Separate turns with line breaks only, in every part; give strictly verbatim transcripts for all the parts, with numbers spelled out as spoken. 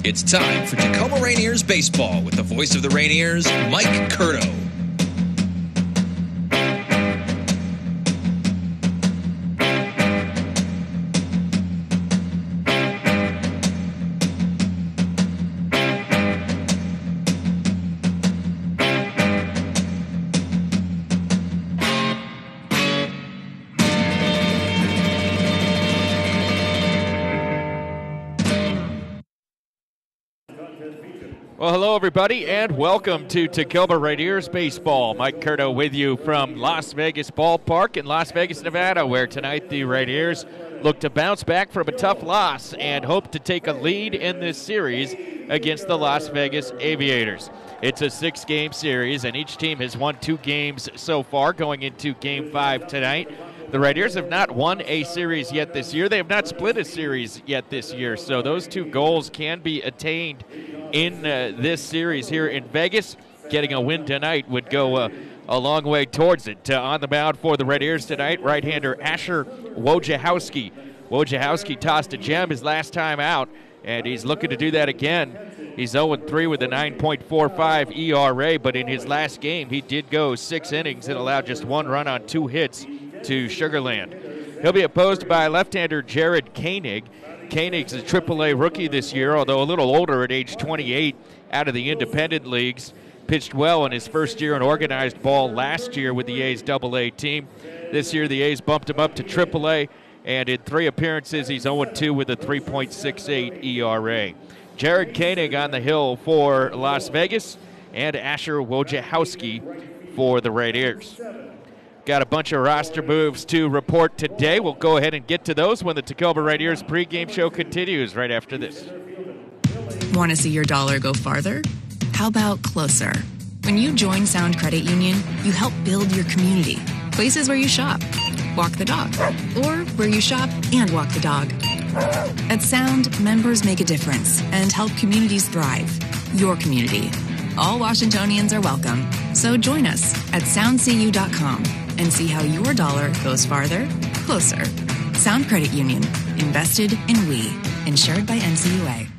It's time for Tacoma Rainiers baseball with the voice of the Rainiers, Mike Curto.
Well, hello, everybody, and welcome to Tacoma Rainiers Baseball. Mike Curto with you from Las Vegas Ballpark in Las Vegas, Nevada, where tonight the Rainiers look to bounce back from a tough loss and hope to take a lead in this series against the Las Vegas Aviators. It's a six-game series, and each team has won two games so far, going into Game five tonight. The Rainiers have not won a series yet this year. They have not split a series yet this year, so those two goals can be attained in uh, this series here in Vegas. Getting a win tonight would go uh, a long way towards it. Uh, on the mound for the Rainiers tonight, right-hander Asher Wojciechowski. Wojciechowski tossed a gem his last time out, and he's looking to do that again. He's oh and three with a nine point four five E R A, but in his last game, he did go six innings and allowed just one run on two hits to Sugar Land. He'll be opposed by left-hander Jared Koenig. Koenig's a triple A rookie this year, although a little older at age twenty-eight out of the independent leagues. Pitched well in his first year in organized ball last year with the A's double A team. This year the A's bumped him up to triple A, and in three appearances he's oh and two with a three point six eight E R A. Jared Koenig on the hill for Las Vegas, and Asher Wojciechowski for the Rainiers. Got a bunch of roster moves to report today. We'll go ahead and get to those when the Tacoma Rainiers pregame show continues right after this.
Want to see your dollar go farther? How about closer? When you join Sound Credit Union, you help build your community. Places where you shop, walk the dog, or where you shop and walk the dog. At Sound, members make a difference and help communities thrive. Your community. All Washingtonians are welcome. So join us at sound c u dot com and see how your dollar goes farther, closer. Sound Credit Union. Invested in we. Insured by N C U A.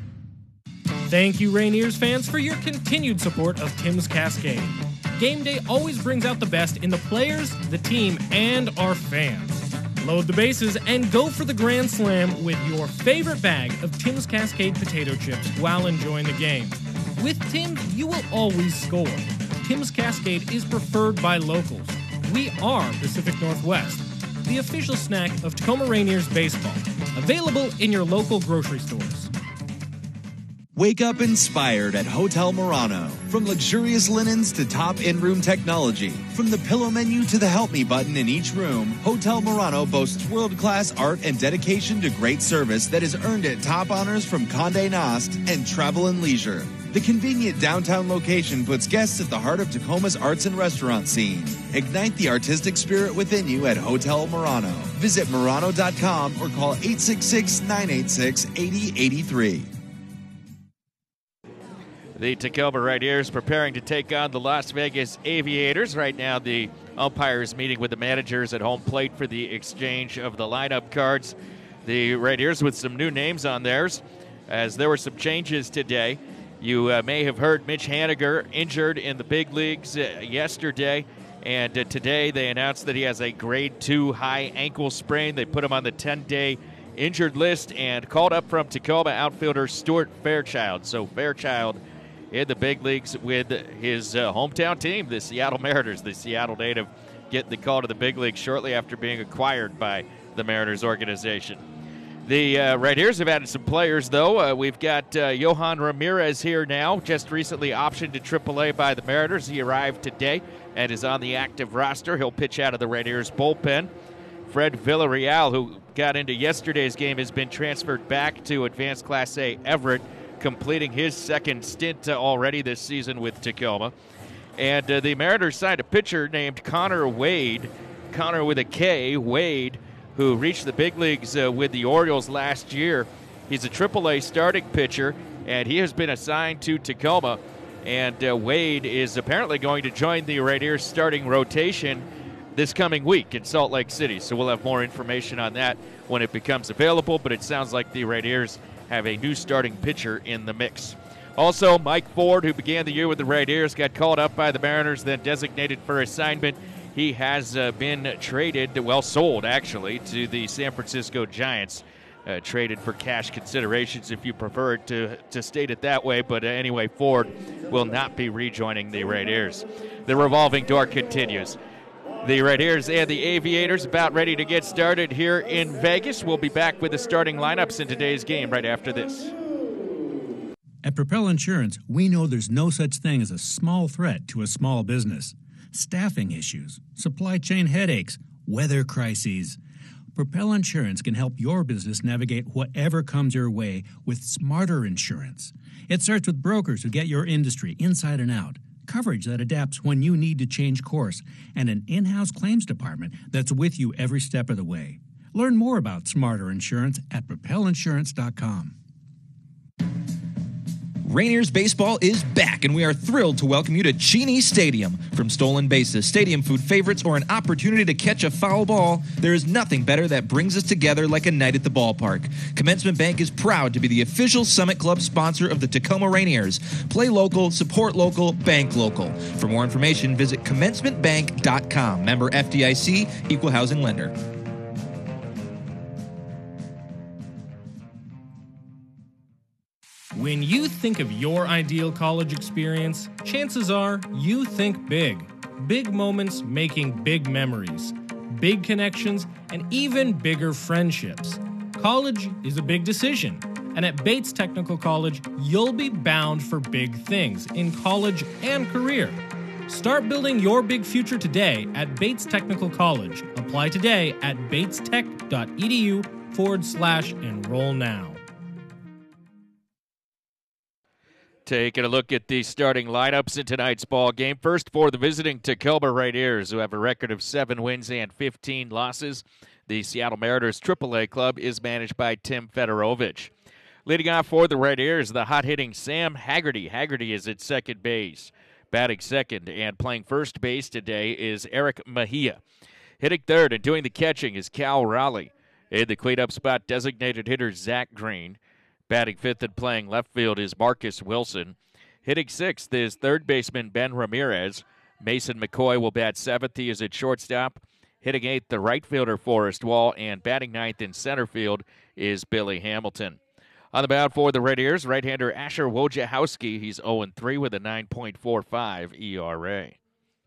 Thank you, Rainiers fans, for your continued support of Tim's Cascade. Game day always brings out the best in the players, the team, and our fans. Load the bases and go for the Grand Slam with your favorite bag of Tim's Cascade potato chips while enjoying the game. With Tim's, you will always score. Tim's Cascade is preferred by locals. We are Pacific Northwest, the official snack of Tacoma Rainiers baseball. Available in your local grocery stores.
Wake up inspired at Hotel Murano. From luxurious linens to top in-room technology, from the pillow menu to the help me button in each room, Hotel Murano boasts world-class art and dedication to great service that has earned it top honors from Condé Nast and Travel and Leisure. The convenient downtown location puts guests at the heart of Tacoma's arts and restaurant scene. Ignite the artistic spirit within you at Hotel Murano. Visit Murano dot com or call eight six six, nine eight six, eight zero eight three.
The Tacoma Rainiers preparing to take on the Las Vegas Aviators. Right now, the umpires meeting with the managers at home plate for the exchange of the lineup cards. The Rainiers with some new names on theirs, as there were some changes today. You uh, may have heard Mitch Haniger injured in the big leagues uh, yesterday, and uh, today they announced that he has a grade two high ankle sprain. They put him on the ten-day injured list and called up from Tacoma outfielder Stuart Fairchild. So Fairchild in the big leagues with his uh, hometown team, the Seattle Mariners. The Seattle native getting the call to the big leagues shortly after being acquired by the Mariners organization. The uh, Rainiers have added some players, though. Uh, we've got uh, Johan Ramirez here now, just recently optioned to triple A by the Mariners. He arrived today and is on the active roster. He'll pitch out of the Rainiers bullpen. Fred Villarreal, who got into yesterday's game, has been transferred back to Advanced Class A Everett, completing his second stint uh, already this season with Tacoma. And uh, the Mariners signed a pitcher named Connor Wade, Connor with a K, Wade, who reached the big leagues uh, with the Orioles last year. He's a triple A starting pitcher, and he has been assigned to Tacoma. And uh, Wade is apparently going to join the Rainiers starting rotation this coming week in Salt Lake City. So we'll have more information on that when it becomes available, but it sounds like the Rainiers have a new starting pitcher in the mix. Also, Mike Ford, who began the year with the Rainiers, got called up by the Mariners, then designated for assignment. He has uh, been traded, well, sold actually, to the San Francisco Giants. Uh, traded for cash considerations, if you prefer to, to state it that way. But uh, anyway, Ford will not be rejoining the Rainiers. The revolving door continues. The Rainiers and the Aviators about ready to get started here in Vegas. We'll be back with the starting lineups in today's game right after this.
At Propel Insurance, we know there's no such thing as a small threat to a small business. Staffing issues, supply chain headaches, weather crises. Propel Insurance can help your business navigate whatever comes your way with smarter insurance. It starts with brokers who get your industry inside and out, coverage that adapts when you need to change course, and an in-house claims department that's with you every step of the way. Learn more about smarter insurance at propel insurance dot com.
Rainiers baseball is back, and we are thrilled to welcome you to Cheney Stadium. From stolen bases, stadium food favorites, or an opportunity to catch a foul ball, there is nothing better that brings us together like a night at the ballpark. Commencement Bank is proud to be the official Summit Club sponsor of the Tacoma Rainiers. Play local, support local, bank local. For more information, visit commencement bank dot com. Member F D I C, Equal Housing Lender.
When you think of your ideal college experience, chances are you think big. Big moments making big memories, big connections, and even bigger friendships. College is a big decision, and at Bates Technical College, you'll be bound for big things in college and career. Start building your big future today at Bates Technical College. Apply today at batestech.edu forward slash enroll now.
Taking a look at the starting lineups in tonight's ball game. First for the visiting Tacoma Rainiers, who have a record of seven wins and fifteen losses. The Seattle Mariners triple A club is managed by Tim Fedorovich. Leading off for the Rainiers, the hot-hitting Sam Haggerty. Haggerty is at second base. Batting second and playing first base today is Eric Mejia. Hitting third and doing the catching is Cal Raleigh. In the cleanup spot, designated hitter Zach Green. Batting fifth and playing left field is Marcus Wilson. Hitting sixth is third baseman Ben Ramirez. Mason McCoy will bat seventh. He is at shortstop. Hitting eighth, the right fielder Forrest Wall. And batting ninth in center field is Billy Hamilton. On the mound for the Rainiers, right-hander Asher Wojciechowski. He's oh and three with a nine point four five E R A.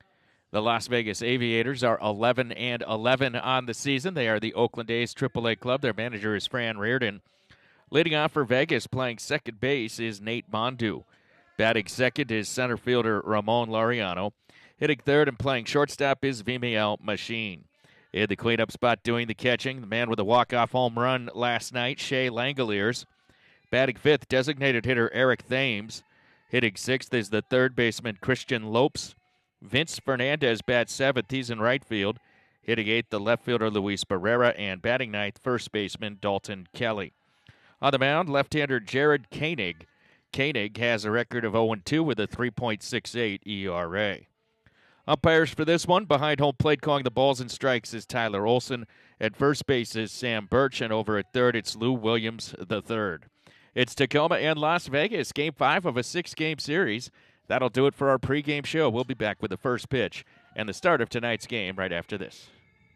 The Las Vegas Aviators are eleven and eleven on the season. They are the Oakland A's triple A club. Their manager is Fran Reardon. Leading off for Vegas, playing second base, is Nate Mondu. Batting second is center fielder Ramon Laureano. Hitting third and playing shortstop is Vimiel Machine. In the cleanup spot doing the catching, the man with a walk-off home run last night, Shea Langoliers. Batting fifth, designated hitter Eric Thames. Hitting sixth is the third baseman Christian Lopes. Vince Fernandez bats seventh. He's in right field. Hitting eighth, the left fielder Luis Barrera. And batting ninth, first baseman Dalton Kelly. On the mound, left-hander Jared Koenig. Koenig has a record of oh and two with a three point six eight E R A. Umpires for this one, behind home plate calling the balls and strikes is Tyler Olson. At first base is Sam Birch, and over at third it's Lou Williams the third. It's Tacoma and Las Vegas, game five of a six-game series. That'll do it for our pregame show. We'll be back with the first pitch and the start of tonight's game right after this.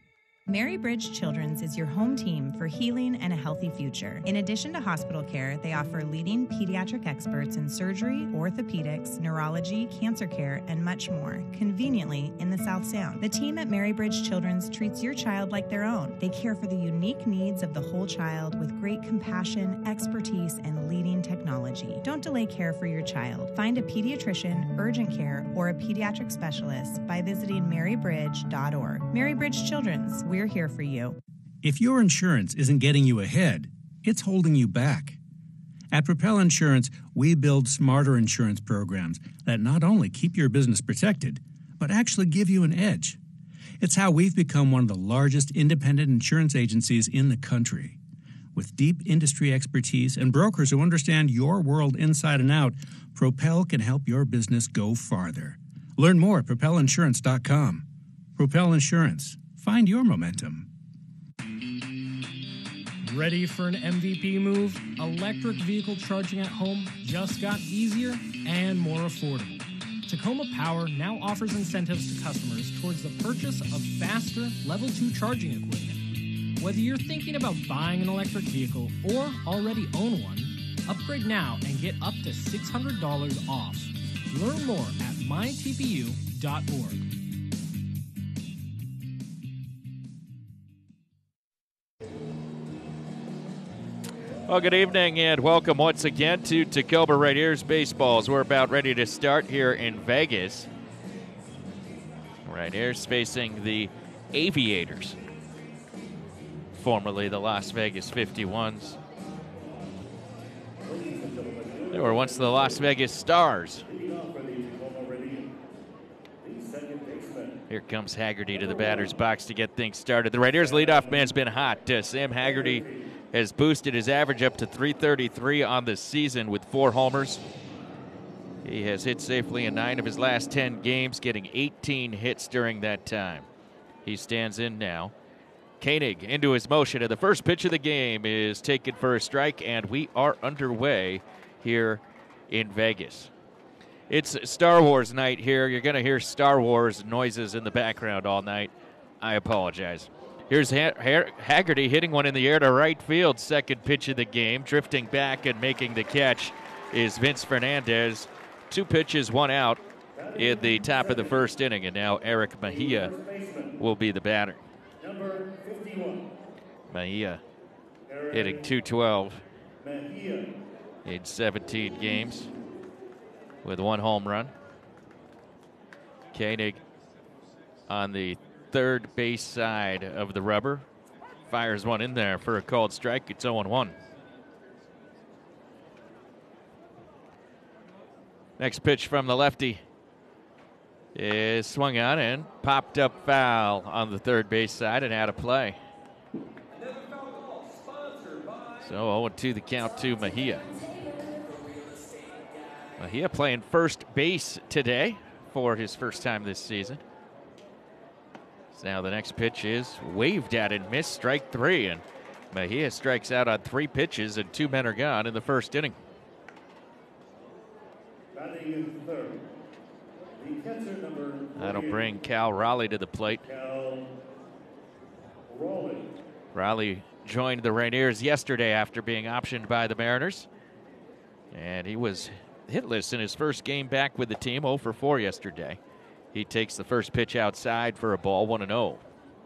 Mary Bridge Children's is your home team for healing and a healthy future. In addition to hospital care, they offer leading pediatric experts in surgery, orthopedics, neurology, cancer care, and much more, conveniently in the South Sound. The team at Mary Bridge Children's treats your child like their own. They care for the unique needs of the whole child with great compassion, expertise, and leading technology. Don't delay care for your child. Find a pediatrician, urgent care, or a pediatric specialist by visiting mary bridge dot org. Mary Bridge Children's, we're here for you.
If your insurance isn't getting you ahead, it's holding you back. At Propel Insurance, we build smarter insurance programs that not only keep your business protected, but actually give you an edge. It's how we've become one of the largest independent insurance agencies in the country. With deep industry expertise and brokers who understand your world inside and out, Propel can help your business go farther. Learn more at propel insurance dot com. Propel Insurance. Find your momentum.
Ready for an M V P move? Electric vehicle charging at home just got easier and more affordable. Tacoma Power now offers incentives to customers towards the purchase of faster Level two charging equipment. Whether you're thinking about buying an electric vehicle or already own one, upgrade now and get up to six hundred dollars off. Learn more at my T P U dot org.
Well, good evening and welcome once again to Tacoma Rainiers Baseballs. We're about ready to start here in Vegas. Rainiers facing the Aviators, formerly the Las Vegas fifty-ones. They were once the Las Vegas Stars. Here comes Haggerty to the batter's box to get things started. The Rainiers leadoff man's been hot. Uh, Sam Haggerty has boosted his average up to three thirty-three on the season with four homers. He has hit safely in nine of his last ten games, getting eighteen hits during that time. He stands in now. Koenig into his motion, and the first pitch of the game is taken for a strike, and we are underway here in Vegas. It's Star Wars night here. You're going to hear Star Wars noises in the background all night. I apologize. Here's ha- ha- Haggerty hitting one in the air to right field. Second pitch of the game. Drifting back and making the catch is Vince Fernandez. Two pitches, one out in the top of the first inning. And now Eric Mejia will be the batter. Mejia hitting two twelve in seventeen games with one home run. Koenig on the third base side of the rubber. Fires one in there for a called strike. It's oh one. Next pitch from the lefty is swung on and popped up foul on the third base side and out of play. So oh two the count to Mejia. Mejia playing first base today for his first time this season. Now the next pitch is waved at and missed, strike three, and Mejia strikes out on three pitches and two men are gone in the first inning. That'll bring Cal Raleigh to the plate. Raleigh joined the Rainiers yesterday after being optioned by the Mariners, and he was hitless in his first game back with the team, oh for four yesterday. He takes the first pitch outside for a ball, one and oh.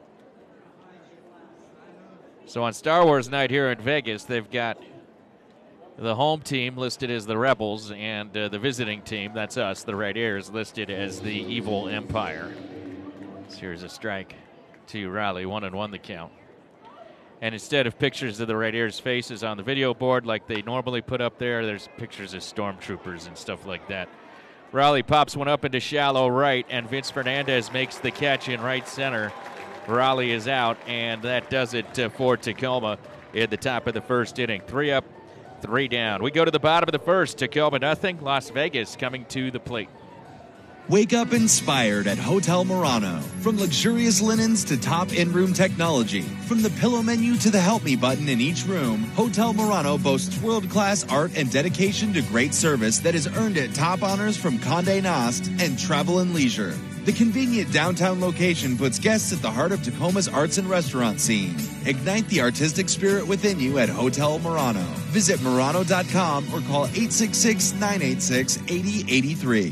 So on Star Wars night here in Vegas, they've got the home team listed as the Rebels, and uh, the visiting team, that's us, the Rainiers, listed as the Evil Empire. So here's a strike to Raleigh, one and one the count. And instead of pictures of the Rainiers' faces on the video board like they normally put up there, there's pictures of stormtroopers and stuff like that. Raleigh pops one up into shallow right, and Vince Fernandez makes the catch in right center. Raleigh is out, and that does it uh, for Tacoma at the top of the first inning. Three up, three down. We go to the bottom of the first. Tacoma nothing. Las Vegas coming to the plate.
Wake up inspired at Hotel Murano. From luxurious linens to top in-room technology, from the pillow menu to the help me button in each room, Hotel Murano boasts world-class art and dedication to great service that has earned it top honors from Condé Nast and Travel and Leisure. The convenient downtown location puts guests at the heart of Tacoma's arts and restaurant scene. Ignite the artistic spirit within you at Hotel Murano. Visit Murano dot com or call eight six six, nine eight six, eight zero eight three.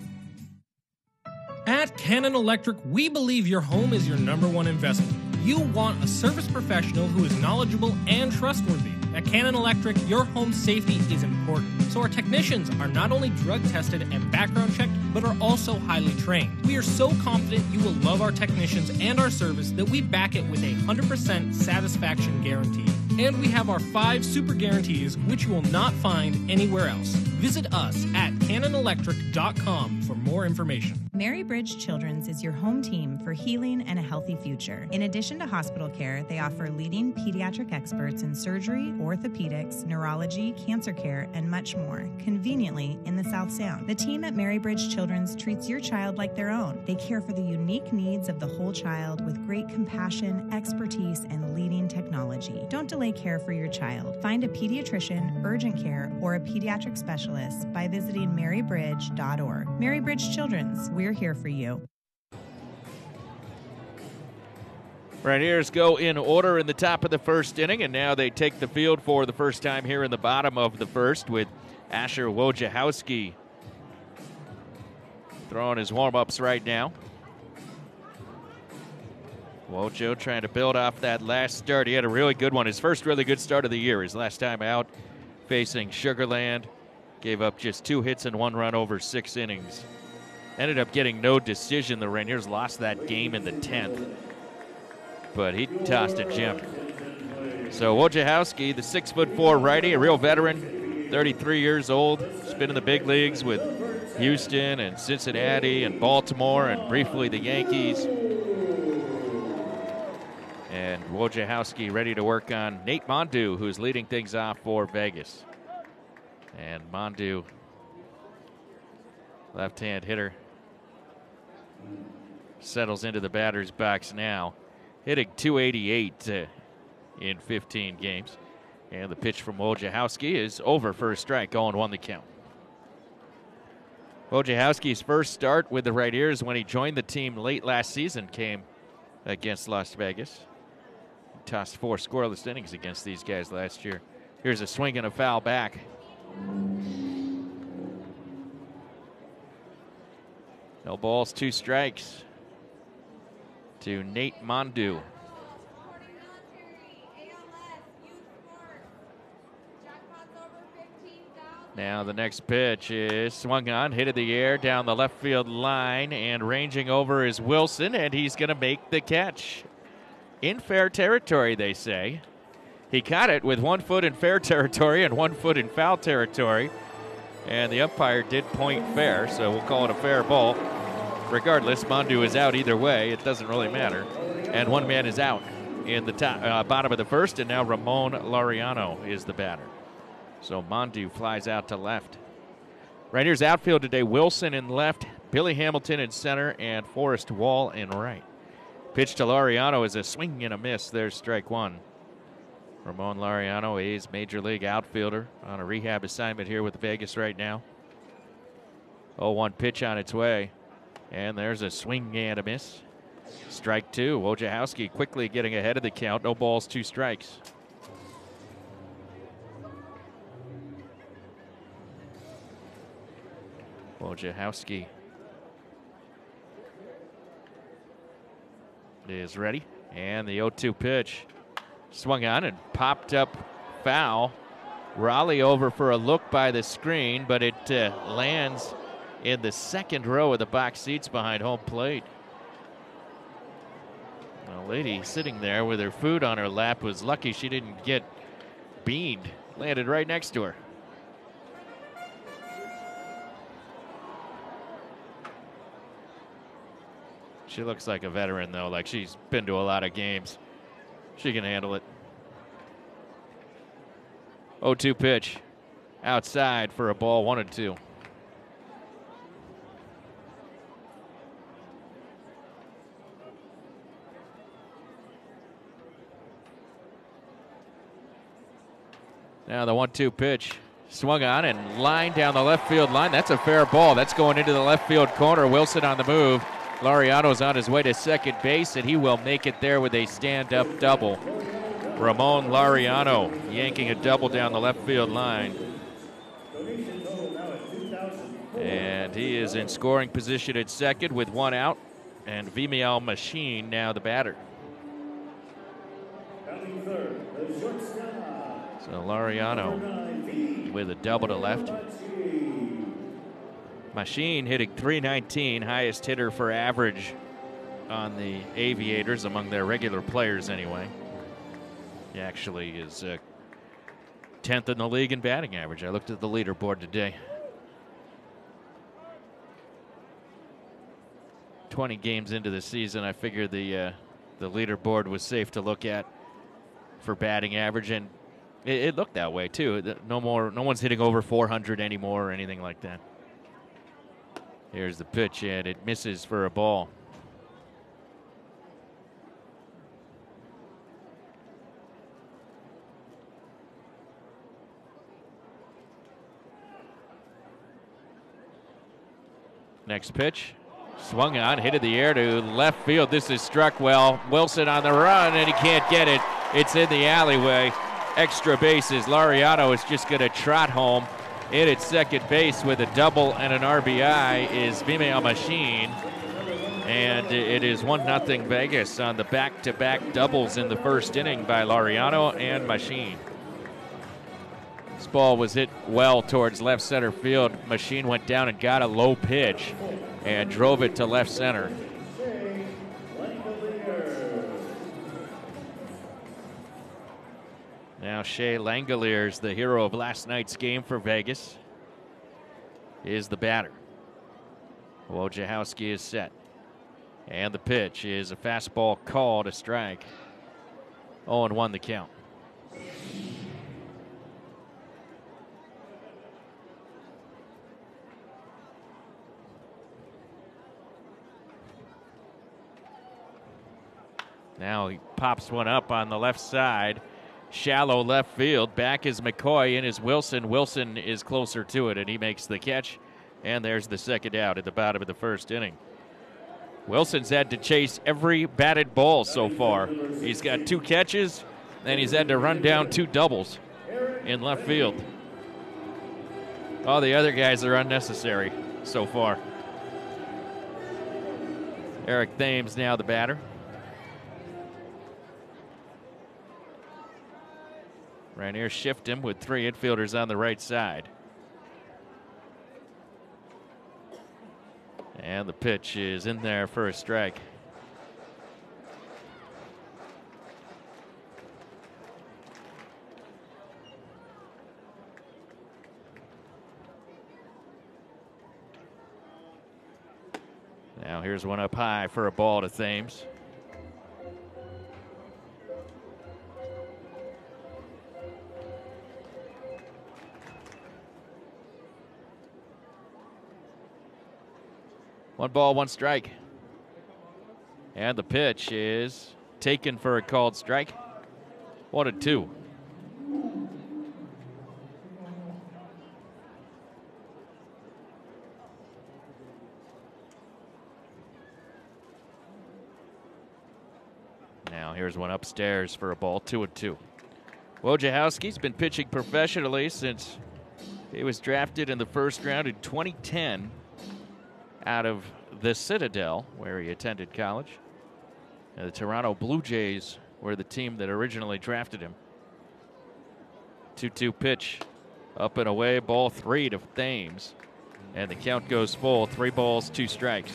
At Cannon Electric, we believe your home is your number one investment. You want a service professional who is knowledgeable and trustworthy. At Cannon Electric, your home safety is important, so our technicians are not only drug tested and background checked, but are also highly trained. We are so confident you will love our technicians and our service that we back it with a one hundred percent satisfaction guarantee. And we have our five super guarantees, which you will not find anywhere else. Visit us at cannon electric dot com for more information.
Mary Bridge Children's is your home team for healing and a healthy future. In addition to hospital care, they offer leading pediatric experts in surgery, orthopedics, neurology, cancer care, and much more, conveniently in the South Sound. The team at Mary Bridge Children's treats your child like their own. They care for the unique needs of the whole child with great compassion, expertise, and leading technology. Don't delay care for your child. Find a pediatrician, urgent care, or a pediatric specialist by visiting mary bridge dot org. Mary Bridge Children's, we're here for you.
Rainiers go in order in the top of the first inning, and now they take the field for the first time here in the bottom of the first with Asher Wojciechowski throwing his warm-ups right now. Wojo trying to build off that last start. He had a really good one. His first really good start of the year. His last time out facing Sugar Land. Gave up just two hits and one run over six innings. Ended up getting no decision. The Rainiers lost that game in the tenth. But he tossed a gem. So Wojciechowski, the six foot four righty, a real veteran, thirty-three years old. He's been in the big leagues with Houston and Cincinnati and Baltimore and briefly the Yankees. And Wojciechowski ready to work on Nate Mondu, who's leading things off for Vegas. And Mondu, left-hand hitter, settles into the batter's box now, hitting two eighty-eight uh, in fifteen games. And the pitch from Wojciechowski is over for a strike, oh and one the count. Wojciechowski's first start with the Rainiers when he joined the team late last season came against Las Vegas. He tossed four scoreless innings against these guys last year. Here's a swing and a foul back. No balls, two strikes to Nate Mondu. Now the next pitch is swung on, hit in the air down the left field line, and ranging over is Wilson, and he's going to make the catch. In fair territory, they say. He caught it with one foot in fair territory and one foot in foul territory. And the umpire did point fair, so we'll call it a fair ball. Regardless, Mondu is out either way. It doesn't really matter. And one man is out in the top, uh, bottom of the first, and now Ramon Laureano is the batter. So Mondu flies out to left. Rainiers outfield today, Wilson in left, Billy Hamilton in center, and Forrest Wall in right. Pitch to Laureano is a swing and a miss. There's strike one. Ramon Laureano, A's major league outfielder, on a rehab assignment here with Vegas right now. oh one pitch on its way. And there's a swing and a miss. Strike two. Wojciechowski quickly getting ahead of the count. No balls, two strikes. Wojciechowski is ready. And the oh two pitch. Swung on and popped up foul. Raleigh over for a look by the screen, but it uh, lands in the second row of the box seats behind home plate. A lady sitting there with her food on her lap was lucky she didn't get beaned. Landed right next to her. She looks like a veteran, though, like she's been to a lot of games. She can handle it. oh two pitch. Outside for a ball, one and two. Now the one two pitch. Swung on and lined down the left field line. That's a fair ball. That's going into the left field corner. Wilson on the move. Laureano's on his way to second base, and he will make it there with a stand-up double. Ramon Laureano yanking a double down the left field line. And he is in scoring position at second with one out, and Vimial Machine now the batter. So Laureano with a double to left. Machine hitting three nineteen, highest hitter for average on the Aviators among their regular players anyway. He actually is uh, tenth in the league in batting average. I looked at the leaderboard today. twenty games into the season, I figured the uh, the leaderboard was safe to look at for batting average, and it, it looked that way too. No more, no one's hitting over four hundred anymore or anything like that. Here's the pitch, and it misses for a ball. Next pitch. Swung on, hit in the air to left field. This is struck well. Wilson on the run, and he can't get it. It's in the alleyway. Extra bases. Laureano is just going to trot home. In at second base with a double and an R B I is Vimeo Machine. And it is one nothing Vegas on the back-to-back doubles in the first inning by Laureano and Machine. This ball was hit well towards left center field. Machine went down and got a low pitch and drove it to left center. Now Shea Langoliers, the hero of last night's game for Vegas, is the batter. Wojciechowski is set. And the pitch is a fastball called a strike. oh and one the count. Now he pops one up on the left side. Shallow left field. Back is McCoy. In is Wilson. Wilson is closer to it, and he makes the catch. And there's the second out at the bottom of the first inning. Wilson's had to chase every batted ball so far. He's got two catches, and he's had to run down two doubles in left field. All the other guys are unnecessary so far. Eric Thames now the batter. Rainier shift him with three infielders on the right side. And the pitch is in there for a strike. Now here's one up high for a ball to Thames. One ball, one strike. And the pitch is taken for a called strike. One and two. Now here's one upstairs for a ball, two and two. Wojciechowski's been pitching professionally since he was drafted in the first round in twenty ten. Out of the Citadel, where he attended college. And the Toronto Blue Jays were the team that originally drafted him. two two pitch, up and away, ball three to Thames. And the count goes full, three balls, two strikes.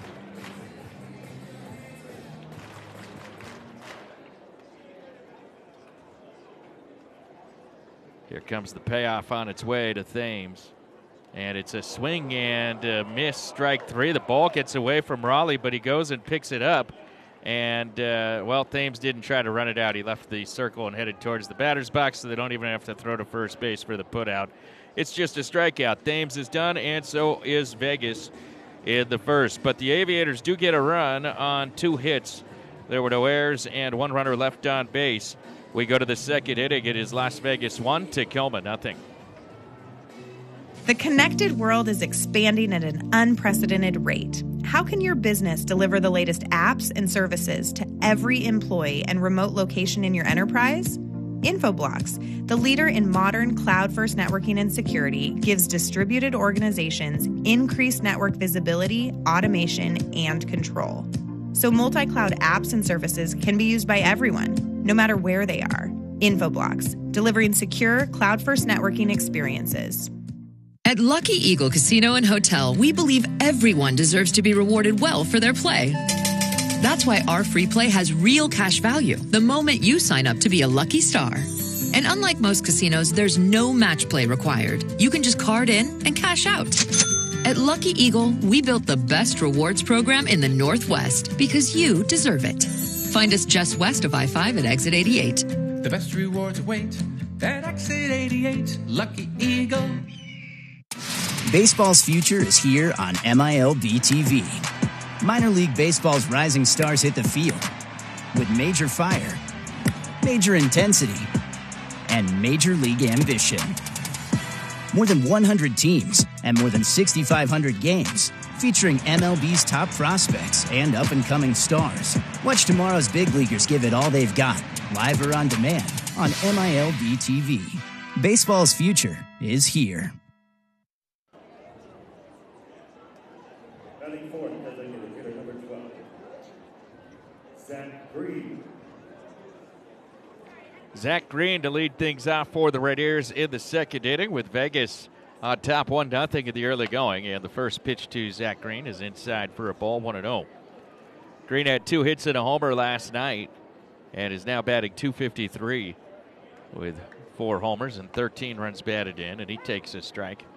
Here comes the payoff on its way to Thames. And it's a swing and a miss, strike three. The ball gets away from Raleigh, but he goes and picks it up. And, uh, well, Thames didn't try to run it out. He left the circle and headed towards the batter's box, so they don't even have to throw to first base for the putout. It's just a strikeout. Thames is done, and so is Vegas in the first. But the Aviators do get a run on two hits. There were no errors and one runner left on base. We go to the second inning. It is Las Vegas one, Tacoma nothing.
The connected world is expanding at an unprecedented rate. How can your business deliver the latest apps and services to every employee and remote location in your enterprise? Infoblox, the leader in modern cloud-first networking and security, gives distributed organizations increased network visibility, automation, and control. So multi-cloud apps and services can be used by everyone, no matter where they are. Infoblox, delivering secure cloud-first networking experiences.
At Lucky Eagle Casino and Hotel, we believe everyone deserves to be rewarded well for their play. That's why our free play has real cash value the moment you sign up to be a lucky star. And unlike most casinos, there's no match play required. You can just card in and cash out. At Lucky Eagle, we built the best rewards program in the Northwest because you deserve it. Find us just west of I five at exit eighty-eight.
The best rewards await at exit eighty-eight, Lucky Eagle.
Baseball's future is here on M I L B T V. Minor League Baseball's rising stars hit the field with major fire, major intensity, and major league ambition. More than one hundred teams and more than six thousand five hundred games featuring M L B's top prospects and up-and-coming stars. Watch tomorrow's big leaguers give it all they've got, live or on demand, on M I L B T V. Baseball's future is here.
Batting fourth, designated hitter number twelve, Zach Green.
Zach Green to lead things off for the Rainiers in the second inning with Vegas on top one nothing in the early going. And the first pitch to Zach Green is inside for a ball, one and oh. Green had two hits and a homer last night and is now batting two fifty-three with four homers and thirteen runs batted in, and he takes a strike.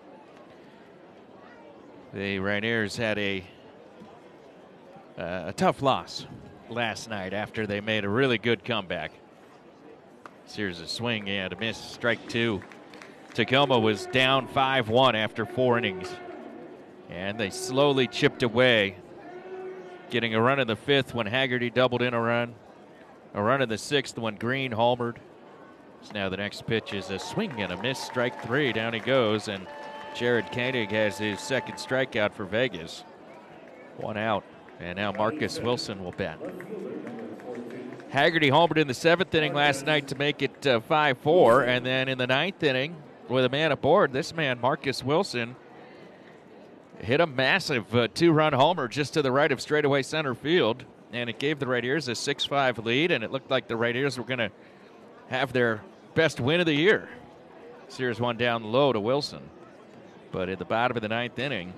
The Rainiers had a, uh, a tough loss last night after they made a really good comeback. Here's a swing and a miss, strike two. Tacoma was down five one after four innings, and they slowly chipped away, getting a run in the fifth when Haggerty doubled in a run, a run in the sixth when Green homered. So now the next pitch is a swing and a miss, strike three. Down he goes, and Jared Koenig has his second strikeout for Vegas. One out, and now Marcus Wilson will bat. Haggerty homered in the seventh inning last night to make it uh, five four, and then in the ninth inning, with a man aboard, this man, Marcus Wilson, hit a massive uh, two-run homer just to the right of straightaway center field, and it gave the Rainiers a six five lead, and it looked like the Rainiers were going to have their best win of the year. Here's one down low to Wilson, but at the bottom of the ninth inning,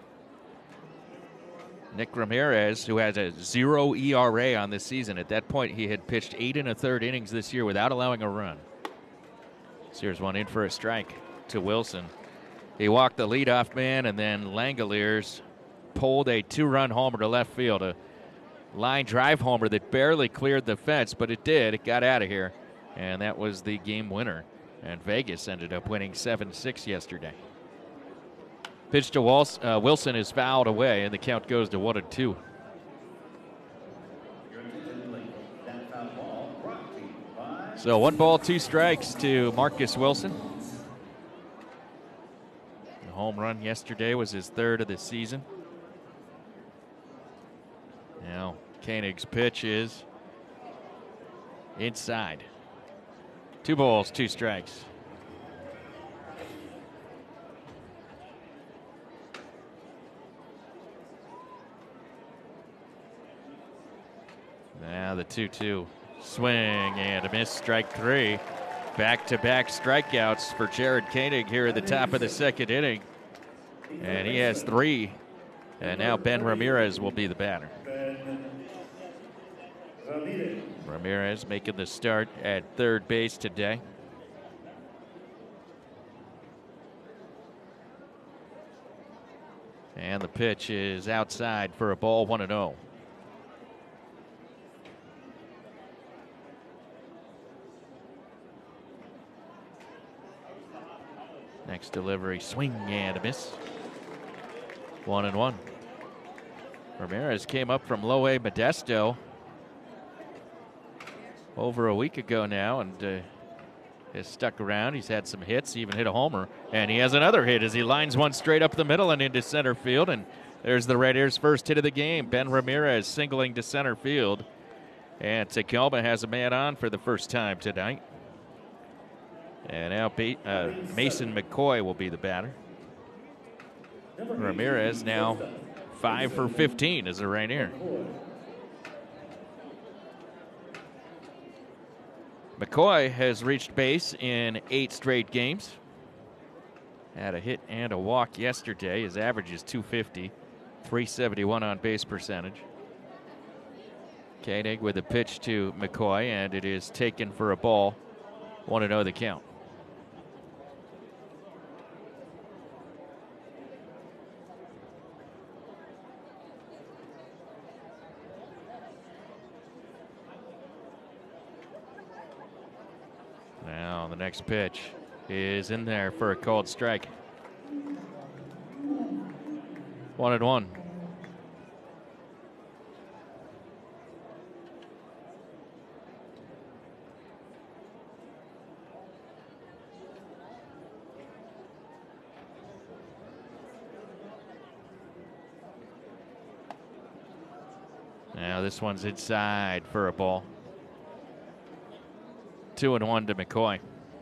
Nick Ramirez, who has a zero E R A on this season. At that point, he had pitched eight and a third innings this year without allowing a run. Here's one in for a strike to Wilson. He walked the leadoff man, and then Langoliers pulled a two-run homer to left field, a line drive homer that barely cleared the fence, but it did. It got out of here, and that was the game winner. And Vegas ended up winning seven six yesterday. Pitch to Wals- uh, Wilson is fouled away, and the count goes to one and two. So one ball, two strikes to Marcus Wilson. The home run yesterday was his third of the season. Now Koenig's pitch is inside. Two balls, two strikes. Now the two two. Swing and a miss, strike three. Back-to-back strikeouts for Jared Koenig here at the top of the second inning. And he has three. And now Ben Ramirez will be the batter. Ramirez making the start at third base today. And the pitch is outside for a ball, one and oh. Next delivery, swing and a miss. One and one. Ramirez came up from low A Modesto over a week ago now, and uh, has stuck around. He's had some hits, he even hit a homer, and he has another hit as he lines one straight up the middle and into center field. And there's the Raiders' first hit of the game. Ben Ramirez singling to center field, and Tacoma has a man on for the first time tonight. And now uh, Mason McCoy will be the batter. Ramirez now five for fifteen as a Rainier. McCoy has reached base in eight straight games. Had a hit and a walk yesterday. His average is two fifty, three seventy-one on base percentage. Koenig with a pitch to McCoy, and it is taken for a ball. one and oh the count. Now the next pitch is in there for a called strike. One and one. Now this one's inside for a ball. Two and one to McCoy.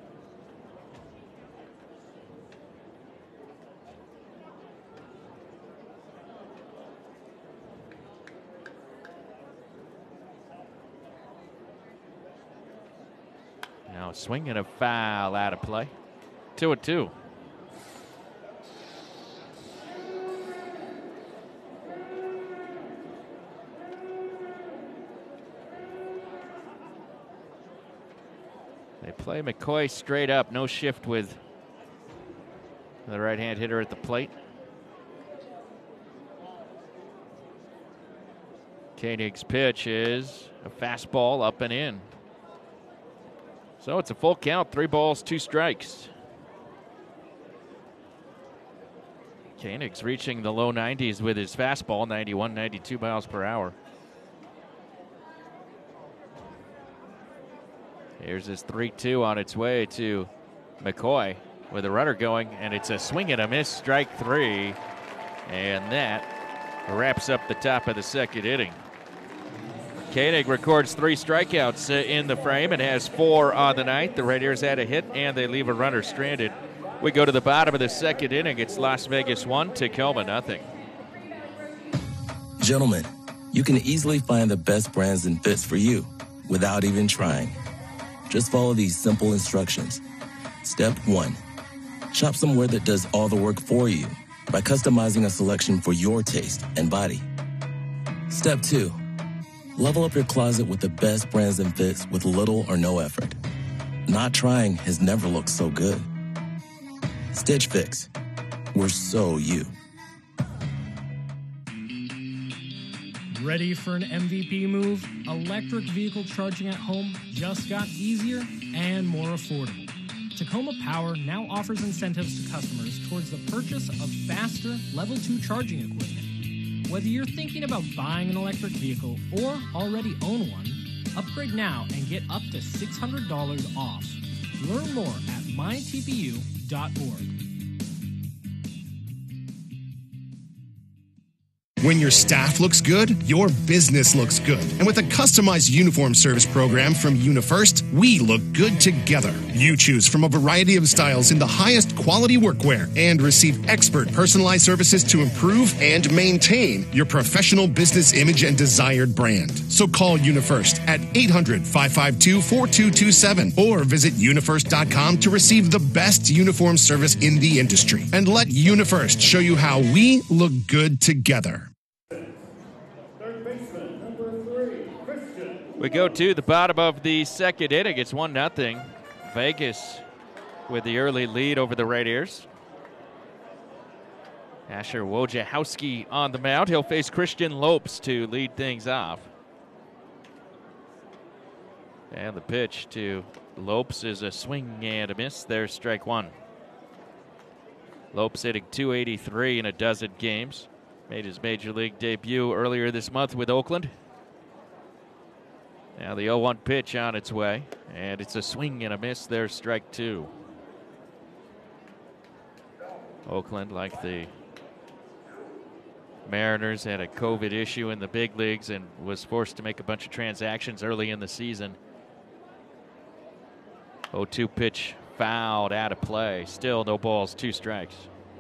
Now a swing and a foul out of play. Two and two. They play McCoy straight up, no shift with the right-hand hitter at the plate. Koenig's pitch is a fastball up and in. So it's a full count, three balls, two strikes. Koenig's reaching the low nineties with his fastball, ninety-one, ninety-two miles per hour. Here's his three two on its way to McCoy with a runner going, and it's a swing and a miss, strike three. And that wraps up the top of the second inning. Koenig records three strikeouts uh, in the frame and has four on the night. The Raiders had a hit, and they leave a runner stranded. We go to the bottom of the second inning. It's Las Vegas one, Tacoma nothing.
Gentlemen, you can easily find the best brands and fits for you without even trying. Just follow these simple instructions. Step one, shop somewhere that does all the work for you by customizing a selection for your taste and body. Step two, level up your closet with the best brands and fits with little or no effort. Not trying has never looked so good. Stitch Fix, we're so you.
Ready for an M V P move? Electric vehicle charging at home just got easier and more affordable. Tacoma Power now offers incentives to customers towards the purchase of faster Level two charging equipment. Whether you're thinking about buying an electric vehicle or already own one, upgrade now and get up to six hundred dollars off. Learn more at my T P U dot org.
When your staff looks good, your business looks good. And with a customized uniform service program from UniFirst, we look good together. You choose from a variety of styles in the highest quality workwear and receive expert personalized services to improve and maintain your professional business image and desired brand. So call UniFirst at eight hundred, five five two, four two two seven or visit unifirst dot com to receive the best uniform service in the industry. And let UniFirst show you how we look good together.
We go to the bottom of the second inning. It's one nothing. Vegas with the early lead over the Raiders. Asher Wojciechowski on the mound. He'll face Christian Lopes to lead things off. And the pitch to Lopes is a swing and a miss. There's strike one. Lopes hitting two eighty-three in a dozen games. Made his major league debut earlier this month with Oakland. Now the oh one pitch on its way, and it's a swing and a miss. There's strike two. Oakland, like the Mariners, had a COVID issue in the big leagues and was forced to make a bunch of transactions early in the season. oh two pitch fouled out of play. Still no balls, two strikes.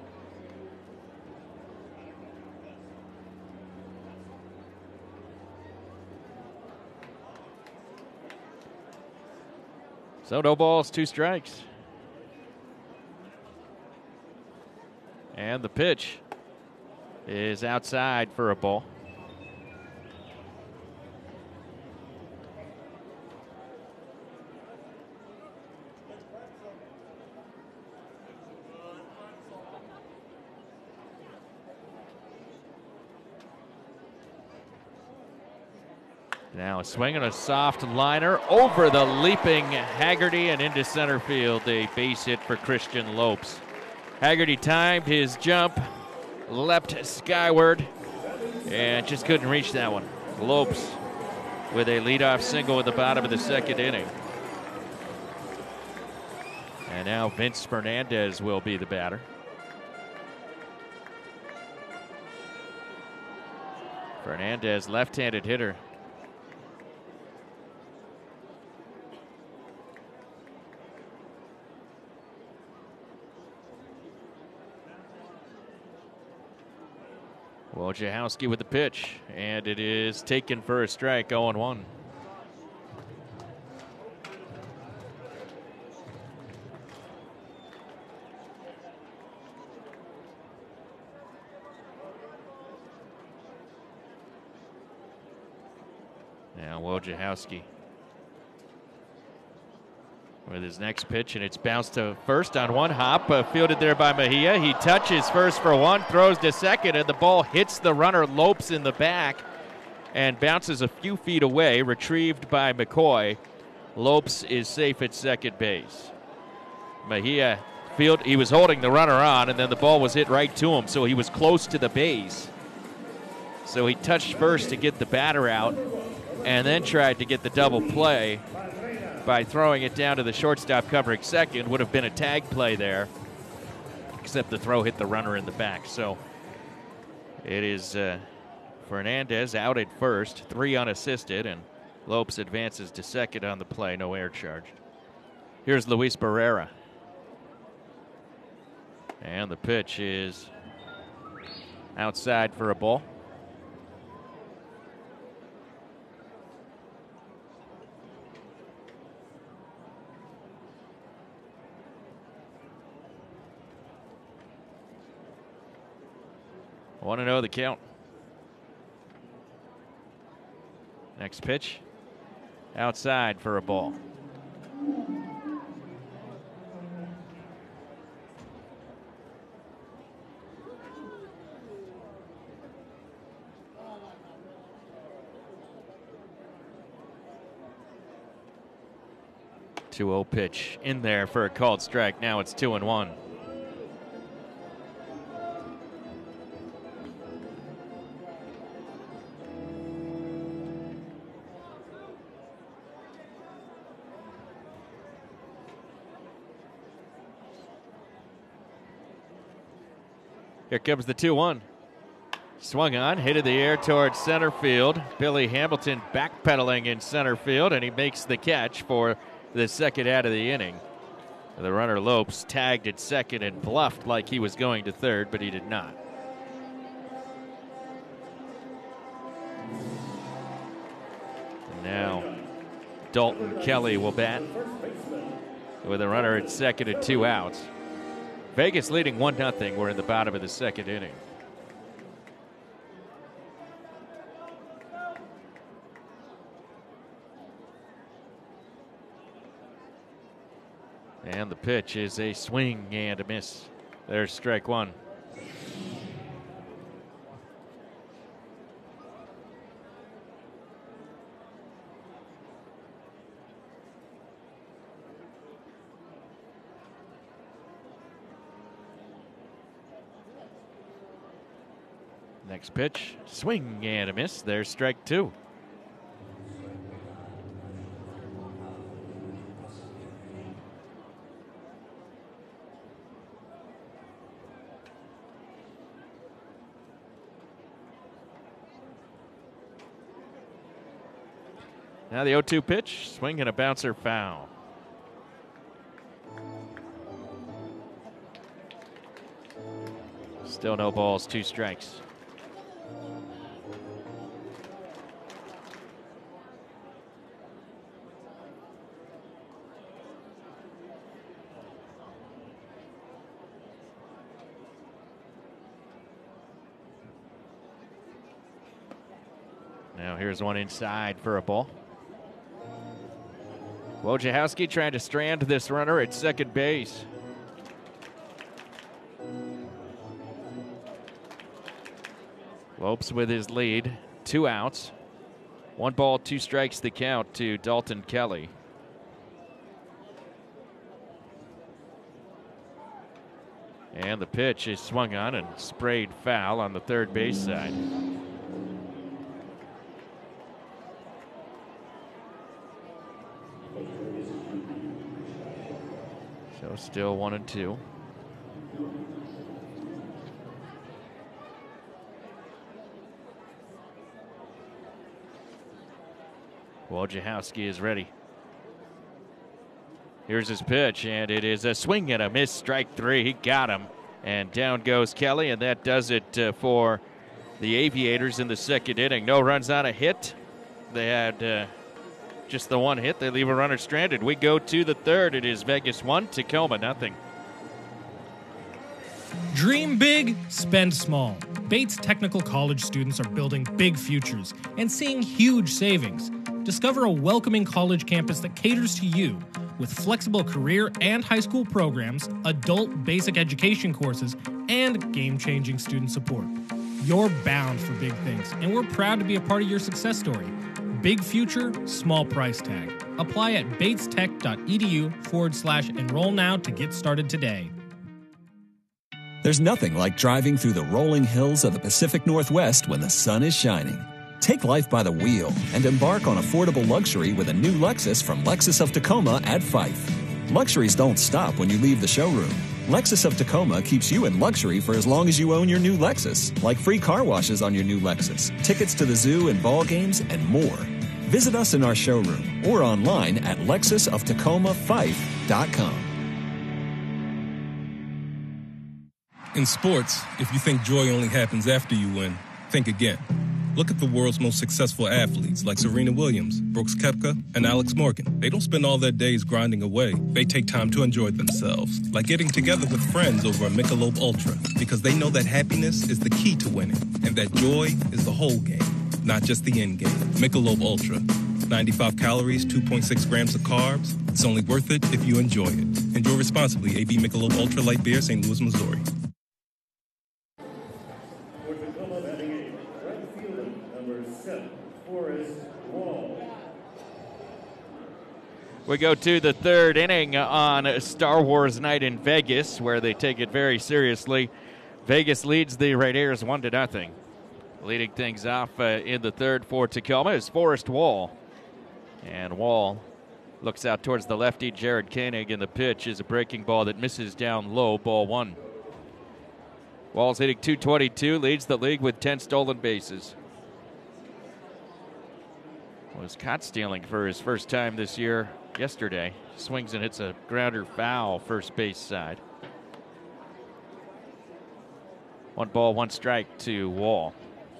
So no balls, two strikes. And the pitch is outside for a ball. Now a swing and a soft liner over the leaping Haggerty and into center field. A base hit for Christian Lopes. Haggerty timed his jump, leapt skyward, and just couldn't reach that one. Lopes with a leadoff single at the bottom of the second inning. And now Vince Fernandez will be the batter. Fernandez, left-handed hitter. Wojciechowski with the pitch, and it is taken for a strike, oh and one. Now Wojciechowski with his next pitch, and it's bounced to first on one hop, uh, fielded there by Mejia. He touches first for one, throws to second, and the ball hits the runner Lopes in the back and bounces a few feet away, retrieved by McCoy. Lopes is safe at second base. Mejia field, he was holding the runner on, and then the ball was hit right to him, so he was close to the base. So he touched first to get the batter out, and then tried to get the double play by throwing it down to the shortstop covering second. Would have been a tag play there, except the throw hit the runner in the back. So it is uh, Fernandez out at first, three unassisted, and Lopes advances to second on the play, no air charged. Here's Luis Barrera. And the pitch is outside for a ball. I want to know the count. Next pitch, outside for a ball. two oh pitch in there for a called strike. Now it's two and one. Here comes the two one. Swung on, hit in the air towards center field. Billy Hamilton backpedaling in center field, and he makes the catch for the second out of the inning. The runner Lopes tagged at second and bluffed like he was going to third, but he did not. And now Dalton Kelly will bat with a runner at second and two outs. Vegas leading one nothing. We're in the bottom of the second inning. And the pitch is a swing and a miss. There's strike one. Next pitch, swing and a miss. There's strike two. Now the oh two pitch, swing and a bouncer, foul. Still no balls, two strikes. Now here's one inside for a ball. Wojciechowski trying to strand this runner at second base. Lopes with his lead, two outs. One ball, two strikes the count to Dalton Kelly. And the pitch is swung on and sprayed foul on the third base side. So still one and two. Wojciechowski is ready. Here's his pitch, and it is a swing and a miss, strike three. He got him, and down goes Kelly, and that does it uh, for the Aviators in the second inning. No runs on a hit. They had uh, just the one hit. They leave a runner stranded. We go to the third. It is Vegas one, Tacoma nothing.
Dream big, spend small. Bates Technical College students are building big futures and seeing huge savings. Discover a welcoming college campus that caters to you with flexible career and high school programs, adult basic education courses, and game-changing student support. You're bound for big things, and we're proud to be a part of your success story. Big future, small price tag. Apply at batestech.edu forward slash enroll now to get started today.
There's nothing like driving through the rolling hills of the Pacific Northwest when the sun is shining. Take life by the wheel and embark on affordable luxury with a new Lexus from Lexus of Tacoma at Fife. Luxuries don't stop when you leave the showroom. Lexus of Tacoma keeps you in luxury for as long as you own your new Lexus, like free car washes on your new Lexus, tickets to the zoo and ball games, and more. Visit us in our showroom or online at lexus of tacoma fife dot com.
In sports, if you think joy only happens after you win, think again. Look at the world's most successful athletes like Serena Williams, Brooks Koepka, and Alex Morgan. They don't spend all their days grinding away. They take time to enjoy themselves, like getting together with friends over a Michelob Ultra, because they know that happiness is the key to winning, and that joy is the whole game, not just the end game. Michelob Ultra. ninety-five calories, two point six grams of carbs. It's only worth it if you enjoy it. Enjoy responsibly. A B Michelob Ultra Light Beer, Saint Louis, Missouri.
We go to the third inning on Star Wars Night in Vegas, where they take it very seriously. Vegas leads the Raiders one to nothing. Leading things off uh, in the third for Tacoma is Forrest Wall. And Wall looks out towards the lefty, Jared Koenig, and the pitch is a breaking ball that misses down low, ball one. Wall's hitting two twenty-two, leads the league with ten stolen bases. Was caught stealing for his first time this year yesterday. Swings and hits a grounder foul first base side. One ball, one strike to Wall.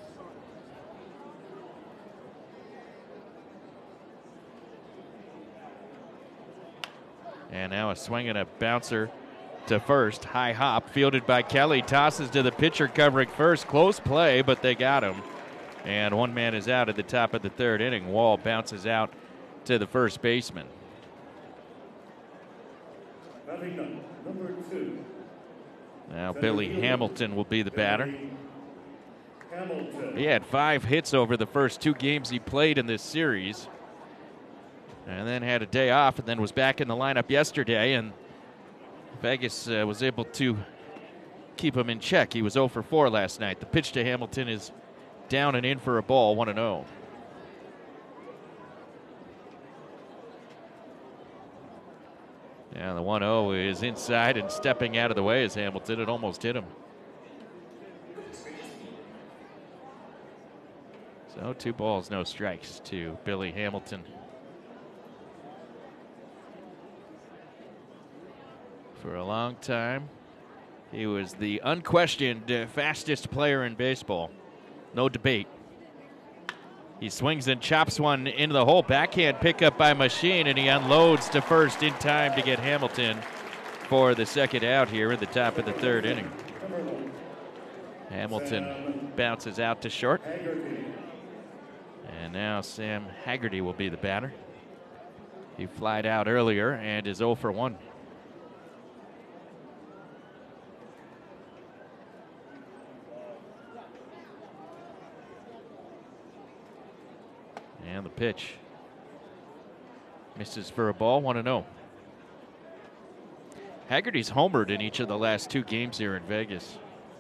And now a swing and a bouncer to first. High hop fielded by Kelly. Tosses to the pitcher covering first. Close play, but they got him. And one man is out at the top of the third inning. Wall bounces out to the first baseman.
Number two.
Now Billy Hamilton will be the batter.
Hamilton.
He had five hits over the first two games he played in this series. And then had a day off and then was back in the lineup yesterday. And Vegas uh, was able to keep him in check. He was oh for four last night. The pitch to Hamilton is down and in for a ball, one and oh. Yeah, the one oh is inside and stepping out of the way as Hamilton. It almost hit him. So two balls, no strikes to Billy Hamilton. For a long time, he was the unquestioned uh, fastest player in baseball. No debate. He swings and chops one into the hole. Backhand pickup by Machine, and he unloads to first in time to get Hamilton for the second out here in the top of the third inning. Hamilton bounces out to short. And now Sam Haggerty will be the batter. He flied out earlier and is oh for one. And the pitch misses for a ball, one and oh. Haggerty's homered in each of the last two games here in Vegas.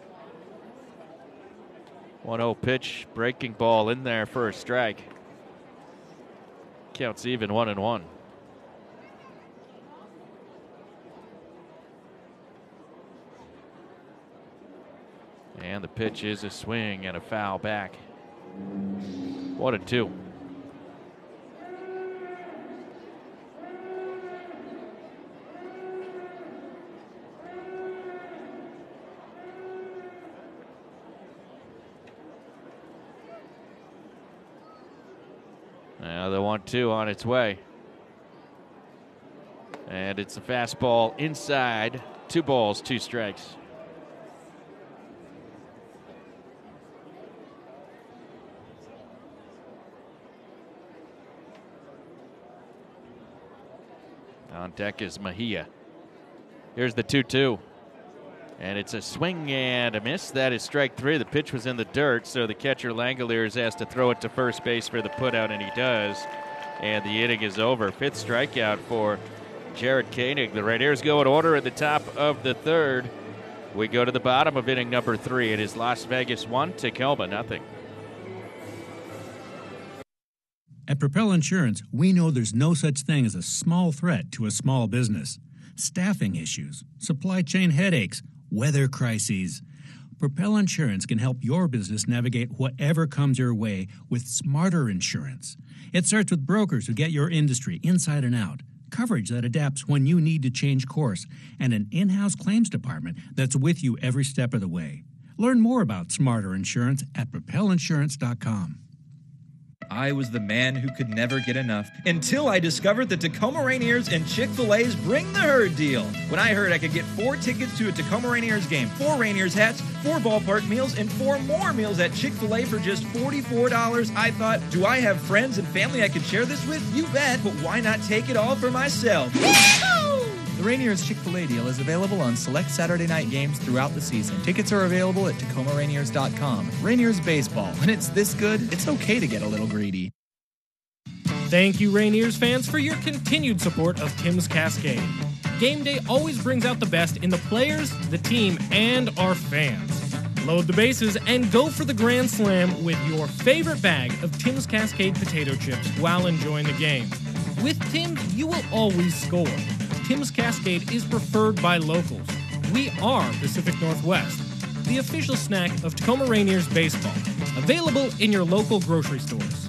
one oh pitch, breaking ball in there for a strike. Counts even, one and one. And the pitch is a swing and a foul back. One and two. Now the one two on its way. And it's a fastball inside. Two balls, two strikes. On deck is Mejia. Here's the two two. And it's a swing and a miss. That is strike three. The pitch was in the dirt, so the catcher Langoliers has to throw it to first base for the putout, and he does. And the inning is over. Fifth strikeout for Jared Koenig. The Rainiers go in order at the top of the third. We go to the bottom of inning number three. It is Las Vegas one, Tacoma nothing.
At Propel Insurance, we know there's no such thing as a small threat to a small business. Staffing issues, supply chain headaches, weather crises. Propel Insurance can help your business navigate whatever comes your way with smarter insurance. It starts with brokers who get your industry inside and out, coverage that adapts when you need to change course, and an in-house claims department that's with you every step of the way. Learn more about smarter insurance at propel insurance dot com.
I was the man who could never get enough until I discovered the Tacoma Rainiers and Chick-fil-A's Bring the Herd deal. When I heard I could get four tickets to a Tacoma Rainiers game, four Rainiers hats, four ballpark meals, and four more meals at Chick-fil-A for just forty-four dollars, I thought, do I have friends and family I could share this with? You bet, but why not take it all for myself?
The Rainiers Chick-fil-A deal is available on select Saturday night games throughout the season. Tickets are available at tacoma rainiers dot com. Rainiers baseball. When it's this good, it's okay to get a little greedy.
Thank you, Rainiers fans, for your continued support of Tim's Cascade. Game day always brings out the best in the players, the team, and our fans. Load the bases and go for the Grand Slam with your favorite bag of Tim's Cascade potato chips while enjoying the game. With Tim's, you will always score. Tim's Cascade is preferred by locals. We are Pacific Northwest, the official snack of Tacoma Rainiers baseball. Available in your local grocery stores.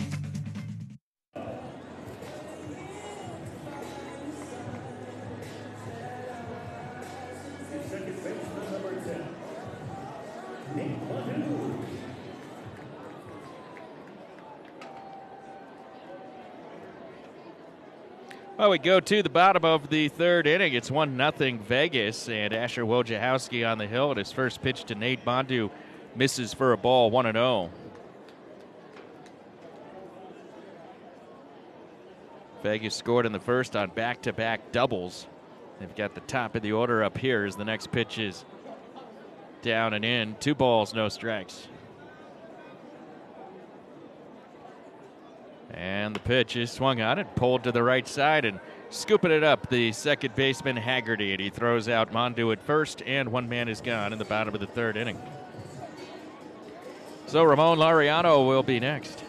Well, we go to the bottom of the third inning. It's one nothing Vegas, and Asher Wojciechowski on the hill. And his first pitch to Nate Bondu misses for a ball, one and oh. Vegas scored in the first on back-to-back doubles. They've got the top of the order up here as the next pitch is down and in. Two balls, no strikes. And the pitch is swung on and pulled to the right side, and scooping it up, the second baseman Haggerty, and he throws out Mondu at first, and one man is gone in the bottom of the third inning. So Ramon Laureano will be next.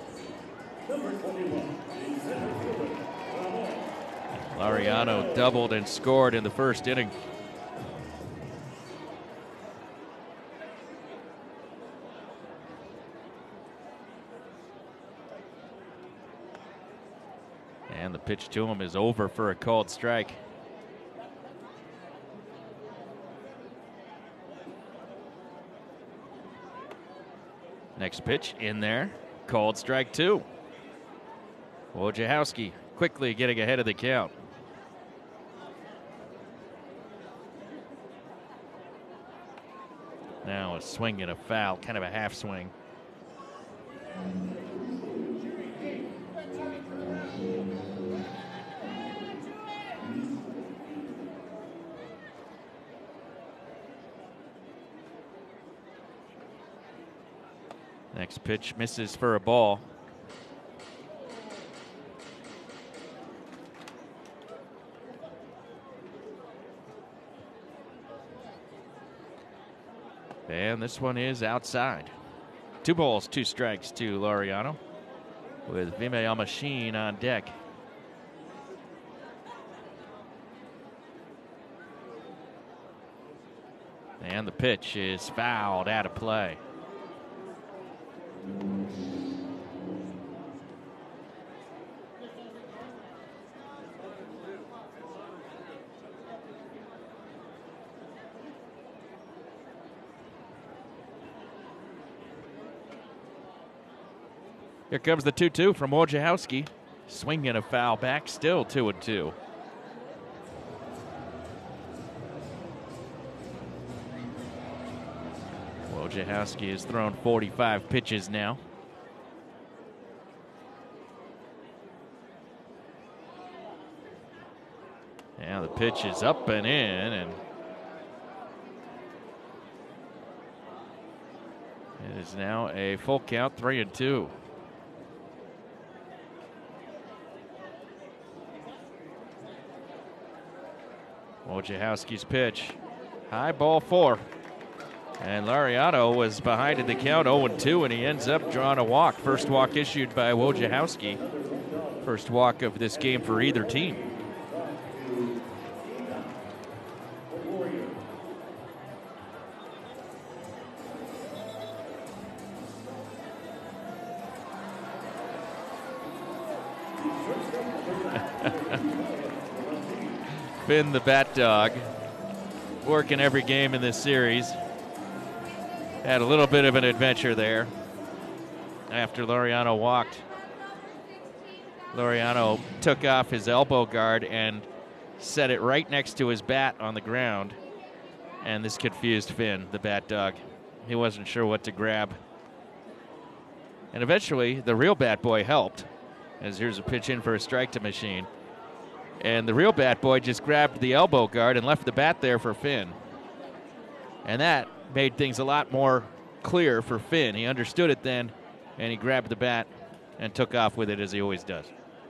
Laureano doubled and scored in the first inning. And the pitch to him is over for a called strike. Next pitch in there, called strike two. Wojciechowski quickly getting ahead of the count. Now a swing and a foul, kind of a half swing. Next pitch misses for a ball. And this one is outside. Two balls, two strikes to Laureano with Vime Machine on deck. And the pitch is fouled out of play. Here comes the two two from Wojciechowski. Swinging a foul back, still two and two. Wojciechowski has thrown forty-five pitches now. Now the pitch is up and in, and it is now a full count, three and two. Wojciechowski's pitch, high ball four. And Laureano was behind in the count, oh and two, and he ends up drawing a walk. First walk issued by Wojciechowski. First walk of this game for either team. Finn the Bat Dog, working every game in this series. Had a little bit of an adventure there after Laureano walked. Laureano took off his elbow guard and set it right next to his bat on the ground. And this confused Finn, the Bat Dog. He wasn't sure what to grab. And eventually, the real Bat Boy helped, as here's a pitch in for a strike to Machine. And the real Bat Boy just grabbed the elbow guard and left the bat there for Finn. And that made things a lot more clear for Finn. He understood it then, and he grabbed the bat and took off with it as he always does.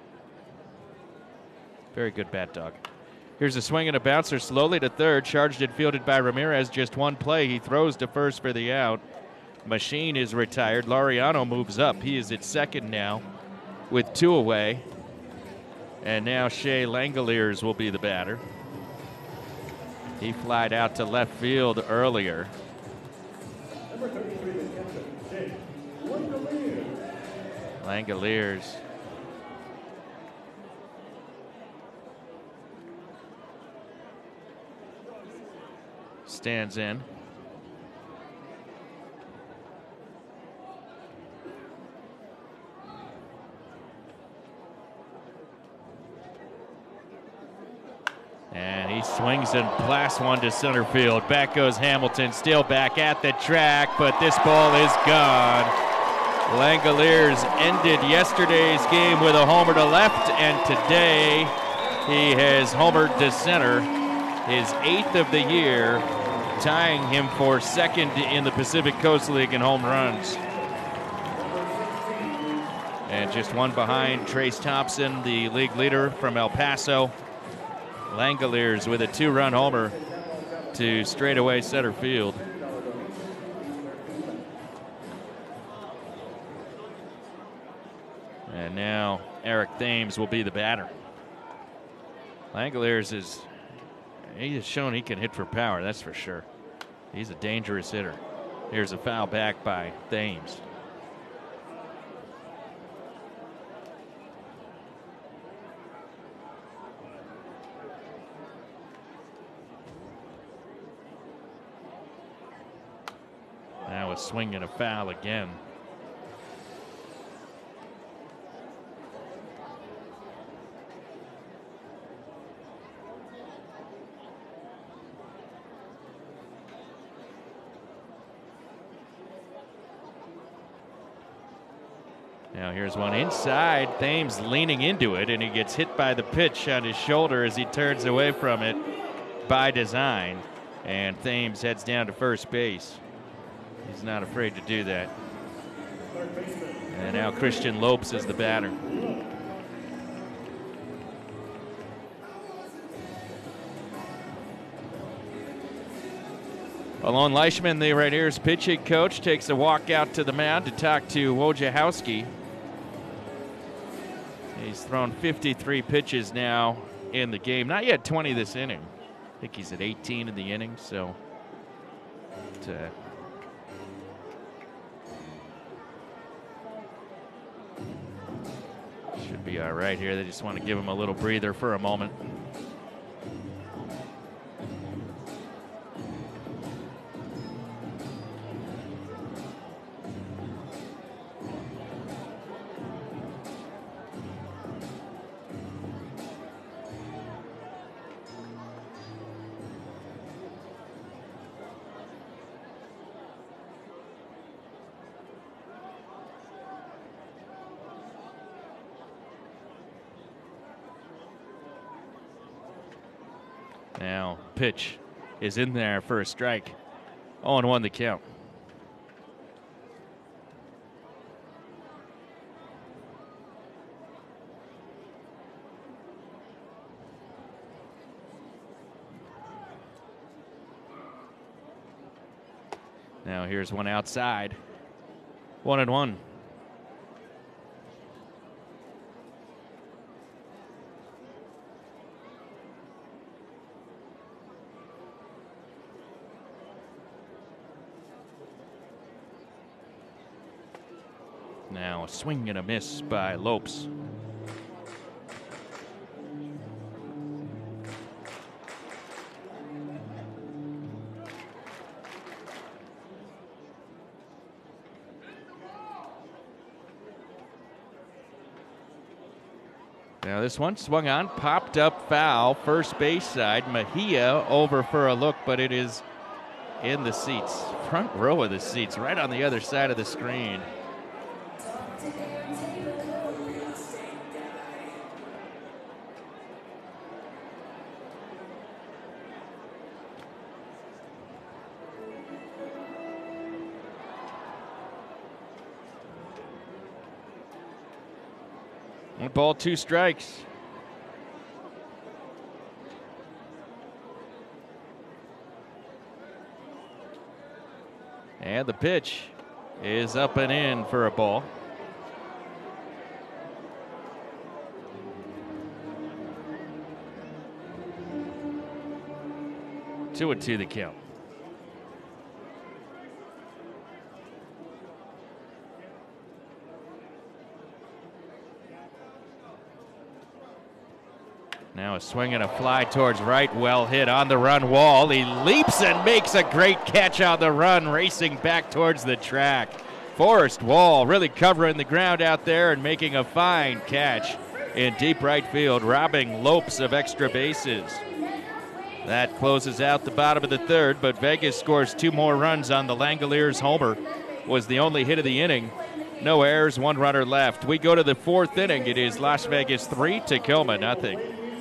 Very good Bat Dog. Here's a swing and a bouncer slowly to third, charged and fielded by Ramirez. Just one play. He throws to first for the out. Machine is retired. Laureano moves up. He is at second now with two away. And now Shea Langoliers will be the batter. He flied out to left field earlier. Langoliers. Stands in. And he swings and blasts one to center field. Back goes Hamilton, still back at the track, but this ball is gone. Langoliers ended yesterday's game with a homer to left, and today he has homered to center, his eighth of the year, tying him for second in the Pacific Coast League in home runs. And just one behind Trace Thompson, the league leader from El Paso. Langoliers with a two-run homer to straightaway center field. And now Eric Thames will be the batter. Langoliers is, he has shown he can hit for power, that's for sure. He's a dangerous hitter. Here's a foul back by Thames. Now a swing and a foul again. Now here's one inside. Thames leaning into it, and he gets hit by the pitch on his shoulder as he turns away from it by design. And Thames heads down to first base. He's not afraid to do that. And now Christian Lopes is the batter. Alon Leishman, the Rainiers pitching coach, takes a walk out to the mound to talk to Wojciechowski. He's thrown fifty-three pitches now in the game. Not yet twenty this inning. I think he's at eighteen in the inning, so to, should be all right here. They just want to give him a little breather for a moment. Now, pitch is in there for a strike. oh and one the count. Now, here's one outside. One and one. Now a swing and a miss by Lopes. Now this one swung on, popped up foul, first base side. Mejia over for a look, but it is in the seats. Front row of the seats, right on the other side of the screen. One ball, two strikes. And the pitch is up and in for a ball. Two and two the count. Now a swing and a fly towards right, well hit on the run. Wall, he leaps and makes a great catch on the run, racing back towards the track. Forrest Wall really covering the ground out there and making a fine catch in deep right field, robbing Lopes of extra bases. That closes out the bottom of the third, but Vegas scores two more runs on the Langoliers homer. Was the only hit of the inning. No errors, one runner left. We go to the fourth inning. It is Las Vegas three, Tacoma nothing.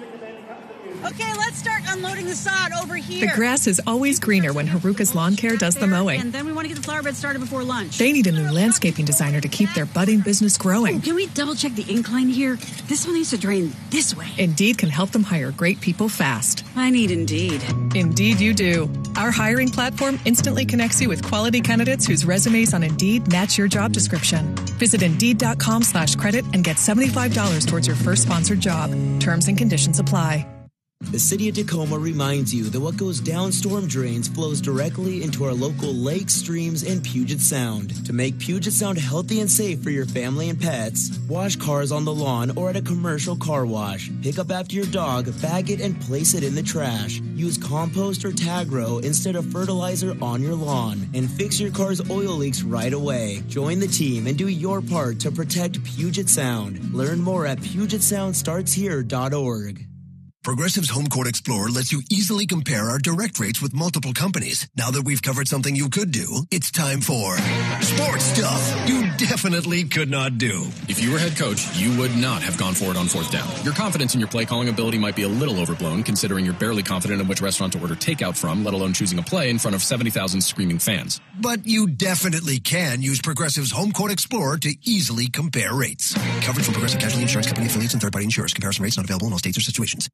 Okay, let's start unloading the sod over here.
The grass is always greener when Haruka's Lawn Care does the mowing.
And then we want to get the flower bed started before lunch.
They need a new landscaping designer to keep their budding business growing.
Oh, can we double check the incline here? This one needs to drain this way.
Indeed can help them hire great people fast.
I need Indeed.
Indeed you do. Our hiring platform instantly connects you with quality candidates whose resumes on Indeed match your job description. Visit Indeed.com slash credit and get seventy-five dollars towards your first sponsored job. Terms and conditions apply.
The City of Tacoma reminds you that what goes down storm drains flows directly into our local lakes, streams, and Puget Sound. To make Puget Sound healthy and safe for your family and pets, wash cars on the lawn or at a commercial car wash. Pick up after your dog, bag it, and place it in the trash. Use compost or Tagro instead of fertilizer on your lawn. And fix your car's oil leaks right away. Join the team and do your part to protect Puget Sound. Learn more at Puget Sound Starts Here dot org.
Progressive's Home Court Explorer lets you easily compare our direct rates with multiple companies. Now that we've covered something you could do, it's time for sports stuff you definitely could not do.
If you were head coach, you would not have gone for it on fourth down. Your confidence in your play calling ability might be a little overblown, considering you're barely confident in which restaurant to order takeout from, let alone choosing a play in front of seventy thousand screaming fans.
But you definitely can use Progressive's Home Court Explorer to easily compare rates. Coverage from Progressive Casualty Insurance Company affiliates and third-party insurers. Comparison rates not available in all states or situations.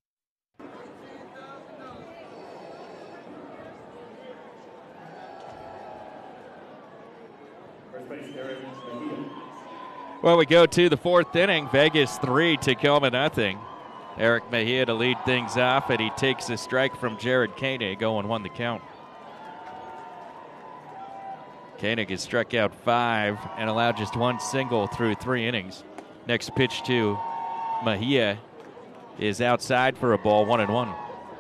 Well, we go to the fourth inning. Vegas three, Tacoma nothing. Eric Mejia to lead things off, and he takes a strike from Jared Koenig, oh and one the count. Koenig has struck out five and allowed just one single through three innings. Next pitch to Mejia is outside for a ball, one and one.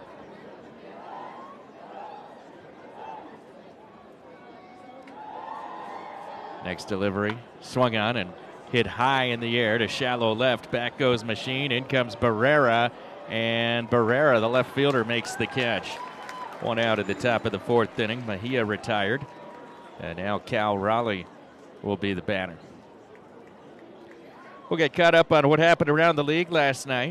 Next delivery, swung on and hit high in the air to shallow left. Back goes Machine. In comes Barrera. And Barrera, the left fielder, makes the catch. One out at the top of the fourth inning. Mejia retired. And now Cal Raleigh will be the batter. We'll get caught up on what happened around the league last night.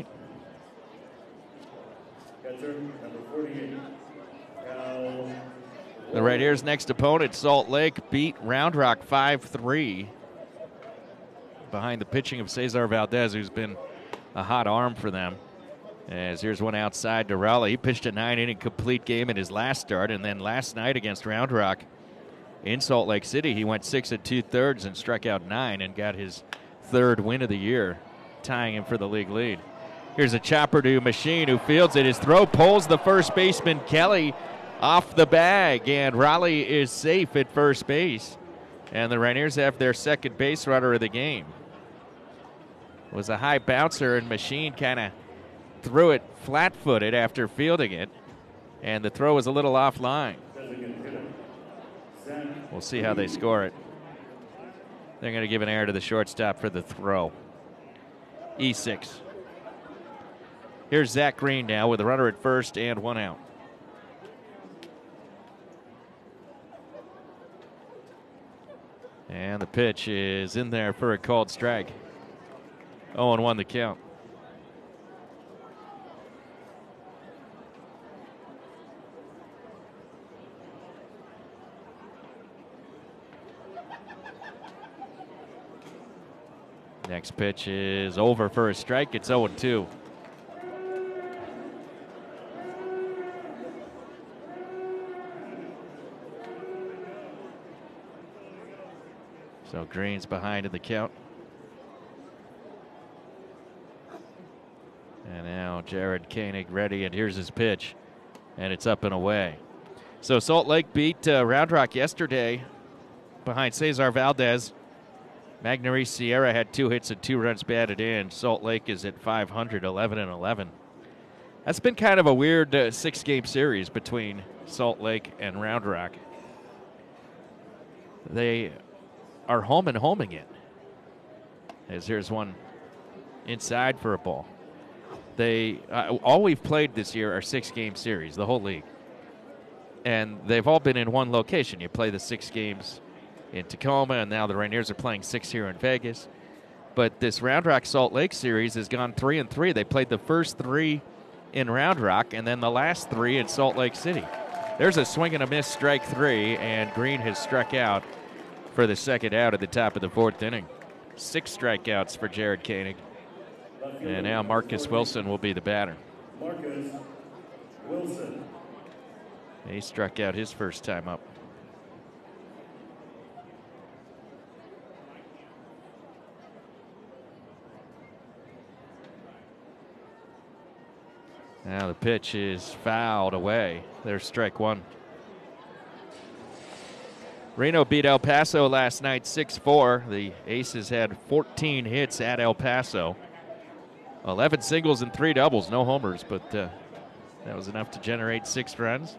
The Rainiers' next opponent, Salt Lake, beat Round Rock five three. Behind the pitching of Cesar Valdez, who's been a hot arm for them. As here's one outside to Raleigh. He pitched a nine-inning complete game in his last start, and then last night against Round Rock in Salt Lake City, he went six and two-thirds and struck out nine and got his third win of the year, tying him for the league lead. Here's a chopper to Machine, who fields it. His throw pulls the first baseman, Kelly, off the bag, and Raleigh is safe at first base. And the Rainiers have their second base runner of the game. It was a high bouncer, and Machine kind of threw it flat-footed after fielding it, and the throw was a little offline. We'll see how they score it. They're going to give an error to the shortstop for the throw. E six. Here's Zach Green now with a runner at first and one out. And the pitch is in there for a called strike. oh and one the count. Next pitch is over for a strike. It's oh and two. So Green's behind in the count. And now Jared Koenig ready, and here's his pitch. And it's up and away. So Salt Lake beat uh, Round Rock yesterday behind Cesar Valdez. Magneuris Sierra had two hits and two runs batted in. Salt Lake is at five hundred, eleven and eleven. That's been kind of a weird uh, six-game series between Salt Lake and Round Rock. They are home and homing it. As here's one inside for a ball. They uh, all we've played this year are six-game series, the whole league. And they've all been in one location. You play the six games in Tacoma, and now the Rainiers are playing six here in Vegas. But this Round Rock Salt Lake series has gone three and three. They played the first three in Round Rock, and then the last three in Salt Lake City. There's a swing and a miss, strike three, and Green has struck out for the second out at the top of the fourth inning. Six strikeouts for Jared Koenig. And now Marcus Wilson will be the batter.
Marcus Wilson.
He struck out his first time up. Now the pitch is fouled away. There's strike one. Reno beat El Paso last night six four. The Aces had fourteen hits at El Paso. eleven singles and three doubles. No homers, but uh, that was enough to generate six runs.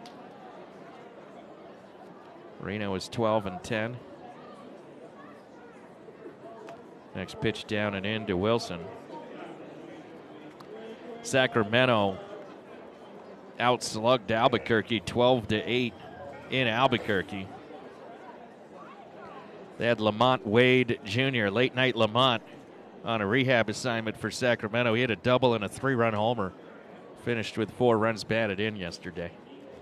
Reno is twelve and ten. Next pitch down and in to Wilson. Sacramento outslugged Albuquerque twelve to eight in Albuquerque. They had Lamont Wade Junior, late night Lamont, on a rehab assignment for Sacramento. He had a double and a three-run homer. Finished with four runs batted in yesterday.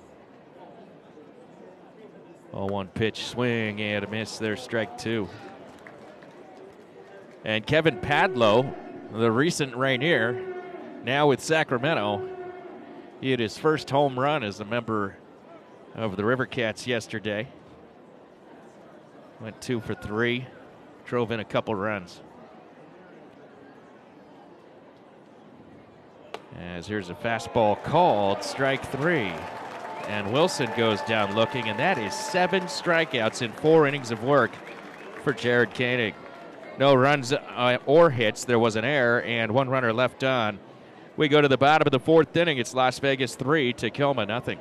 oh one pitch swing and a miss. There's strike two. And Kevin Padlow, the recent Rainier, now with Sacramento, he had his first home run as a member of the River Cats yesterday. Went two for three, drove in a couple runs. As here's a fastball called, strike three. And Wilson goes down looking, and that is seven strikeouts in four innings of work for Jared Koenig. No runs uh, or hits. There was an error, and one runner left on. We go to the bottom of the fourth inning. It's Las Vegas three, Tacoma nothing.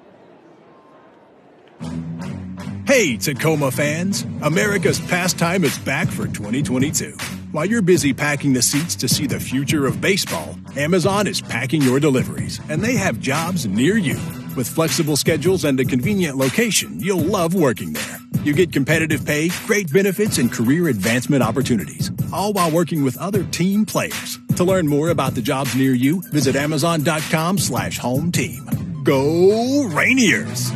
Hey, Tacoma fans! America's pastime is back for twenty twenty-two. While you're busy packing the seats to see the future of baseball, Amazon is packing your deliveries, and they have jobs near you. With flexible schedules and a convenient location, you'll love working there. You get competitive pay, great benefits, and career advancement opportunities, all while working with other team players. To learn more about the jobs near you, visit amazon.com slash home team. Go Rainiers!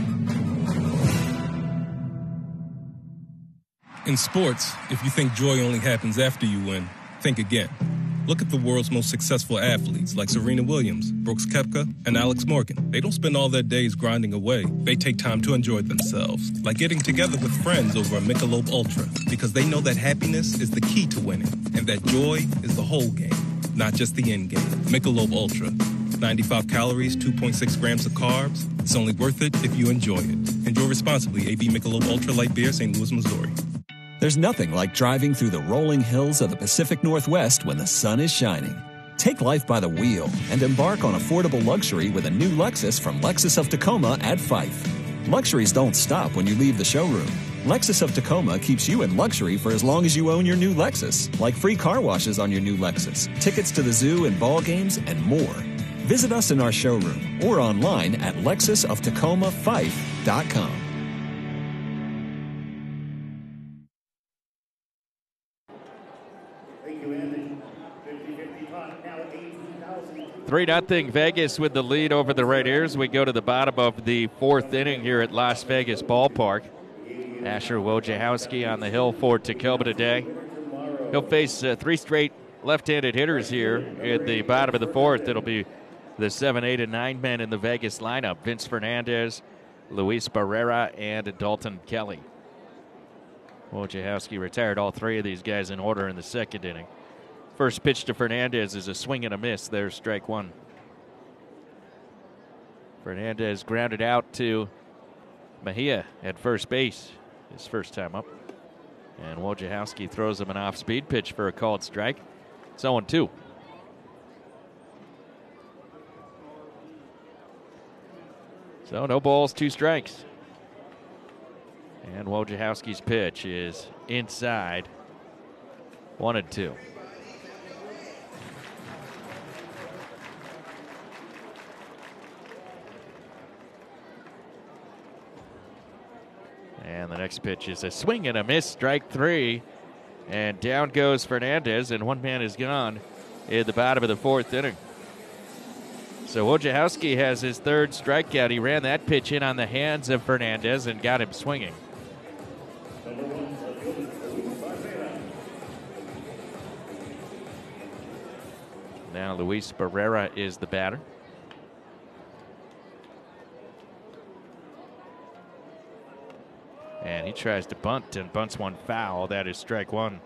In sports, if you think joy only happens after you win, think again. Look at the world's most successful athletes like Serena Williams, Brooks Koepka, and Alex Morgan. They don't spend all their days grinding away. They take time to enjoy themselves, like getting together with friends over a Michelob Ultra, because they know that happiness is the key to winning, and that joy is the whole game, not just the end game. Michelob Ultra. ninety-five calories, two point six grams of carbs. It's only worth it if you enjoy it. Enjoy responsibly. A B Michelob Ultra Light Beer, Saint Louis, Missouri.
There's nothing like driving through the rolling hills of the Pacific Northwest when the sun is shining. Take life by the wheel and embark on affordable luxury with a new Lexus from Lexus of Tacoma at Fife. Luxuries don't stop when you leave the showroom. Lexus of Tacoma keeps you in luxury for as long as you own your new Lexus, like free car washes on your new Lexus, tickets to the zoo and ball games, and more. Visit us in our showroom or online at lexus of tacoma fife dot com.
three nothing Vegas with the lead over the Rainiers. We go to the bottom of the fourth inning here at Las Vegas Ballpark. Asher Wojciechowski on the hill for Tacoma today. He'll face uh, three straight left-handed hitters here at the bottom of the fourth. It'll be the seven, eight, and nine men in the Vegas lineup. Vince Fernandez, Luis Barrera, and Dalton Kelly. Wojciechowski retired all three of these guys in order in the second inning. First pitch to Fernandez is a swing and a miss. There's strike one. Fernandez grounded out to Mejia at first base, his first time up. And Wojciechowski throws him an off-speed pitch for a called strike. It's oh and two. So no balls, two strikes. And Wojciechowski's pitch is inside, one and two. And the next pitch is a swing and a miss, strike three. And down goes Fernandez, and one man is gone in the bottom of the fourth inning. So Wojciechowski has his third strikeout. He ran that pitch in on the hands of Fernandez and got him swinging. Now Luis Barrera is the batter. And he tries to bunt and bunts one foul. That is strike one.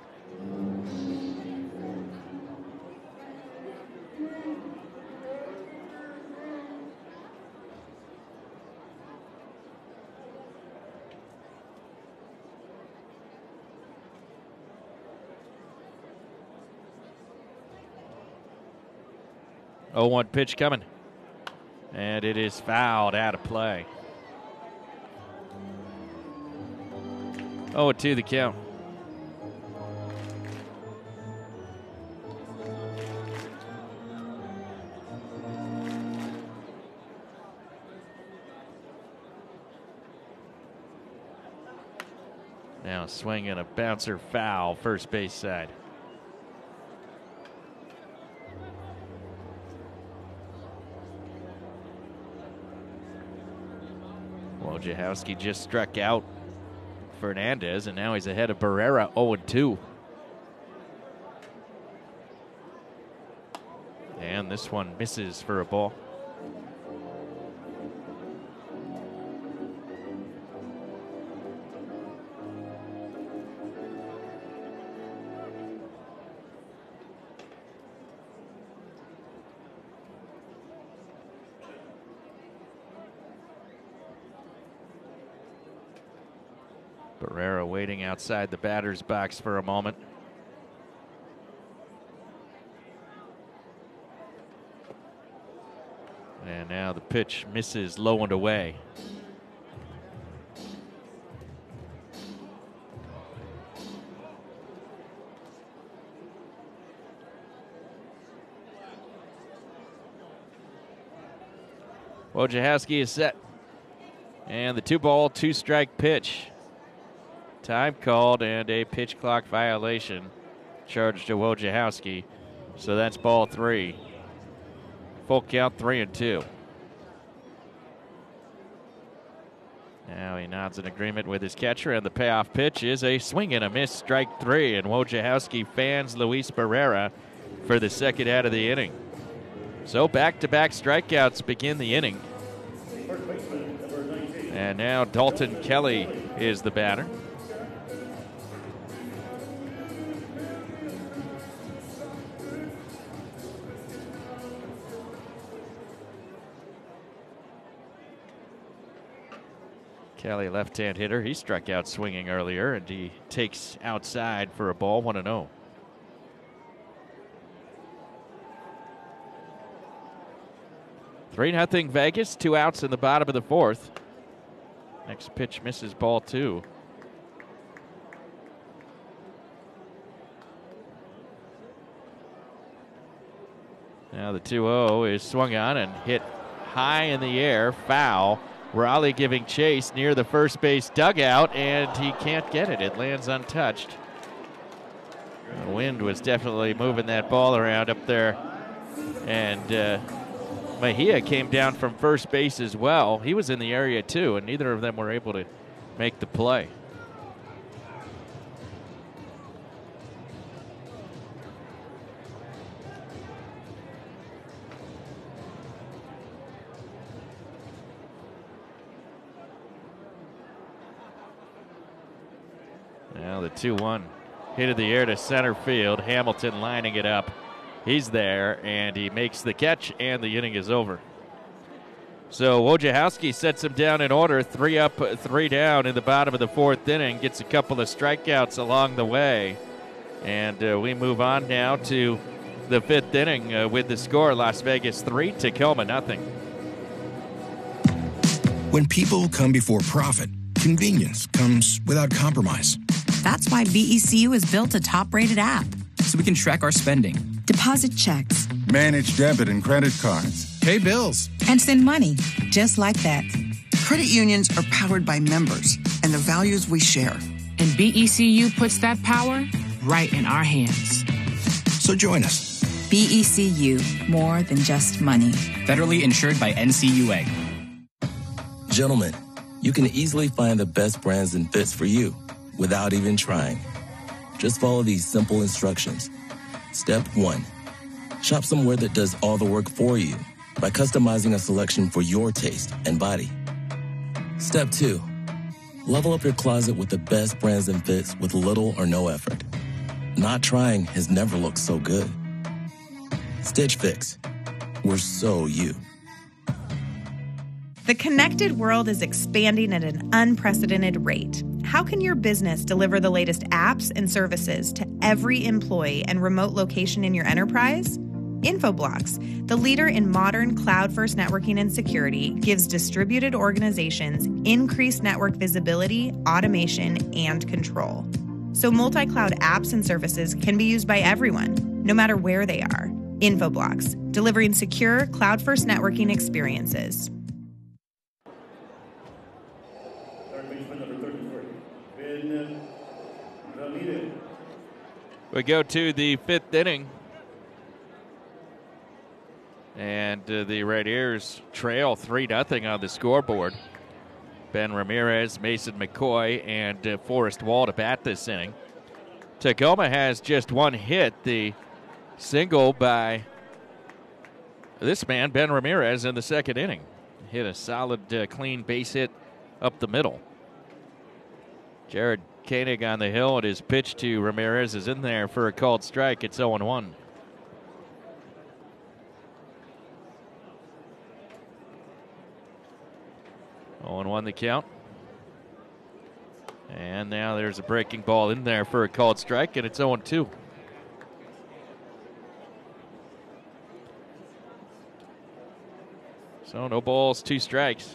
oh one pitch coming. And it is fouled out of play. oh two the count. Now swing and a bouncer foul, first base side. Wojciechowski just struck out Fernandez, and now he's ahead of Barrera, oh and two. And this one misses for a ball. Barrera waiting outside the batter's box for a moment. And now the pitch misses low and away. Wojciechowski is set. And the two ball, two strike pitch. Time called and a pitch clock violation charged to Wojciechowski. So that's ball three. Full count, three and two. Now he nods in agreement with his catcher, and the payoff pitch is a swing and a miss, strike three. And Wojciechowski fans Luis Barrera for the second out of the inning. So back-to-back strikeouts begin the inning. And now Dalton Kelly is the batter. Kelly, left-hand hitter. He struck out swinging earlier, and he takes outside for a ball, one and oh. three nothing Vegas, two outs in the bottom of the fourth. Next pitch misses, ball two. Now the two oh is swung on and hit high in the air, foul. Raleigh giving chase near the first base dugout, and he can't get it. It lands untouched. The wind was definitely moving that ball around up there. And uh, Mejia came down from first base as well. He was in the area too, and neither of them were able to make the play. Now the two one hit in the air to center field. Hamilton lining it up. He's there, and he makes the catch, and the inning is over. So Wojciechowski sets him down in order, three up, three down in the bottom of the fourth inning, gets a couple of strikeouts along the way. And uh, we move on now to the fifth inning uh, with the score, Las Vegas three, Tacoma nothing.
When people come before profit, convenience comes without compromise.
That's why B E C U has built a top-rated app.
So we can track our spending,
deposit checks,
manage debit and credit cards,
pay bills,
and send money just like that.
Credit unions are powered by members and the values we share.
And B E C U puts that power right in our hands.
So join us.
B E C U, more than just money.
Federally insured by N C U A.
Gentlemen, you can easily find the best brands and fits for you without even trying. Just follow these simple instructions. Step one, shop somewhere that does all the work for you by customizing a selection for your taste and body. Step two, level up your closet with the best brands and fits with little or no effort. Not trying has never looked so good. Stitch Fix, we're so you.
The connected world is expanding at an unprecedented rate. How can your business deliver the latest apps and services to every employee and remote location in your enterprise? Infoblox, the leader in modern cloud-first networking and security, gives distributed organizations increased network visibility, automation, and control. So multi-cloud apps and services can be used by everyone, no matter where they are. Infoblox, delivering secure cloud-first networking experiences.
We go to the fifth inning. And uh, the Red Ears trail three nothing on the scoreboard. Ben Ramirez, Mason McCoy, and uh, Forrest Wall to bat this inning. Tacoma has just one hit, the single by this man, Ben Ramirez, in the second inning. Hit a solid, uh, clean base hit up the middle. Jared Koenig on the hill, and his pitch to Ramirez is in there for a called strike. It's oh one. oh one the count. And now there's a breaking ball in there for a called strike, and it's oh and two. So no balls, two strikes.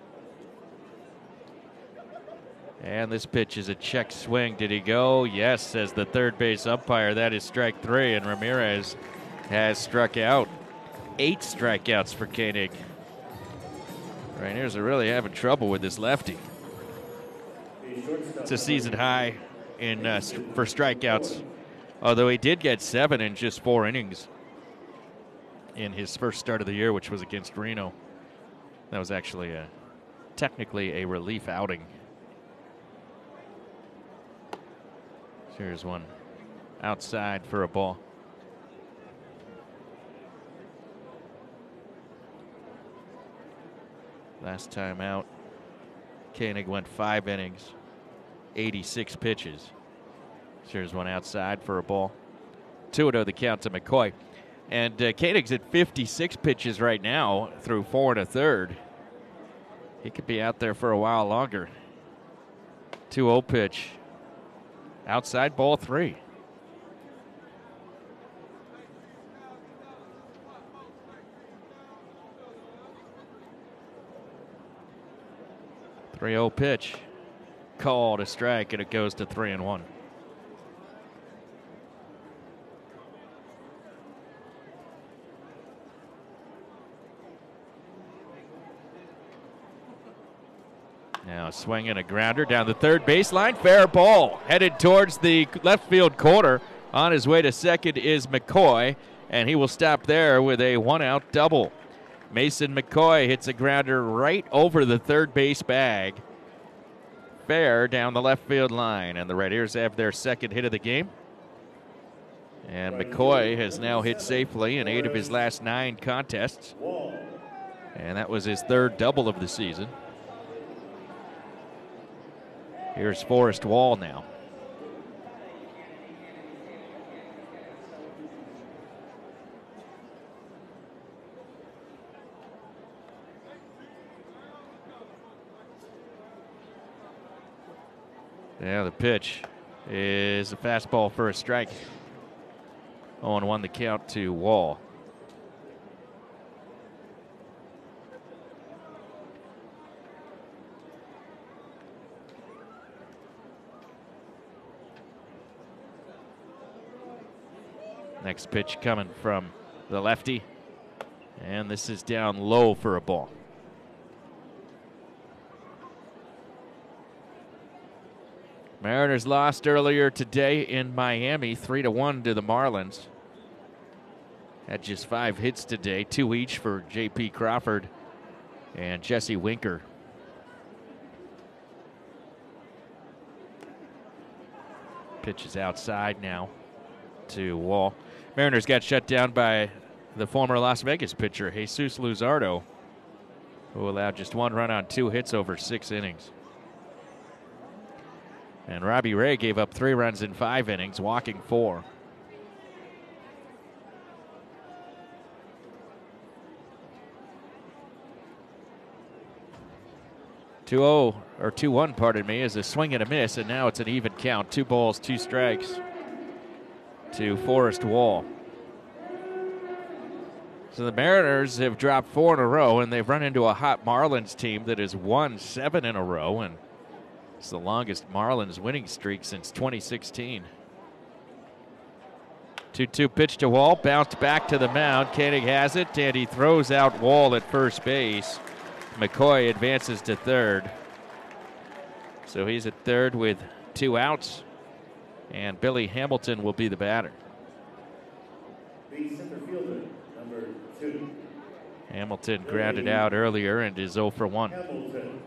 And this pitch is a check swing. Did he go? Yes, says the third base umpire. That is strike three, and Ramirez has struck out. Eight strikeouts for Koenig. Rainiers are really having trouble with this lefty. It's a season high in uh, for strikeouts, although he did get seven in just four innings in his first start of the year, which was against Reno. That was actually a, technically a relief outing. Here's one outside for a ball. Last time out, Koenig went five innings, eighty-six pitches. Here's one outside for a ball. two and oh the count to McCoy. And uh, Koenig's at fifty-six pitches right now through four and a third. He could be out there for a while longer. two oh pitch. Outside ball three. three oh pitch. Called a strike, and it goes to three and one. Now swinging a grounder down the third baseline. Fair ball. Headed towards the left field corner. On his way to second is McCoy, and he will stop there with a one-out double. Mason McCoy hits a grounder right over the third base bag. Fair down the left field line, and the Red Ears have their second hit of the game. And McCoy has now hit safely in eight of his last nine contests. And that was his third double of the season. Here's Forrest Wall now. Yeah, the pitch is a fastball for a strike. oh and one the count to Wall. Next pitch coming from the lefty. And this is down low for a ball. Mariners lost earlier today in Miami, three to one to the Marlins. Had just five hits today, two each for J P Crawford and Jesse Winker. Pitch is outside now to Wall. Mariners got shut down by the former Las Vegas pitcher, Jesus Luzardo, who allowed just one run on two hits over six innings. And Robbie Ray gave up three runs in five innings, walking four. two oh, or two one, pardon me, is a swing and a miss, and now it's an even count. Two balls, two strikes to Forrest Wall. So the Mariners have dropped four in a row, and they've run into a hot Marlins team that has won seven in a row, and it's the longest Marlins winning streak since twenty sixteen. two two pitch to Wall, bounced back to the mound. Koenig has it, and he throws out Wall at first base. McCoy advances to third. So he's at third with two outs, and Billy Hamilton will be the batter.
The center fielder, number two.
Hamilton grounded out earlier and is oh for one.
Hamilton.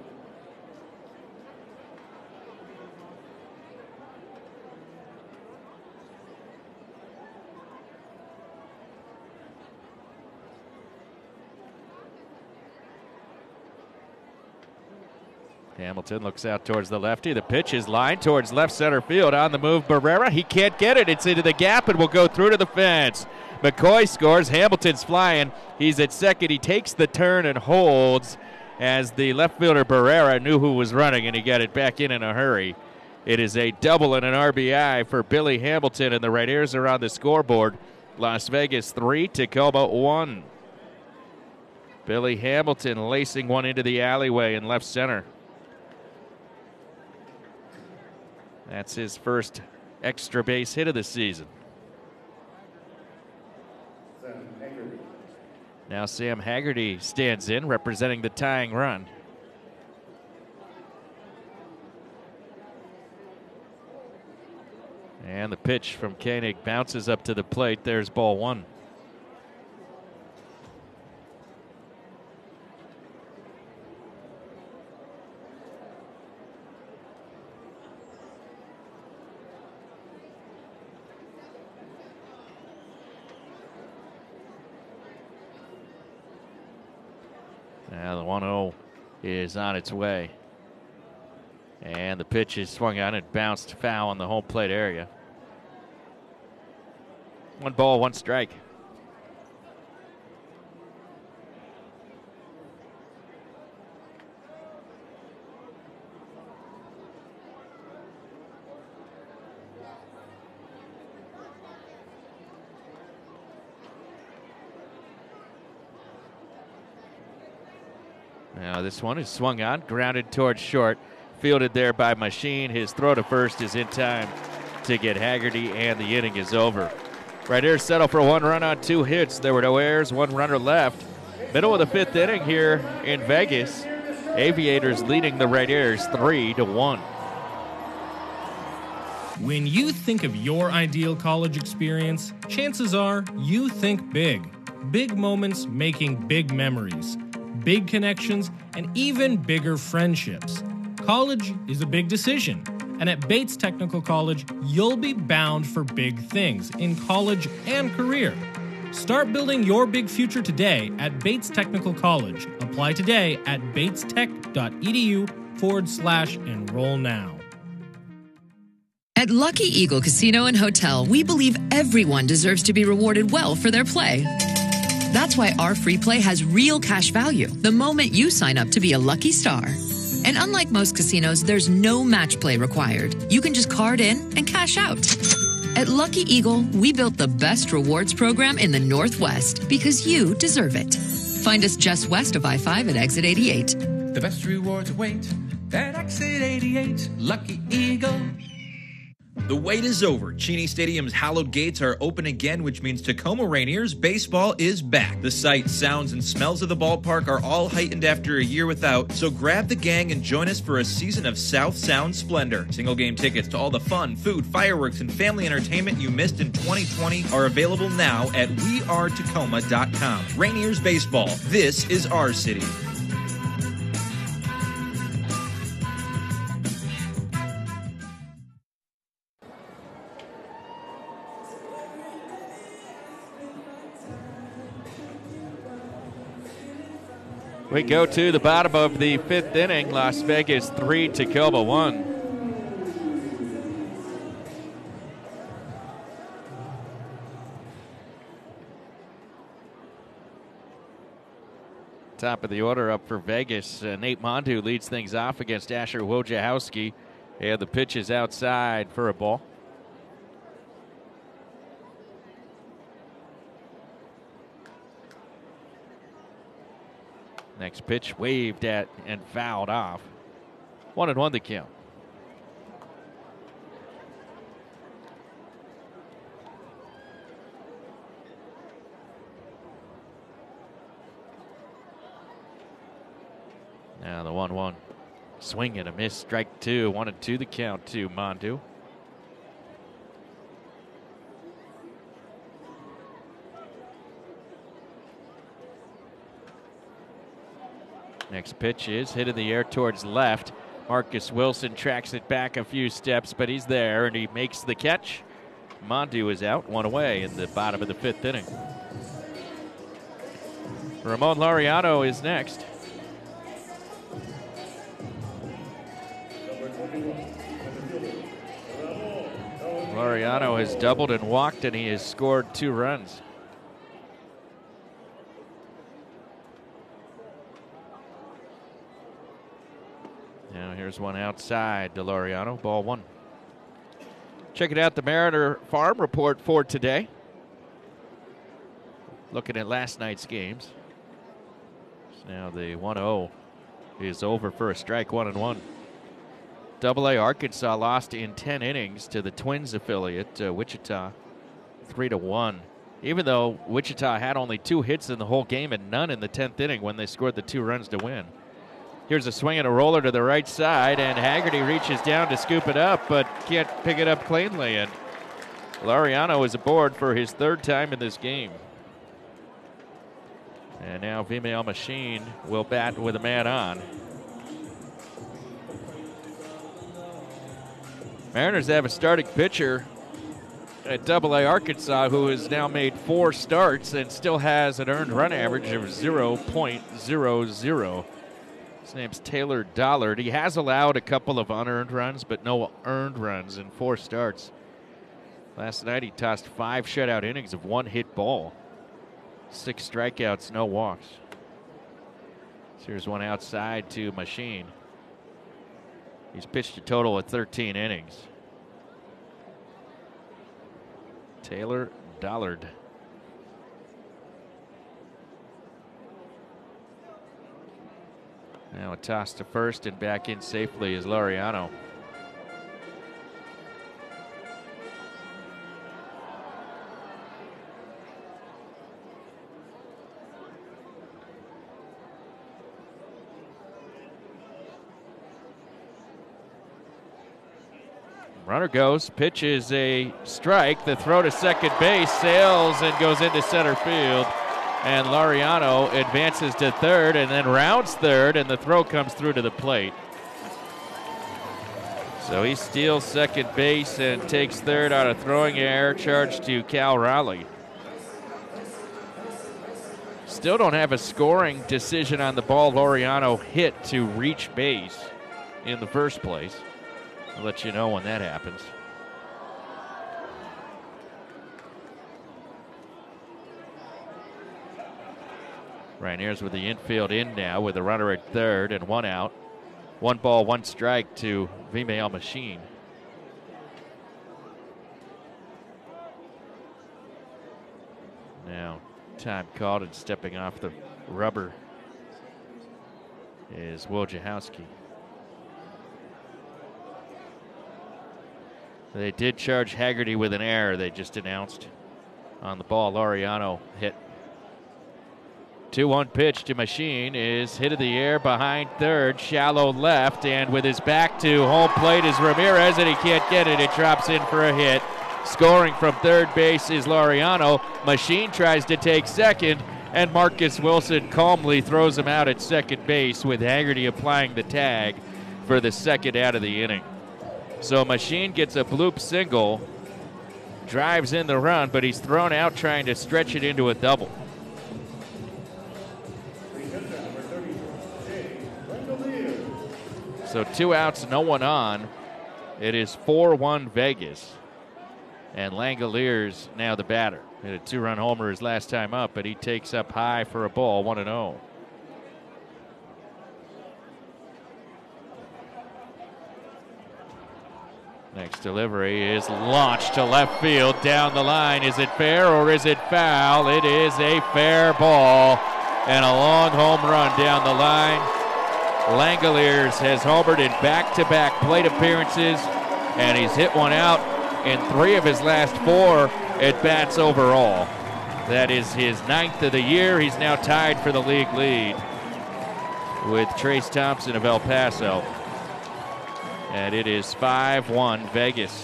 Hamilton looks out towards the lefty. The pitch is lined towards left center field. On the move, Barrera. He can't get it. It's into the gap and will go through to the fence. McCoy scores. Hamilton's flying. He's at second. He takes the turn and holds as the left fielder Barrera knew who was running, and he got it back in in a hurry. It is a double and an R B I for Billy Hamilton, and the Rainiers are on the scoreboard. Las Vegas three, Tacoma one. Billy Hamilton lacing one into the alleyway in left center. That's his first extra base hit of the season. Now Sam Haggerty stands in, representing the tying run. And the pitch from Koenig bounces up to the plate. There's ball one. Now the one oh is on its way. And the pitch is swung on and bounced foul in the home plate area. One ball, one strike. Now this one is swung on, grounded towards short. Fielded there by Machine. His throw to first is in time to get Haggerty, and the inning is over. Rainiers settle for one run on two hits. There were no errors, one runner left. Middle of the fifth inning here in Vegas. Aviators leading the Rainiers three to one.
When you think of your ideal college experience, chances are you think big. Big moments making big memories, big connections, and even bigger friendships. College is a big decision, and at Bates Technical College, you'll be bound for big things in college and career. Start building your big future today at Bates Technical College. Apply today at bates-tech.edu forward slash enroll now.
At Lucky Eagle Casino and Hotel, we believe everyone deserves to be rewarded well for their play. That's why our free play has real cash value the moment you sign up to be a lucky star. And unlike most casinos, there's no match play required. You can just card in and cash out. At Lucky Eagle, we built the best rewards program in the Northwest because you deserve it. Find us just west of I five at exit eighty-eight.
The best rewards await at exit eighty-eight. Lucky Eagle.
The wait is over. Cheney Stadium's hallowed gates are open again, which means Tacoma Rainiers baseball is back. The sights, sounds, and smells of the ballpark are all heightened after a year without, so grab the gang and join us for a season of South Sound splendor. Single game tickets to all the fun, food, fireworks, and family entertainment you missed in twenty twenty are available now at we are tacoma dot com. Rainiers baseball. This is our city.
We go to the bottom of the fifth inning. Las Vegas three, Tacoma one. Top of the order up for Vegas. Uh, Nate Mondu leads things off against Asher Wojciechowski. And the pitch is outside for a ball. Next pitch waved at and fouled off. One and one the count. Now the one one. Swing and a miss. Strike two. One and two the count to Mondu. Next pitch is hit in the air towards left. Marcus Wilson tracks it back a few steps, but he's there and he makes the catch. Mondu is out, one away in the bottom of the fifth inning. Ramon Laureano is next. Laureano has doubled and walked, and he has scored two runs. Now here's one outside to Laureano, ball one. Checking out the Mariner Farm report for today. Looking at last night's games. So now the one oh is over for a strike, one and one. Double A Arkansas lost in ten innings to the Twins affiliate, uh, Wichita, three to one. Even though Wichita had only two hits in the whole game and none in the tenth inning when they scored the two runs to win. Here's a swing and a roller to the right side, and Haggerty reaches down to scoop it up, but can't pick it up cleanly. And Laureano is aboard for his third time in this game. And now Vimael Machine will bat with a man on. Mariners have a starting pitcher at Double A Arkansas who has now made four starts and still has an earned run average of zero point zero zero. His name's Taylor Dollard. He has allowed a couple of unearned runs, but no earned runs in four starts. Last night he tossed five shutout innings of one hit ball. Six strikeouts, no walks. So here's one outside to Machine. He's pitched a total of thirteen innings. Taylor Dollard. Now a toss to first, and back in safely is Laureano. Runner goes, pitch is a strike. The throw to second base sails and goes into center field. And Laureano advances to third and then rounds third, and the throw comes through to the plate. So he steals second base and takes third on a throwing error charged to Cal Raleigh. Still don't have a scoring decision on the ball Laureano hit to reach base in the first place. I'll let you know when that happens. Rainiers with the infield in now with a runner at third and one out. One ball, one strike to Vimael Machine. Now, time called, and stepping off the rubber is Wojciechowski. They did charge Haggerty with an error, they just announced on the ball Laureano hit. two one pitch to Machine is hit in the air behind third, shallow left, and with his back to home plate is Ramirez, and he can't get it. It drops in for a hit. Scoring from third base is Laureano. Machine tries to take second, and Marcus Wilson calmly throws him out at second base with Haggerty applying the tag for the second out of the inning. So Machine gets a bloop single, drives in the run, but he's thrown out trying to stretch it into a double. So two outs, no one on. It is four one Vegas. And Langoliers now the batter. Hit a two-run homer his last time up, but he takes up high for a ball, one and oh. Next delivery is launched to left field down the line. Is it fair or is it foul? It is a fair ball and a long home run down the line. Langoliers has homered in back-to-back plate appearances, and he's hit one out in three of his last four at-bats overall. That is his ninth of the year. He's now tied for the league lead with Trace Thompson of El Paso. And it is five one Vegas.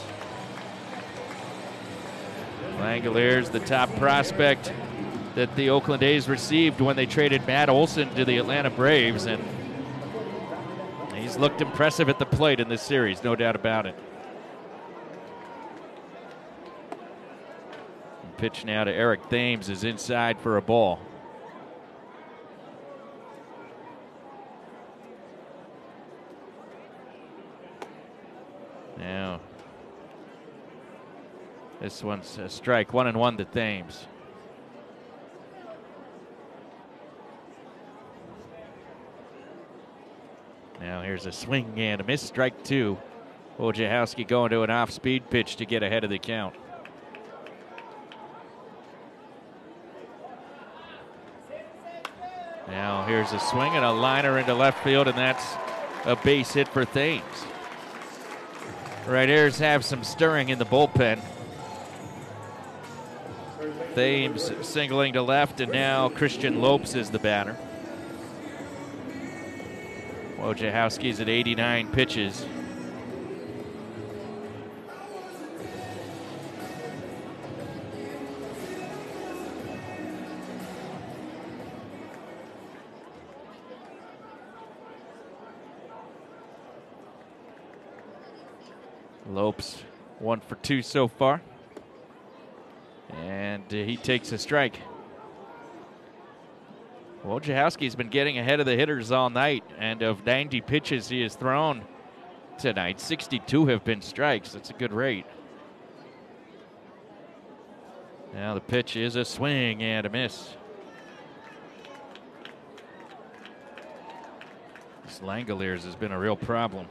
Langoliers, the top prospect that the Oakland A's received when they traded Matt Olson to the Atlanta Braves, and he's looked impressive at the plate in this series, no doubt about it. Pitch now to Eric Thames is inside for a ball. Now, this one's a strike, one and one to Thames. Now here's a swing and a miss, strike two Wojciechowski going to an off-speed pitch to get ahead of the count. Now here's a swing and a liner into left field, and that's a base hit for Thames. Right-handers have some stirring in the bullpen. Thames singling to left, and now Christian Lopes is the batter. Wojciechowski's at eighty-nine pitches. Lopes one for two so far. And uh, he takes a strike. Wojciechowski's been getting ahead of the hitters all night, and of ninety pitches he has thrown tonight, sixty-two have been strikes. That's a good rate. Now the pitch is a swing and a miss. This Langoliers has been a real problem.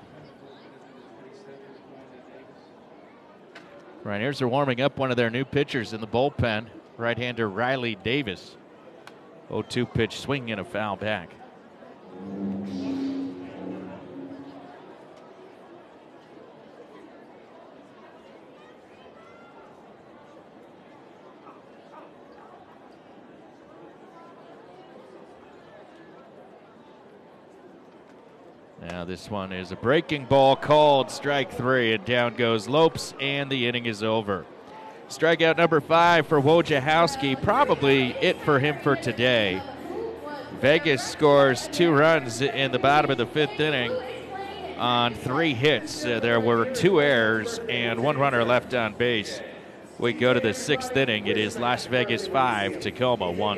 Right-handers are warming up one of their new pitchers in the bullpen, right-hander Riley Davis. oh two pitch swing and a foul back. Now this one is a breaking ball called strike three, and down goes Lopes, and the inning is over. Strikeout number five for Wojciechowski, probably it for him for today. Vegas scores two runs in the bottom of the fifth inning on three hits. Uh, there were two errors and one runner left on base. We go to the sixth inning. It is Las Vegas five, Tacoma one.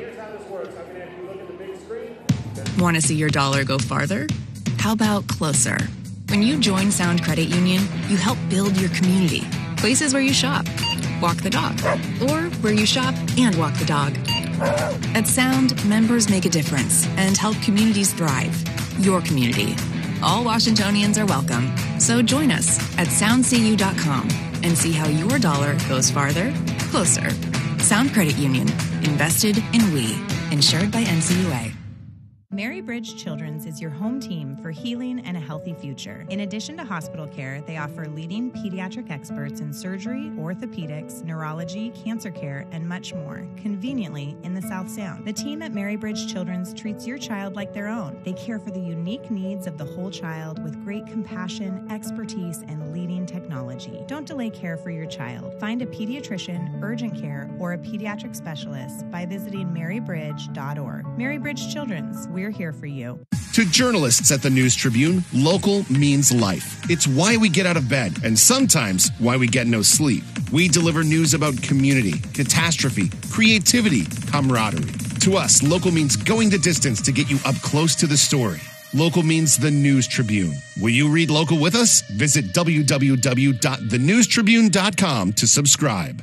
Want to see your dollar go farther? How about closer? When you join Sound Credit Union, you help build your community. Places where you shop, walk the dog, or where you shop and walk the dog. At Sound, members make a difference and help communities thrive. Your community. All Washingtonians are welcome. So join us at sound c u dot com and see how your dollar goes farther, closer. Sound Credit Union. Invested in we. Insured by N C U A.
Mary Bridge Children's is your home team for healing and a healthy future. In addition to hospital care, they offer leading pediatric experts in surgery, orthopedics, neurology, cancer care, and much more, conveniently in the South Sound. The team at Mary Bridge Children's treats your child like their own. They care for the unique needs of the whole child with great compassion, expertise, and leading technology. Don't delay care for your child. Find a pediatrician, urgent care, or a pediatric specialist by visiting mary bridge dot org. Mary Bridge Children's, we're here for you.
To journalists at the News Tribune, local means life. It's why we get out of bed, and sometimes why we get no sleep. We deliver news about community, catastrophe, creativity, camaraderie. To us, local means going the distance to get you up close to the story. Local means the News Tribune. Will you read local with us? Visit w w w dot the news tribune dot com to subscribe.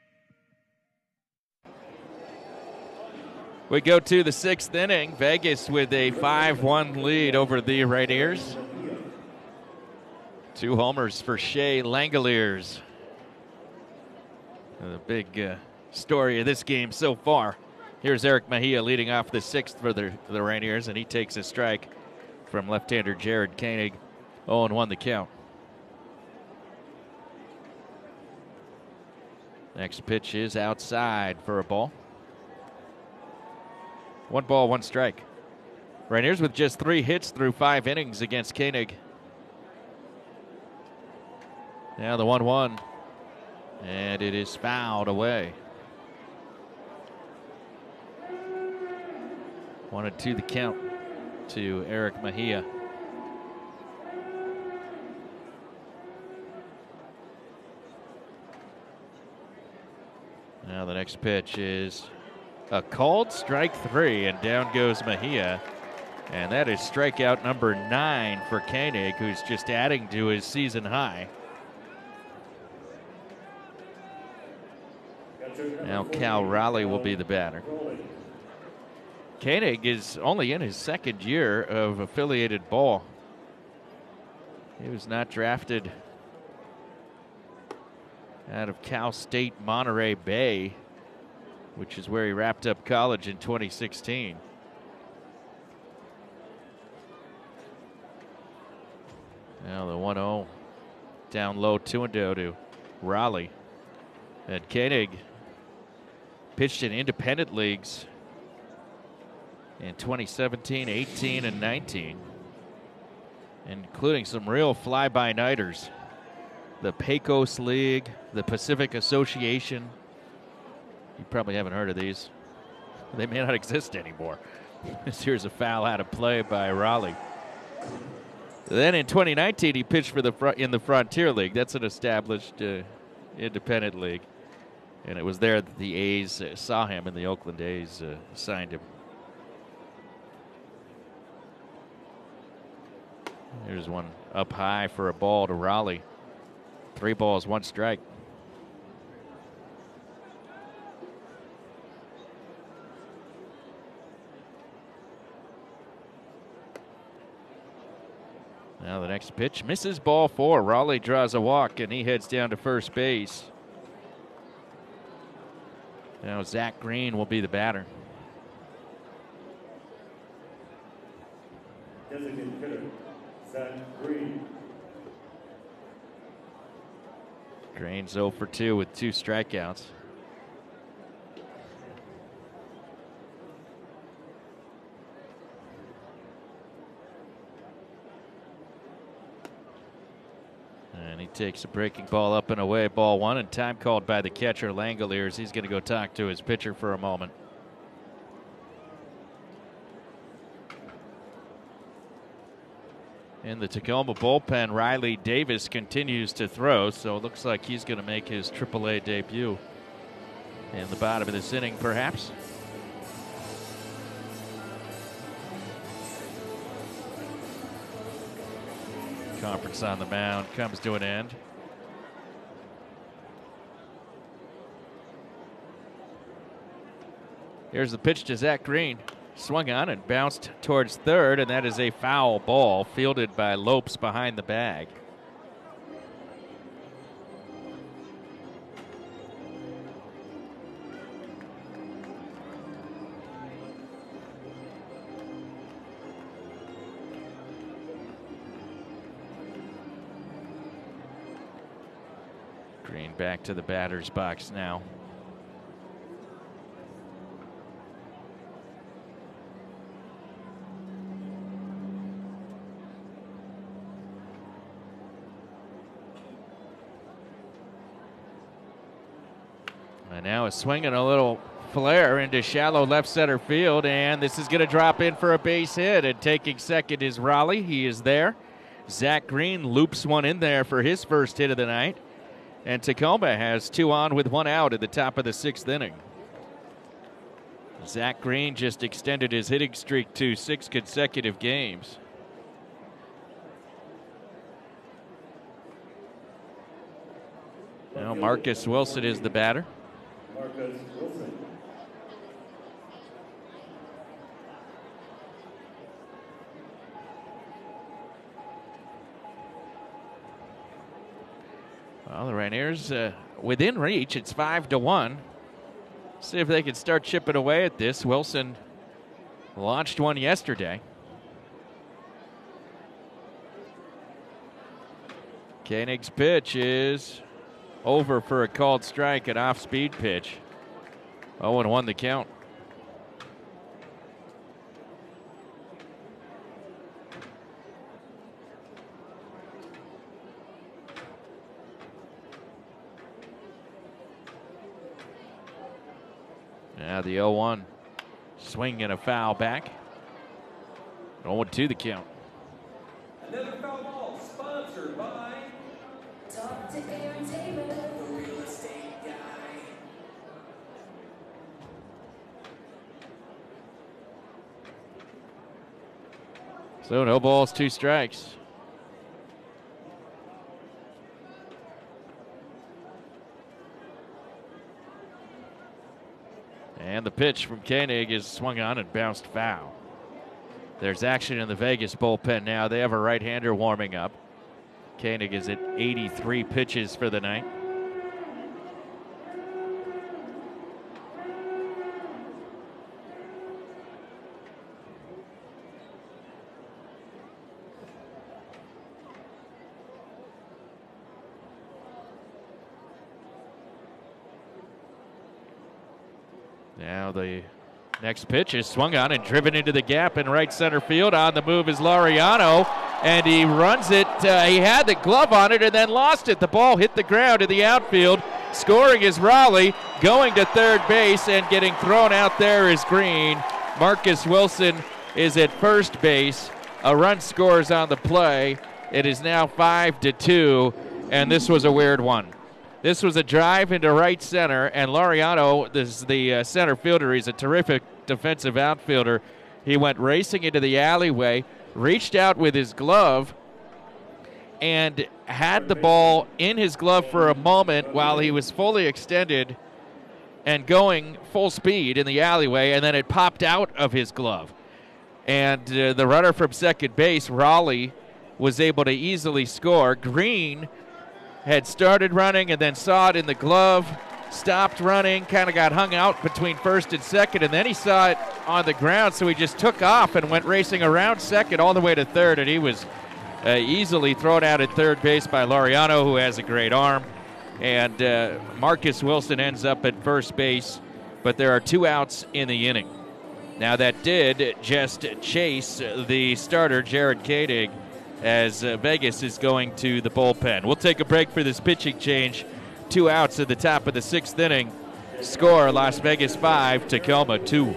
We go to the sixth inning. Vegas with a five one lead over the Rainiers. Two homers for Shea Langoliers. The big uh, story of this game so far. Here's Eric Mejia leading off the sixth for the, the Rainiers, and he takes a strike from left-hander Jared Koenig. oh and one the count. Next pitch is outside for a ball. One ball, one strike. Rainiers with just three hits through five innings against Koenig. Now the one one, and it is fouled away. One and two the count to Eric Mejia. Now the next pitch is a called strike three, and down goes Mejia. And that is strikeout number nine for Koenig, who's just adding to his season high. Now Cal Raleigh will be the batter. Koenig is only in his second year of affiliated ball. He was not drafted out of Cal State Monterey Bay, which is where he wrapped up college in twenty sixteen. Now the one oh down low, two and oh to Raleigh. And Koenig pitched in independent leagues in twenty seventeen, eighteen, and nineteen, including some real fly-by-nighters. The Pecos League, the Pacific Association. You probably haven't heard of these. They may not exist anymore. Here's a foul out of play by Raleigh. Then in twenty nineteen, he pitched for the fr- in the Frontier League. That's an established uh, independent league. And it was there that the A's uh, saw him, and the Oakland A's uh, signed him. Here's one up high for a ball to Raleigh. Three balls, one strike. Now the next pitch misses, ball four. Raleigh draws a walk, and he heads down to first base. Now Zach Green will be the batter.
Designated hitter, Zach Green.
Green's oh for two with two strikeouts. And he takes a breaking ball up and away, ball one, and time called by the catcher, Langoliers. He's going to go talk to his pitcher for a moment. In the Tacoma bullpen, Riley Davis continues to throw, so it looks like he's going to make his triple A debut in the bottom of this inning, perhaps. Conference on the mound comes to an end. Here's the pitch to Zach Green. Swung on and bounced towards third, and that is a foul ball fielded by Lopes behind the bag. Green back to the batter's box now. And now a swing and a little flare into shallow left center field, and this is going to drop in for a base hit. And taking second is Raleigh. He is there. Zach Green loops one in there for his first hit of the night. And Tacoma has two on with one out at the top of the sixth inning. Zach Green just extended his hitting streak to six consecutive games. Now Marcus Wilson is the batter.
Marcus Wilson.
Well, the Rainiers uh, within reach. It's five to one. See if they can start chipping away at this. Wilson launched one yesterday. Koenig's pitch is over for a called strike, an off-speed pitch. oh and one the count. Now the oh one. Swing and a foul back. oh and two the count.
Another foul ball sponsored by Talk to Aaron Taylor, the real estate guy.
So no balls, two strikes. And the pitch from Koenig is swung on and bounced foul. There's action in the Vegas bullpen now. They have a right-hander warming up. Koenig is at eighty-three pitches for the night. Now the next pitch is swung on and driven into the gap in right center field. On the move is Laureano, and he runs it. Uh, he had the glove on it and then lost it. The ball hit the ground in the outfield. Scoring is Raleigh. Going to third base and getting thrown out there is Green. Marcus Wilson is at first base. A run scores on the play. It is now five to two, and this was a weird one. This was a drive into right center, and Laureano, this is the uh, center fielder. He's a terrific defensive outfielder. He went racing into the alleyway, reached out with his glove, and had the ball in his glove for a moment while he was fully extended and going full speed in the alleyway, and then it popped out of his glove. And uh, the runner from second base, Raleigh, was able to easily score. Green had started running and then saw it in the glove, stopped running, kind of got hung out between first and second, and then he saw it on the ground, so he just took off and went racing around second all the way to third, and he was uh, easily thrown out at third base by Laureano, who has a great arm. And uh, Marcus Wilson ends up at first base, but there are two outs in the inning. Now that did just chase the starter, Jared Koenig, as uh, Vegas is going to the bullpen. We'll take a break for this pitching change. Two outs at the top of the sixth inning. Score, Las Vegas five, Tacoma two.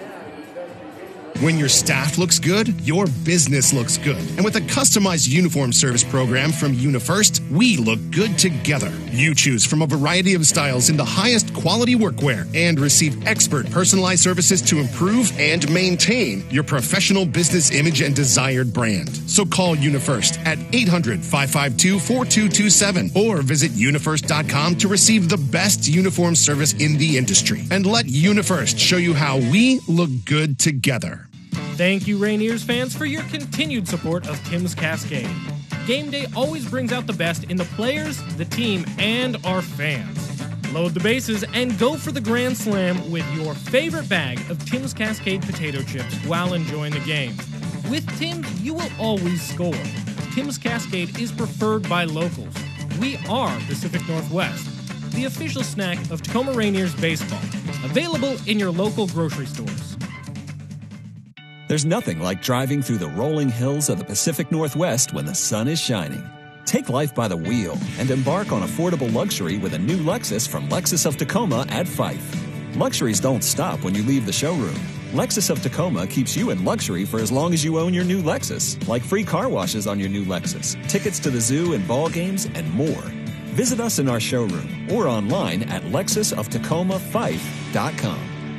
When your staff looks good, your business looks good. And with a customized uniform service program from UniFirst, we look good together. You choose from a variety of styles in the highest quality workwear and receive expert personalized services to improve and maintain your professional business image and desired brand. So call UniFirst at eight hundred, five five two, four two two seven or visit unifirst dot com to receive the best uniform service in the industry. And let UniFirst show you how we look good together.
Thank you, Rainiers fans, for your continued support of Tim's Cascade. Game day always brings out the best in the players, the team, and our fans. Load the bases and go for the Grand Slam with your favorite bag of Tim's Cascade potato chips while enjoying the game. With Tim's, you will always score. Tim's Cascade is preferred by locals. We are Pacific Northwest, the official snack of Tacoma Rainiers baseball. Available in your local grocery stores.
There's nothing like driving through the rolling hills of the Pacific Northwest when the sun is shining. Take life by the wheel and embark on affordable luxury with a new Lexus from Lexus of Tacoma at Fife. Luxuries don't stop when you leave the showroom. Lexus of Tacoma keeps you in luxury for as long as you own your new Lexus, like free car washes on your new Lexus, tickets to the zoo and ball games, and more. Visit us in our showroom or online at lexus of tacoma fife dot com.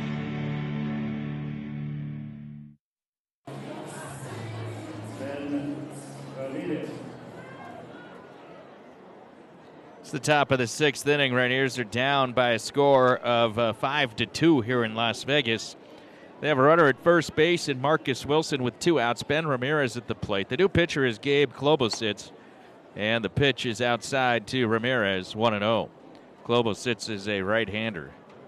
It's the top of the sixth inning. Rainiers are down by a score of uh, five to two here in Las Vegas. They have a runner at first base in Marcus Wilson with two outs. Ben Ramirez at the plate. The new pitcher is Gabe Klobosits, and the pitch is outside to Ramirez, one and oh. Klobosits is a right-hander.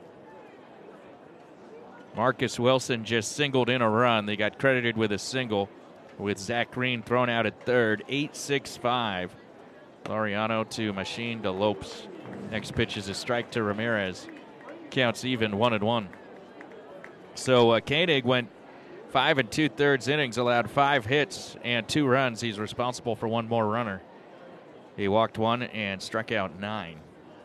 Marcus Wilson just singled in a run. They got credited with a single with Zach Green thrown out at third, eight six five. Laureano to Machine de Lopes. Next pitch is a strike to Ramirez. Counts even, one and one. So uh, Koenig went five and two thirds innings, allowed five hits and two runs. He's responsible for one more runner. He walked one and struck out nine.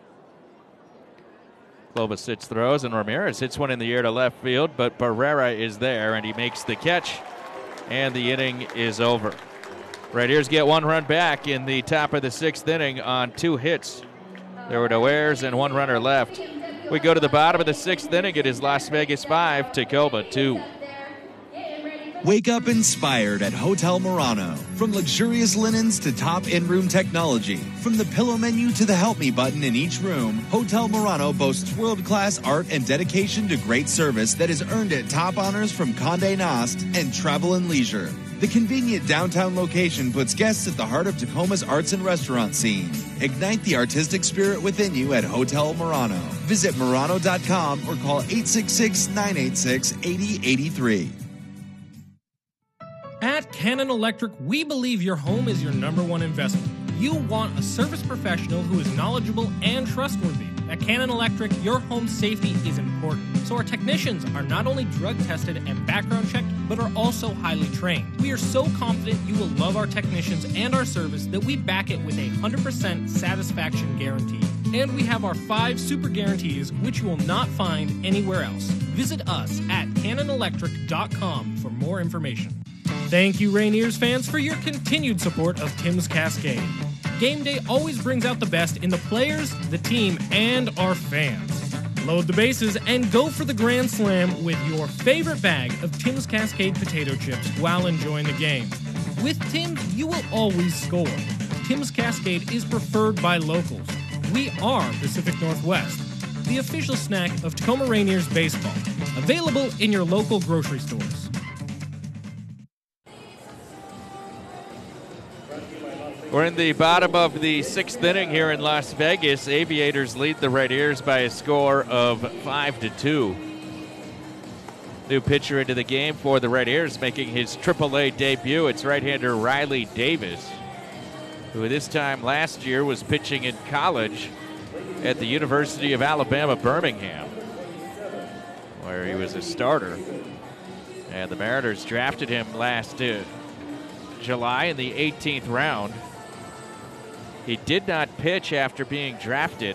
Klobosits throws, and Ramirez hits one in the air to left field, but Barrera is there, and he makes the catch, and the inning is over. Rainiers get one run back in the top of the sixth inning on two hits. There were no errors and one runner left. We go to the bottom of the sixth inning. It is Las Vegas five, Tacoma two.
Wake up inspired at Hotel Murano. From luxurious linens to top in-room technology, from the pillow menu to the help me button in each room, Hotel Murano boasts world-class art and dedication to great service that has earned it top honors from Condé Nast and Travel and Leisure. The convenient downtown location puts guests at the heart of Tacoma's arts and restaurant scene. Ignite the artistic spirit within you at Hotel Murano. Visit Murano dot com or call eight six six, nine eight six, eight zero eight three.
At Cannon Electric, we believe your home is your number one investment. You want a service professional who is knowledgeable and trustworthy. At Cannon Electric, your home safety is important, so our technicians are not only drug tested and background checked, but are also highly trained. We are so confident you will love our technicians and our service that we back it with a one hundred percent satisfaction guarantee. And we have our five super guarantees, which you will not find anywhere else. Visit us at cannon electric dot com for more information. Thank you, Rainiers fans, for your continued support of Tim's Cascade. Game day always brings out the best in the players, the team, and our fans. Load the bases and go for the Grand Slam with your favorite bag of Tim's Cascade potato chips while enjoying the game. With Tim's, you will always score. Tim's Cascade is preferred by locals. We are Pacific Northwest, the official snack of Tacoma Rainiers baseball. Available in your local grocery stores.
We're in the bottom of the sixth inning here in Las Vegas. Aviators lead the Rainiers by a score of five to two. New pitcher into the game for the Rainiers, making his triple A debut. It's right-hander Riley Davis, who this time last year was pitching in college at the University of Alabama, Birmingham, where he was a starter. And the Mariners drafted him last uh, July in the eighteenth round. He did not pitch after being drafted.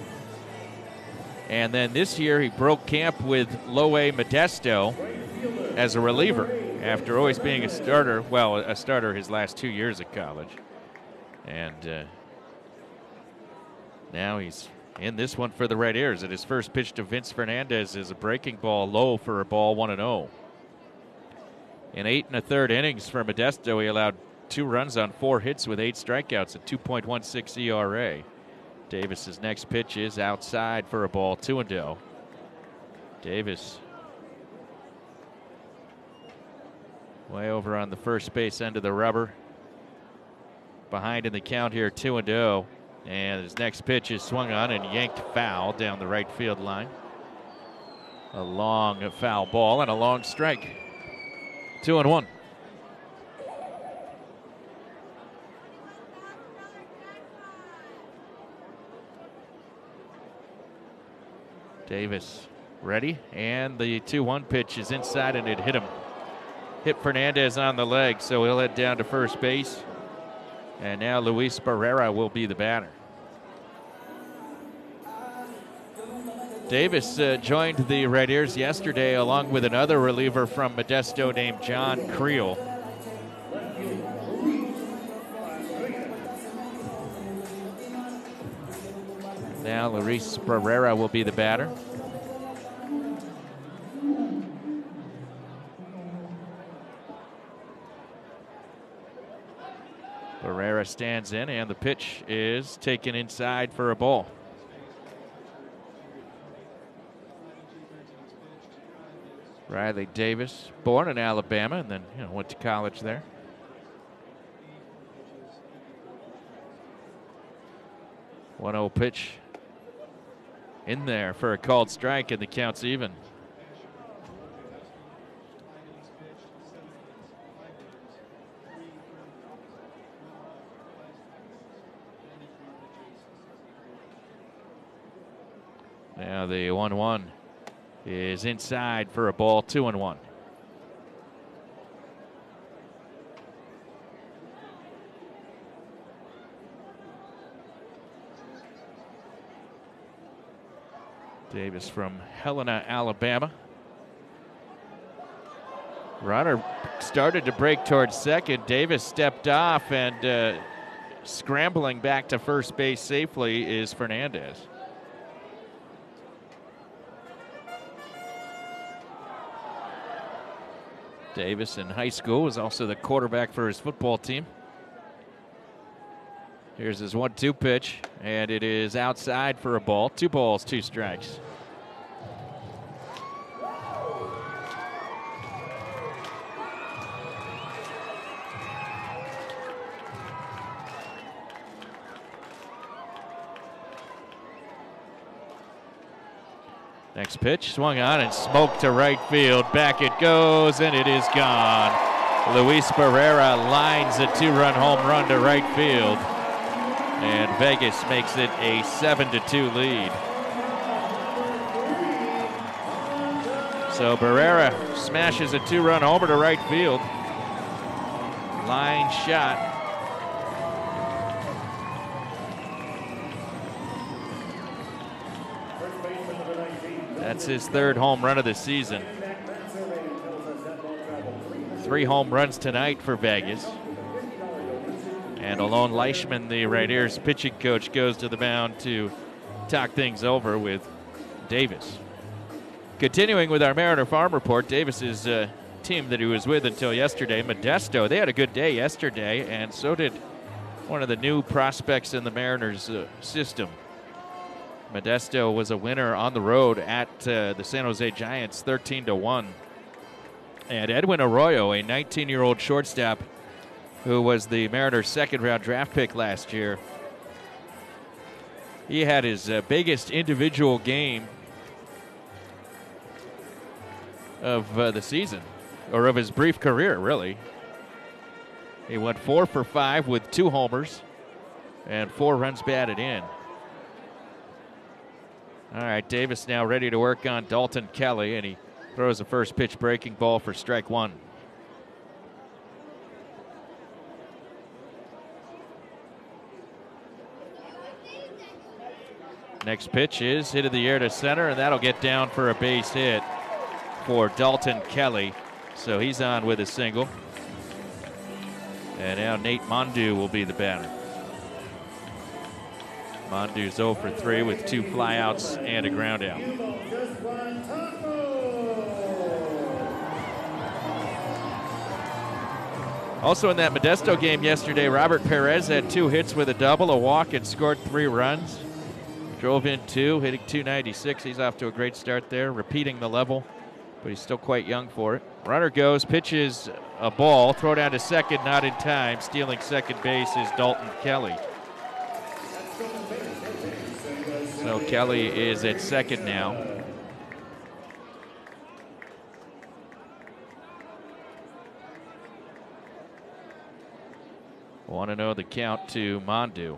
And then this year he broke camp with Loe Modesto as a reliever after always being a starter, well, a starter his last two years at college. And uh, now he's in this one for the Rainiers. At his first pitch to Vince Fernandez is a breaking ball low for a ball one and oh. In eight and a third innings for Modesto, he allowed two runs on four hits with eight strikeouts at two point one six E R A. Davis's next pitch is outside for a ball, two and oh. Davis way over on the first base end of the rubber. Behind in the count here, two and oh. And his next pitch is swung on and yanked foul down the right field line. A long foul ball and a long strike. Two and one. Davis ready, and the two one pitch is inside, and it hit him. Hit Fernandez on the leg, so he'll head down to first base. And now Luis Barrera will be the batter. Davis uh, joined the Rainiers yesterday along with another reliever from Modesto named John Creel. Now Luis Barrera will be the batter. Barrera stands in, and the pitch is taken inside for a ball. Riley Davis, born in Alabama, and then you know went to college there. one oh pitch in there for a called strike, and the count's even. Now the one one is inside for a ball, two and one. Davis from Helena, Alabama. Runner started to break towards second. Davis stepped off, and uh, scrambling back to first base safely is Fernandez. Davis in high school was also the quarterback for his football team. Here's his one two pitch, and it is outside for a ball. Two balls, two strikes. Next pitch, swung on and smoked to right field. Back it goes, and it is gone. Luis Barrera lines a two-run home run to right field, and Vegas makes it a seven to two lead. So Barrera smashes a two-run homer to right field. Line shot. That's his third home run of the season. Three home runs tonight for Vegas. And Alon Leishman, the Rainiers pitching coach, goes to the mound to talk things over with Davis. Continuing with our Mariner Farm Report, Davis's uh, team that he was with until yesterday, Modesto, they had a good day yesterday, and so did one of the new prospects in the Mariners uh, system. Modesto was a winner on the road at uh, the San Jose Giants, thirteen to one. And Edwin Arroyo, a nineteen-year-old shortstop who was the Mariners' second-round draft pick last year, he had his uh, biggest individual game of uh, the season, or of his brief career, really. He went four for five with two homers and four runs batted in. All right, Davis now ready to work on Dalton Kelly, and he throws a first pitch breaking ball for strike one. Next pitch is hit in the air to center, and that'll get down for a base hit for Dalton Kelly. So he's on with a single. And now Nate Mondu will be the batter. Mondu's oh for three with two flyouts and a ground out. Also in that Modesto game yesterday, Robert Perez had two hits with a double, a walk, and scored three runs. Drove in two, hitting two ninety-six. He's off to a great start there, repeating the level, but he's still quite young for it. Runner goes, pitches a ball, throw down to second, not in time. Stealing second base is Dalton Kelly. So Kelly is at second now. Want to know the count to Mondu.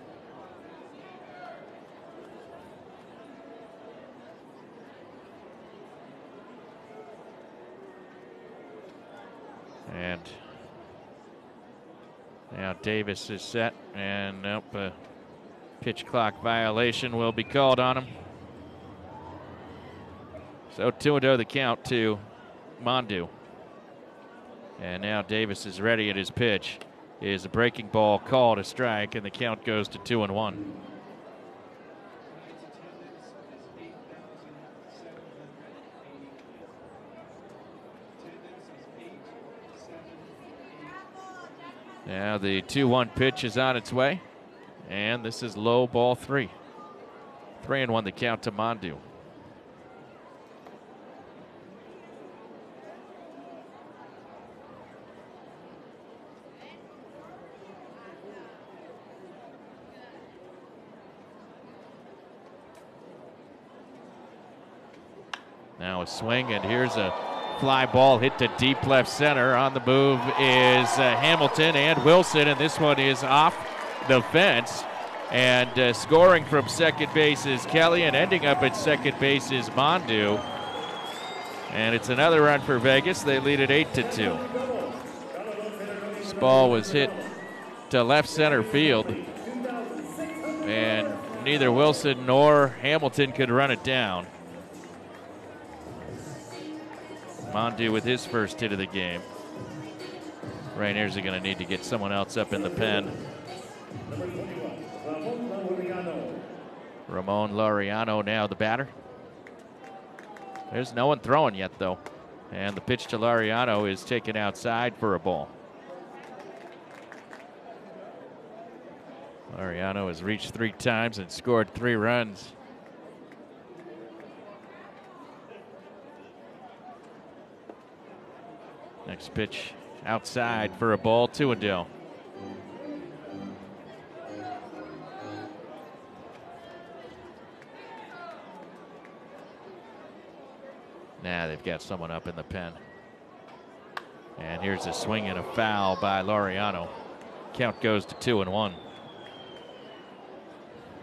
And now Davis is set, and nope, a pitch clock violation will be called on him. So two and oh the count to Mondu. And now Davis is ready at his pitch. Is a breaking ball called a strike, and the count goes to two and one. Now the two one pitch is on its way, and this is low, ball three. Three and one the count to Mondu. Now a swing, and here's a fly ball hit to deep left center. On the move is uh, Hamilton and Wilson, and this one is off the fence. And uh, scoring from second base is Kelly, and ending up at second base is Mondu. And it's another run for Vegas. They lead it eight to two. This ball was hit to left center field, and neither Wilson nor Hamilton could run it down. Mondu with his first hit of the game. Rainiers are going to need to get someone else up in the pen. Ramon Laureano now the batter. There's no one throwing yet, though. And the pitch to Laureano is taken outside for a ball. Laureano has reached three times and scored three runs. Next pitch outside for a ball, two and oh. Now they've got someone up in the pen. And here's a swing and a foul by Laureano. Count goes to two and one.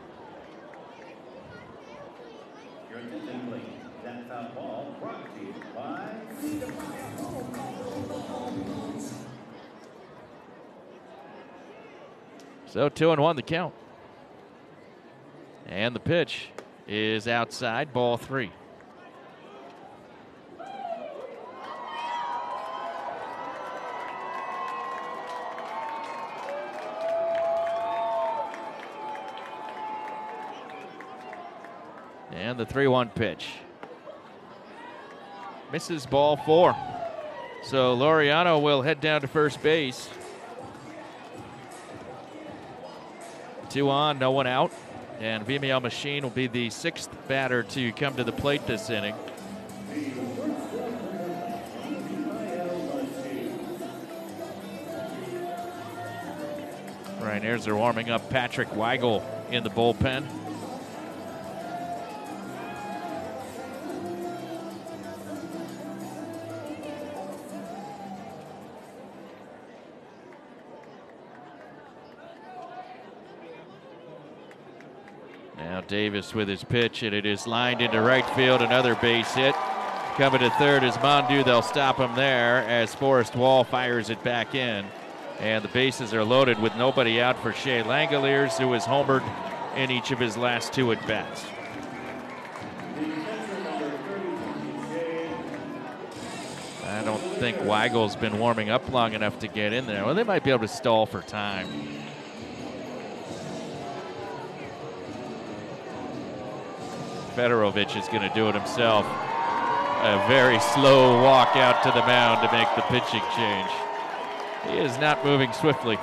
Your attention, please. That foul ball brought to you
So two and one the count. And the pitch is outside, ball three. And the three one pitch. Misses, ball four. So Laureano will head down to first base. Two on, no one out. And Vimeo Machine will be the sixth batter to come to the plate this inning. Pioneers are warming up Patrick Weigel in the bullpen. Now Davis with his pitch, and it is lined into right field. Another base hit. Coming to third is Mondu. They'll stop him there as Forrest Wall fires it back in. And the bases are loaded with nobody out for Shea Langoliers, who has homered in each of his last two at-bats. I don't think Weigel's been warming up long enough to get in there. Well, they might be able to stall for time. Fedorovich is going to do it himself. A very slow walk out to the mound to make the pitching change. He is not moving swiftly.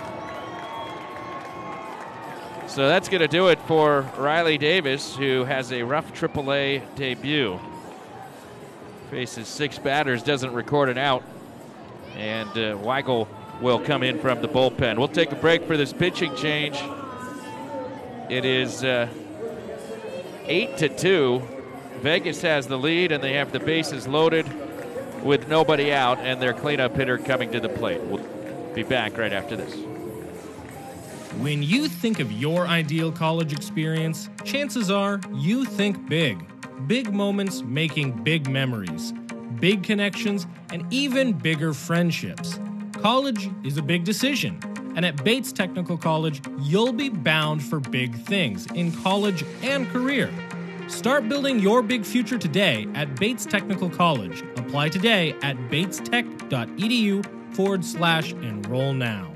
So that's going to do it for Riley Davis, who has a rough triple A debut. Faces six batters, doesn't record an out. And uh, Weigel will come in from the bullpen. We'll take a break for this pitching change. It is uh, eight to two. Vegas has the lead, and they have the bases loaded with nobody out, and their cleanup hitter coming to the plate. We'll be back right after this.
When you think of your ideal college experience, chances are you think big. Big moments making big memories, big connections, and even bigger friendships. College is a big decision, and at Bates Technical College, you'll be bound for big things in college and career. Start building your big future today at Bates Technical College. Apply today at bates-tech.edu forward slash enroll now.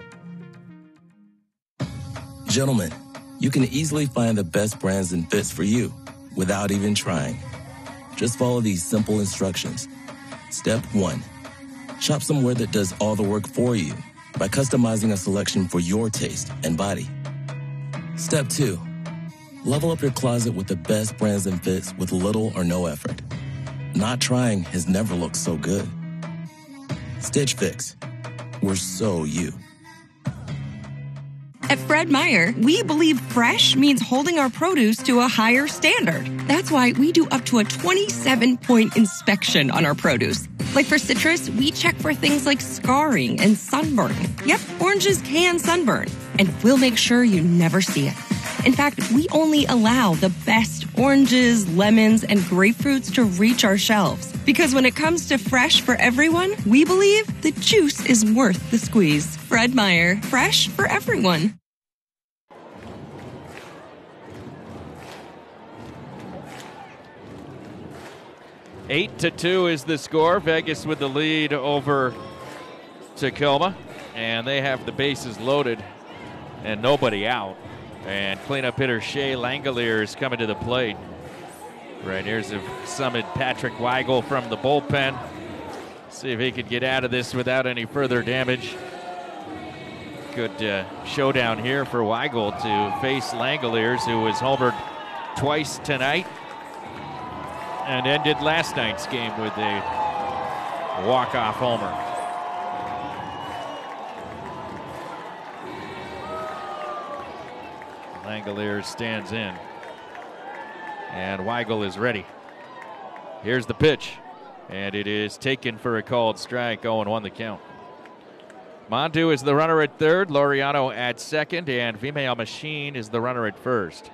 Gentlemen, you can easily find the best brands and fits for you without even trying. Just follow these simple instructions. Step one, shop somewhere that does all the work for you by customizing a selection for your taste and body. Step two, level up your closet with the best brands and fits with little or no effort. Not trying has never looked so good. Stitch Fix. We're so you.
At Fred Meyer, we believe fresh means holding our produce to a higher standard. That's why we do up to a twenty-seven point inspection on our produce. Like for citrus, we check for things like scarring and sunburn. Yep, oranges can sunburn, and we'll make sure you never see it. In fact, we only allow the best oranges, lemons, and grapefruits to reach our shelves. Because when it comes to fresh for everyone, we believe the juice is worth the squeeze. Fred Meyer, fresh for everyone.
Eight to two is the score. Vegas with the lead over Tacoma, and they have the bases loaded and nobody out. And cleanup hitter Shea Langoliers coming to the plate. Rainiers have summoned Patrick Weigel from the bullpen. See if he could get out of this without any further damage. Good uh, showdown here for Weigel to face Langoliers, who was homered twice tonight and ended last night's game with a walk-off homer. Langoliers stands in, and Weigel is ready. Here's the pitch, and it is taken for a called strike. oh and one the count. Montu is the runner at third, Laureano at second, and Vimeo Machine is the runner at first.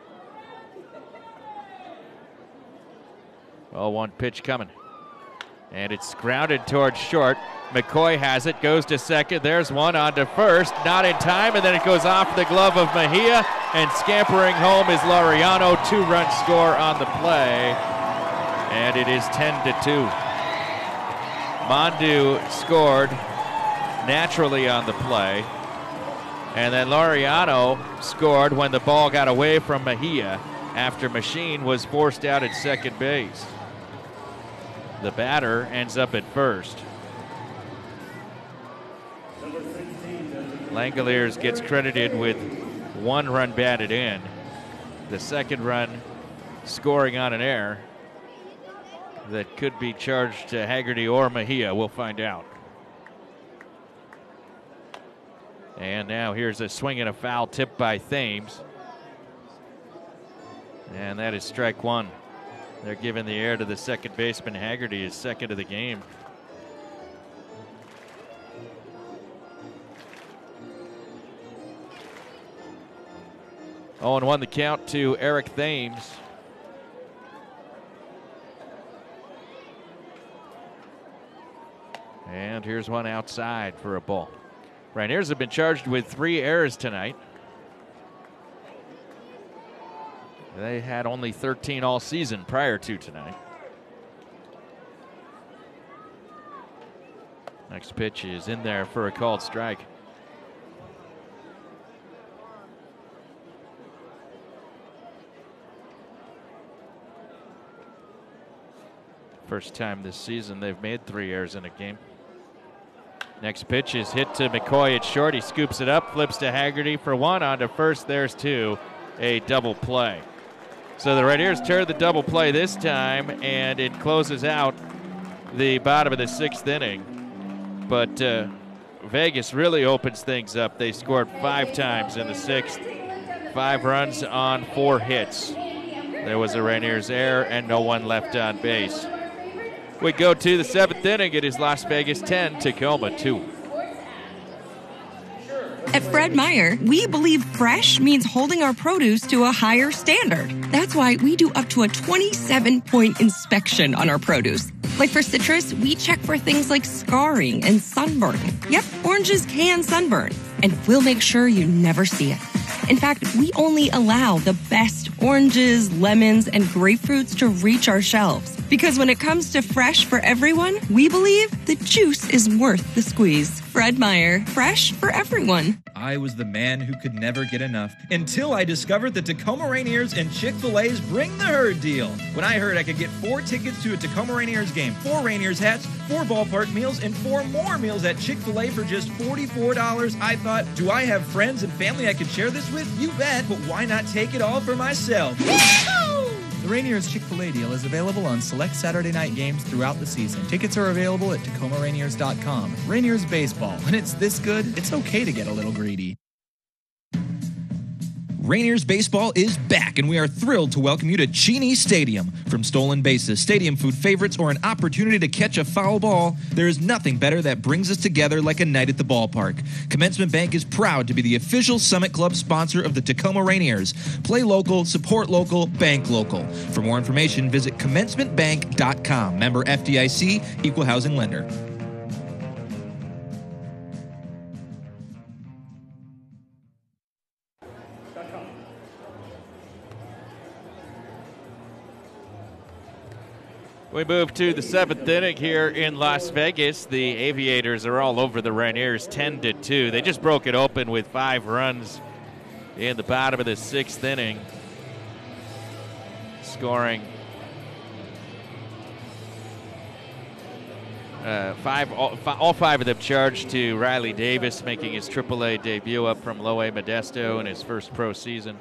oh one pitch coming. And it's grounded towards short. McCoy has it, goes to second. There's one on to first, not in time, and then it goes off the glove of Mejia, and scampering home is Laureano. Two-run score on the play, and it is ten to two. Mondu scored naturally on the play, and then Laureano scored when the ball got away from Mejia after Machine was forced out at second base. The batter ends up at first. Langoliers gets credited with one run batted in. The second run scoring on an error that could be charged to Haggerty or Mejia. We'll find out. And now here's a swing and a foul tipped by Thames. And that is strike one. They're giving the air to the second baseman. Haggerty is second of the game. oh and one the count to Eric Thames. And here's one outside for a ball. Rainiers have been charged with three errors tonight. They had only thirteen all season prior to tonight. Next pitch is in there for a called strike. First time this season they've made three errors in a game. Next pitch is hit to McCoy at short. He scoops it up, flips to Haggerty for one, on to first. There's two. A double play. So the Rainiers turn the double play this time, and it closes out the bottom of the sixth inning. But uh, Vegas really opens things up. They scored five times in the sixth, five runs on four hits. There was a Rainiers error and no one left on base. We go to the seventh inning. It is Las Vegas ten, Tacoma two.
At Fred Meyer, we believe fresh means holding our produce to a higher standard. That's why we do up to a twenty-seven point inspection on our produce. Like for citrus, we check for things like scarring and sunburn. Yep, oranges can sunburn, and we'll make sure you never see it. In fact, we only allow the best oranges, lemons, and grapefruits to reach our shelves. Because when it comes to fresh for everyone, we believe the juice is worth the squeeze. Fred Meyer, fresh for everyone.
I was the man who could never get enough until I discovered the Tacoma Rainiers and Chick-fil-A's Bring the Herd deal. When I heard I could get four tickets to a Tacoma Rainiers game, four Rainiers hats, four ballpark meals, and four more meals at Chick-fil-A for just forty-four dollars, I thought, do I have friends and family I could share this with? You bet, but why not take it all for myself?
The Rainiers Chick-fil-A deal is available on select Saturday night games throughout the season. Tickets are available at Tacoma Rainiers dot com. Rainiers Baseball. When it's this good, it's okay to get a little greedy.
Rainiers Baseball is back, and we are thrilled to welcome you to Cheney Stadium. From stolen bases, stadium food favorites, or an opportunity to catch a foul ball, there is nothing better that brings us together like a night at the ballpark. Commencement Bank is proud to be the official Summit Club sponsor of the Tacoma Rainiers. Play local, support local, bank local. For more information, visit commencement bank dot com. Member F D I C, Equal Housing Lender.
We move to the seventh inning here in Las Vegas. The Aviators are all over the Rainiers, ten to two. They just broke it open with five runs in the bottom of the sixth inning, scoring uh, five. All, all five of them charged to Riley Davis, making his triple A debut up from Low A Modesto in his first pro season.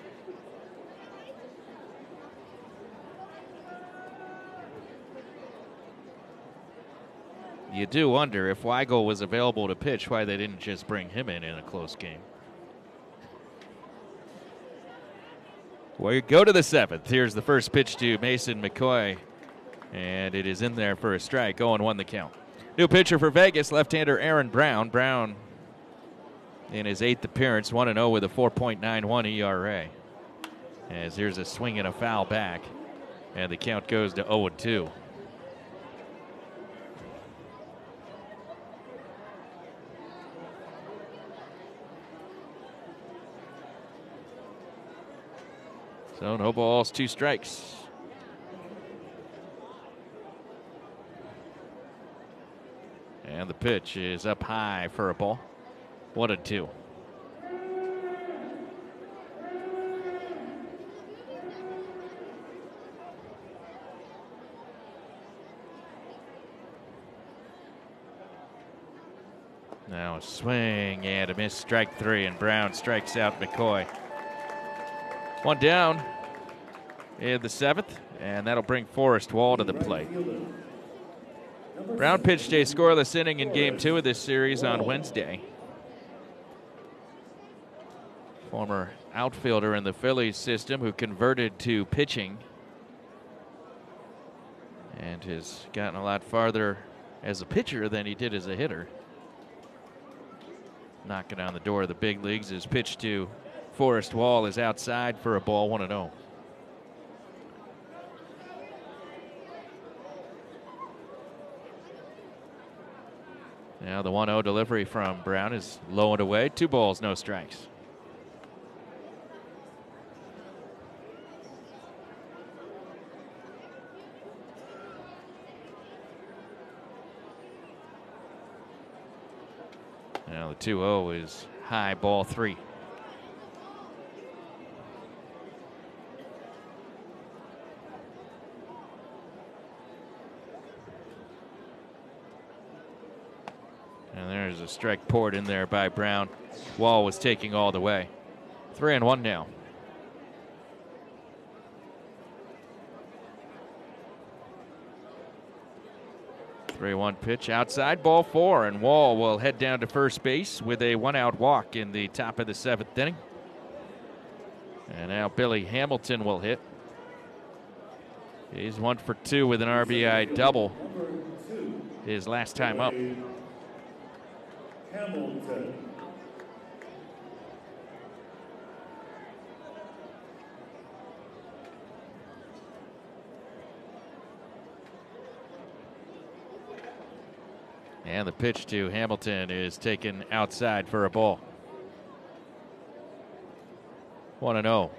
You do wonder if Weigel was available to pitch, why they didn't just bring him in in a close game. We go to the seventh. Here's the first pitch to Mason McCoy, and it is in there for a strike. oh and one the count. New pitcher for Vegas, left-hander Aaron Brown. Brown in his eighth appearance, one and oh with a four point nine one E R A. As here's a swing and a foul back, and the count goes to oh and two. So no balls, two strikes. And the pitch is up high for a ball. One and two. Now a swing and a miss, strike three, and Brown strikes out McCoy. One down in the seventh, and that'll bring Forrest Wall to the plate. Brown pitched a scoreless inning in game two of this series on Wednesday. Former outfielder in the Phillies system who converted to pitching and has gotten a lot farther as a pitcher than he did as a hitter. Knocking on the door of the big leagues. His pitch to Forrest Wall is outside for a ball, one and oh. Now the one oh delivery from Brown is low and away. Two balls, no strikes. Now the two oh is high, ball three. And there's a strike poured in there by Brown. Wall was taking all the way. Three and one now. three one pitch outside, ball four, and Wall will head down to first base with a one-out walk in the top of the seventh inning. And now Billy Hamilton will hit. He's one for two with an R B I double his last time up.
Hamilton.
And the pitch to Hamilton is taken outside for a ball. one and oh.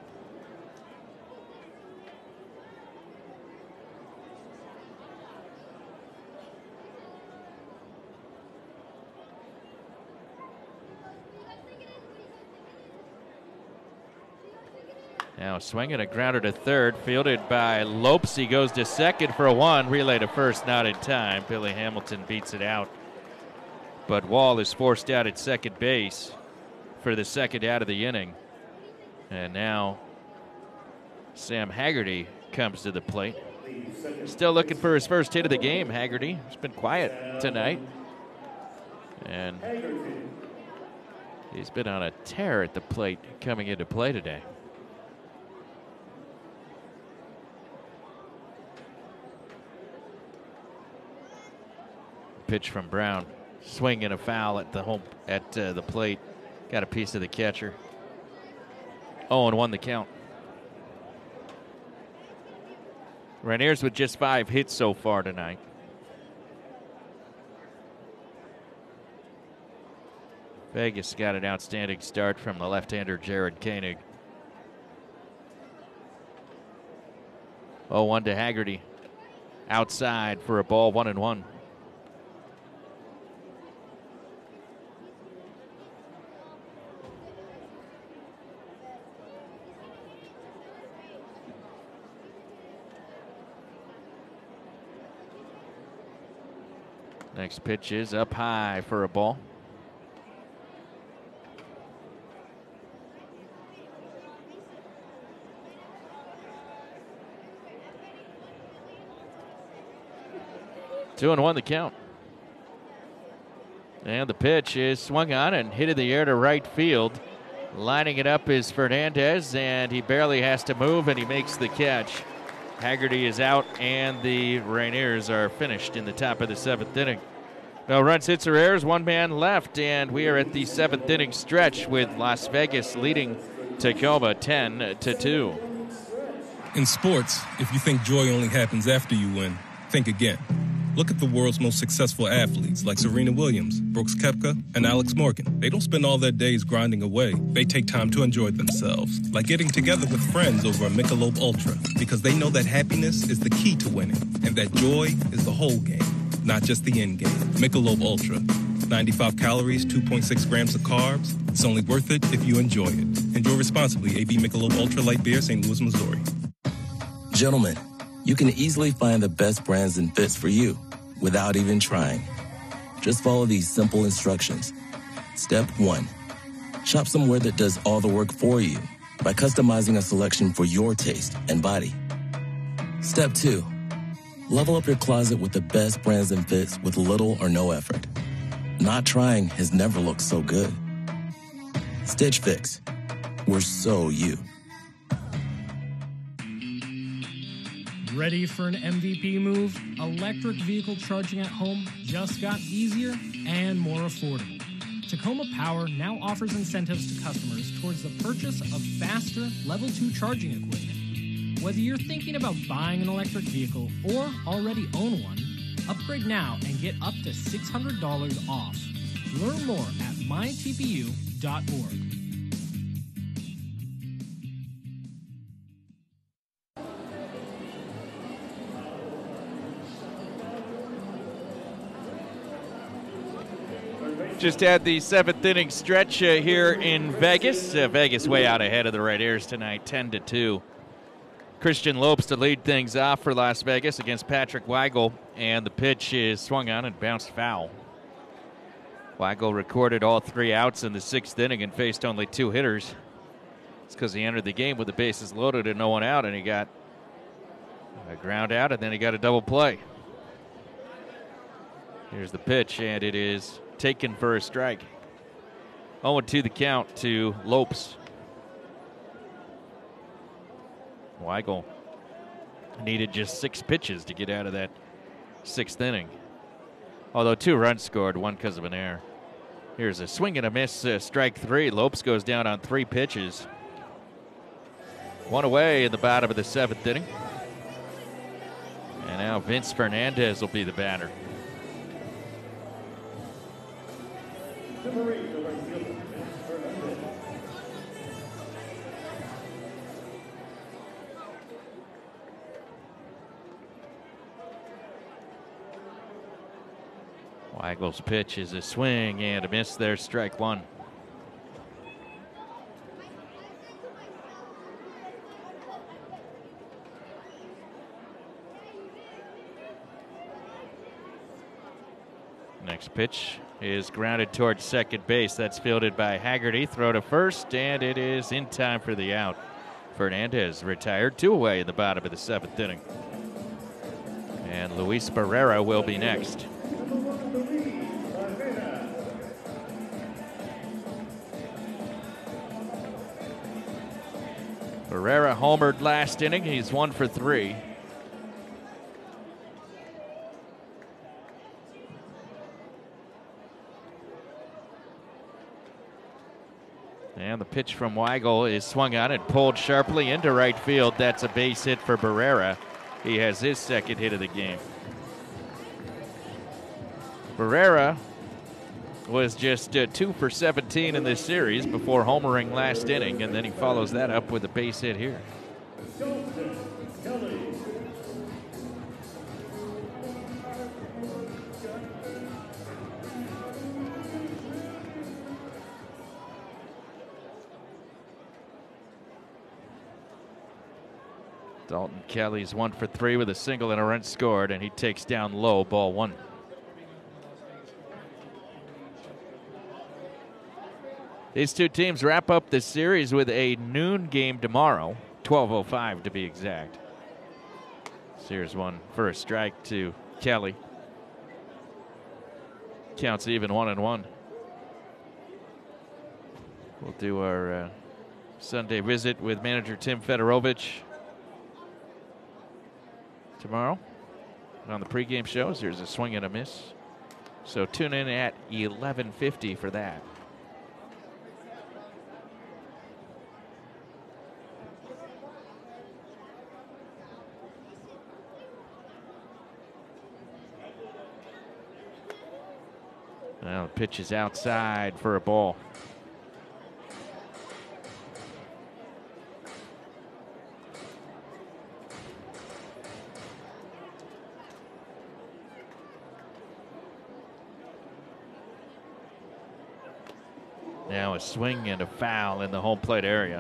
Now swinging a grounder to third, fielded by Lopes. He goes to second for a one. Relay to first, not in time. Billy Hamilton beats it out. But Wall is forced out at second base for the second out of the inning. And now Sam Haggerty comes to the plate. Still looking for his first hit of the game, Haggerty. He's been quiet tonight. And he's been on a tear at the plate coming into play today. Pitch from Brown, swing and a foul at the home at uh, the plate. Got a piece of the catcher. oh and one the count. Rainiers with just five hits so far tonight. Vegas got an outstanding start from the left-hander Jared Koenig. oh one to Haggerty. Outside for a ball, one and one. Next pitch is up high for a ball. Two and one the count. And the pitch is swung on and hit in the air to right field. Lining it up is Fernandez, and he barely has to move, and he makes the catch. Haggerty is out, and the Rainiers are finished in the top of the seventh inning. No runs, hits, or errors, one man left, and we are at the seventh inning stretch with Las Vegas leading Tacoma ten to two.
In sports, if you think joy only happens after you win, think again. Look at the world's most successful athletes like Serena Williams, Brooks Koepka, and Alex Morgan. They don't spend all their days grinding away. They take time to enjoy themselves, like getting together with friends over a Michelob Ultra, because they know that happiness is the key to winning, and that joy is the whole game, not just the end game. Michelob Ultra. ninety-five calories, two point six grams of carbs. It's only worth it if you enjoy it. Enjoy responsibly. A B Michelob Ultra Light Beer, Saint Louis, Missouri.
Gentlemen, you can easily find the best brands and fits for you without even trying. Just follow these simple instructions. Step one, shop somewhere that does all the work for you by customizing a selection for your taste and body. Step two, level up your closet with the best brands and fits with little or no effort. Not trying has never looked so good. Stitch Fix. We're so you.
Ready for an M V P move? Electric vehicle charging at home just got easier and more affordable. Tacoma Power now offers incentives to customers towards the purchase of faster Level two charging equipment. Whether you're thinking about buying an electric vehicle or already own one, upgrade now and get up to six hundred dollars off. Learn more at my T P U dot org.
Just had the seventh inning stretch uh, here in Vegas. Uh, Vegas way out ahead of the Raiders tonight, ten to two. Christian Lopes to lead things off for Las Vegas against Patrick Weigel, and the pitch is swung on and bounced foul. Weigel recorded all three outs in the sixth inning and faced only two hitters. It's because he entered the game with the bases loaded and no one out, and he got a ground out, and then he got a double play. Here's the pitch, and it is taken for a strike. oh two the count to Lopes. Weigel needed just six pitches to get out of that sixth inning. Although two runs scored, one because of an error. Here's a swing and a miss, uh, strike three. Lopes goes down on three pitches. One away in the bottom of the seventh inning. And now Vince Fernandez will be the batter. Weigel's pitch is a swing and a miss there, strike one. Next pitch is grounded towards second base. That's fielded by Haggerty. Throw to first, and it is in time for the out. Fernandez retired, two away in the bottom of the seventh inning. And Luis Barrera will be next. Barrera homered last inning. He's one for three. And the pitch from Weigel is swung on and pulled sharply into right field. That's a base hit for Barrera. He has his second hit of the game. Barrera was just uh, two for seventeen in this series before homering last inning, and then he follows that up with a base hit here. Dalton Kelly's one for three with a single and a run scored, and he takes down low, ball one. These two teams wrap up the series with a noon game tomorrow, twelve oh five to be exact. Here's one for a strike to Kelly. Counts even one and one. We'll do our uh, Sunday visit with manager Tim Fedorovich tomorrow on the pregame shows. Here's a swing and a miss. So tune in at eleven fifty for that. Now the pitch is outside for a ball. Now a swing and a foul in the home plate area.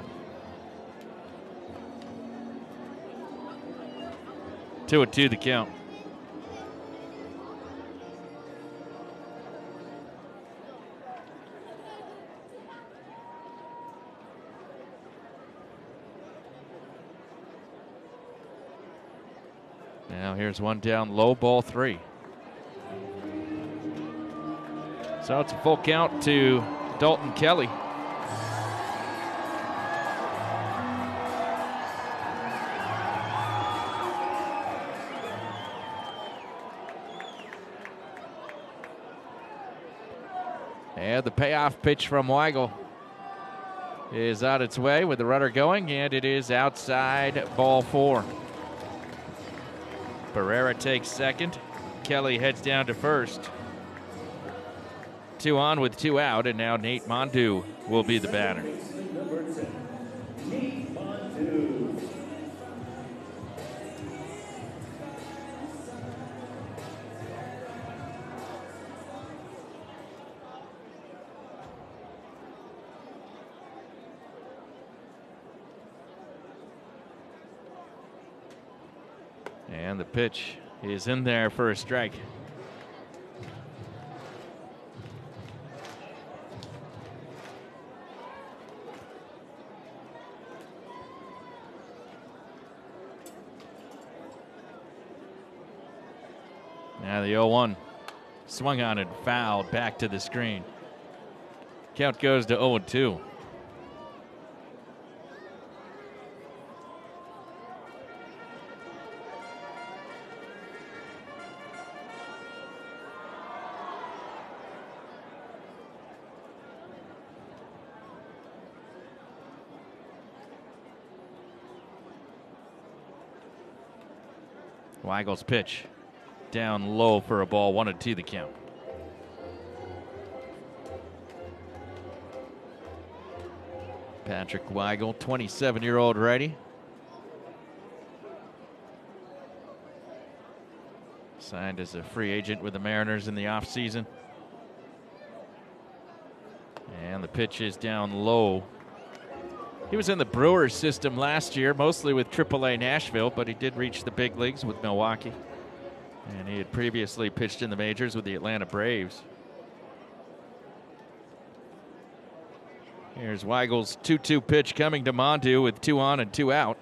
Two and two the count. Now here's one down low, ball three. So it's a full count to Dalton Kelly. And the payoff pitch from Weigel is on its way with the runner going, and it is outside, ball four. Barrera takes second. Kelly heads down to first. Two on with two out, and now Nate Mondu will be the batter.
Nate Mondu.
And the pitch is in there for a strike. Now the oh one swung on and fouled back to the screen. Count goes to oh and two. Weigel's pitch down low for a ball, one and two the count. Patrick Weigel, twenty-seven-year-old righty. Signed as a free agent with the Mariners in the offseason. And the pitch is down low. He was in the Brewers system last year, mostly with triple A Nashville, but he did reach the big leagues with Milwaukee. And he had previously pitched in the majors with the Atlanta Braves. Here's Weigel's two two pitch coming to Mondu with two on and two out.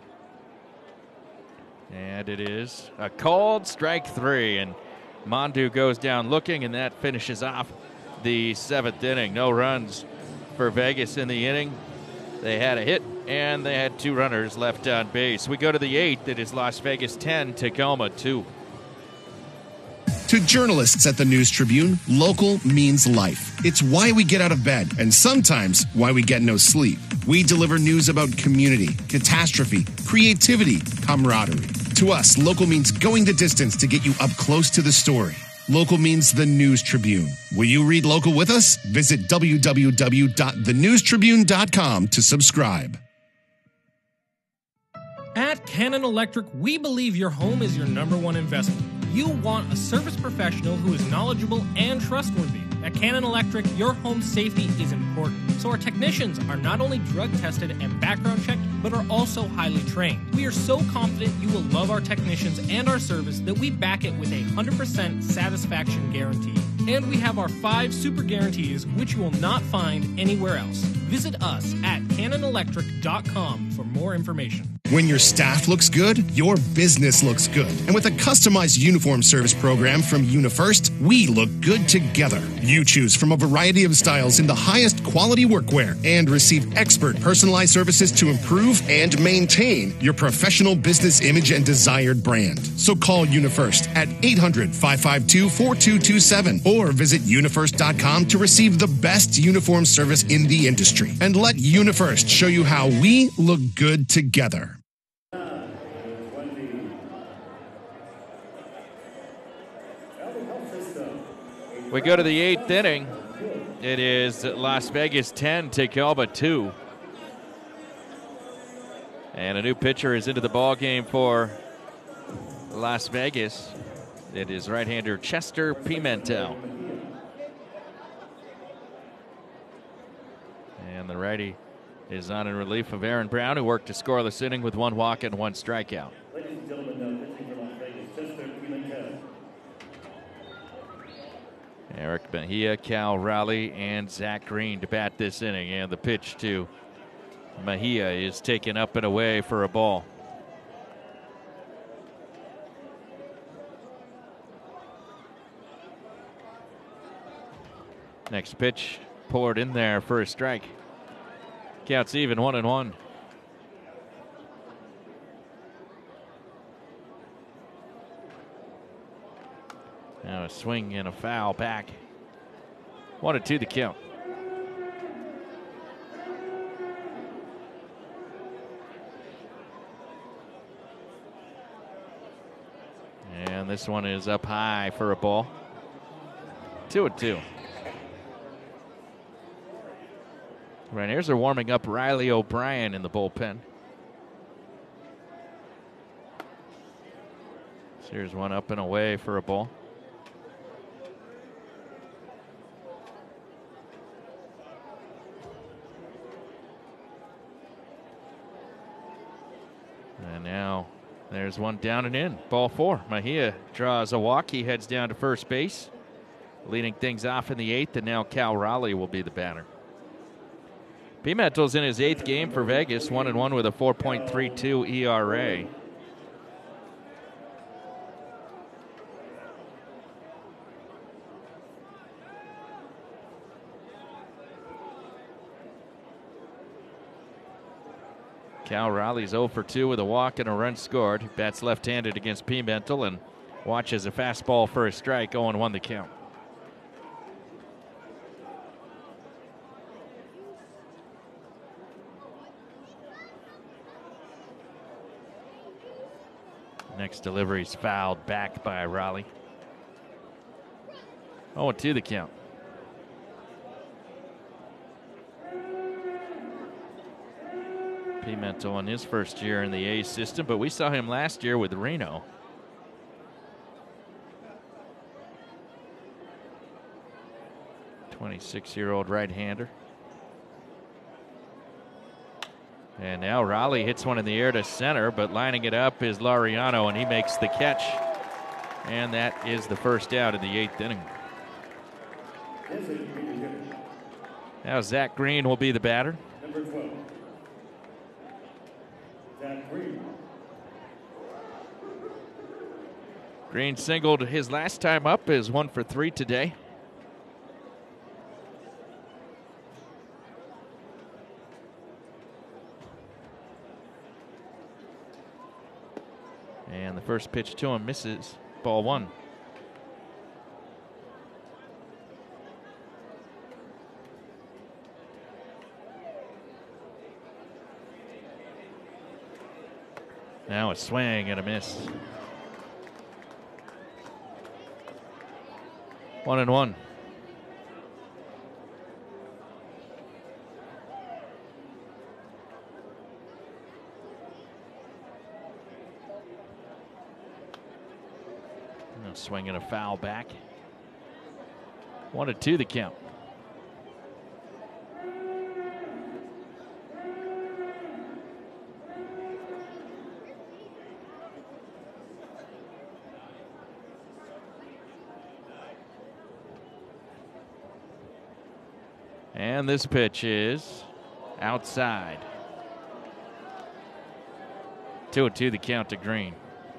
And it is a called strike three, and Mondu goes down looking, and that finishes off the seventh inning. No runs for Vegas in the inning. They had a hit, and they had two runners left on base. We go to the eighth. It is Las Vegas ten, Tacoma two.
To journalists at the News Tribune, local means life. It's why we get out of bed, and sometimes why we get no sleep. We deliver news about community, catastrophe, creativity, camaraderie. To us, local means going the distance to get you up close to the story. Local means the News Tribune. Will you read local with us? Visit w w w dot the news tribune dot com to subscribe.
At Cannon Electric, we believe your home is your number one investment. You want a service professional who is knowledgeable and trustworthy. At Cannon Electric, your home safety is important, so our technicians are not only drug tested and background checked, but are also highly trained. We are so confident you will love our technicians and our service that we back it with a one hundred percent satisfaction guarantee. And we have our five super guarantees, which you will not find anywhere else. Visit us at cannon electric dot com for more information.
When your staff looks good, your business looks good. And with a customized uniform service program from UniFirst, we look good together. You choose from a variety of styles in the highest quality workwear and receive expert personalized services to improve and maintain your professional business image and desired brand. So call UniFirst at eight hundred, five five two, four two two seven or visit unifirst dot com to receive the best uniform service in the industry. And let UniFirst show you how we look good together.
We go to the eighth inning. It is Las Vegas ten, Tacoma two. And a new pitcher is into the ball game for Las Vegas. It is right-hander Chester Pimentel. And the righty is on in relief of Aaron Brown, who worked a scoreless inning with one walk and one strikeout.
Ladies and gentlemen, now pitching for Las Vegas, Chester Pimentel.
Eric Mejia, Cal Raleigh, and Zach Green to bat this inning. And the pitch to Mejia is taken up and away for a ball. Next pitch poured in there for a strike. Counts even, one and one. Now a swing and a foul back. One and two the count. And this one is up high for a ball. Two and two. Rainiers are warming up Riley O'Brien in the bullpen. So here's one up and away for a ball. And now there's one down and in. Ball four. Mejia draws a walk. He heads down to first base. Leading things off in the eighth, and now Cal Raleigh will be the batter. Pimentel's in his eighth game for Vegas, one and one with a four point three two E R A. Cal Raleigh's oh for two with a walk and a run scored. Bats left-handed against Pimentel and watches a fastball for a strike. oh and one the count. Next delivery's fouled back by Raleigh. oh and two the count. Pimentel in his first year in the A's system, but we saw him last year with Reno. twenty-six-year-old right-hander. And now Raleigh hits one in the air to center, but lining it up is Laureano, and he makes the catch. And that is the first out in the eighth inning. Now Zach Green will be the batter.
Number twelve. Zach Green.
Green singled his last time up, is one for three today. And the first pitch to him misses. Ball one. Now a swing and a miss. One and one. Now swinging a foul back. One and two the count. And this pitch is outside. Two and two the count to Green.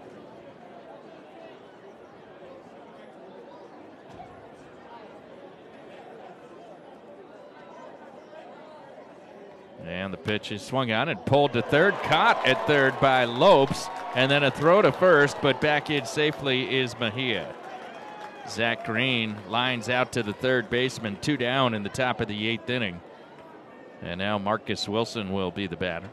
And the pitch is swung on and pulled to third, caught at third by Lopes, and then a throw to first, but back in safely is Mejia. Zach Green lines out to the third baseman, two down in the top of the eighth inning. And now Marcus Wilson will be the batter.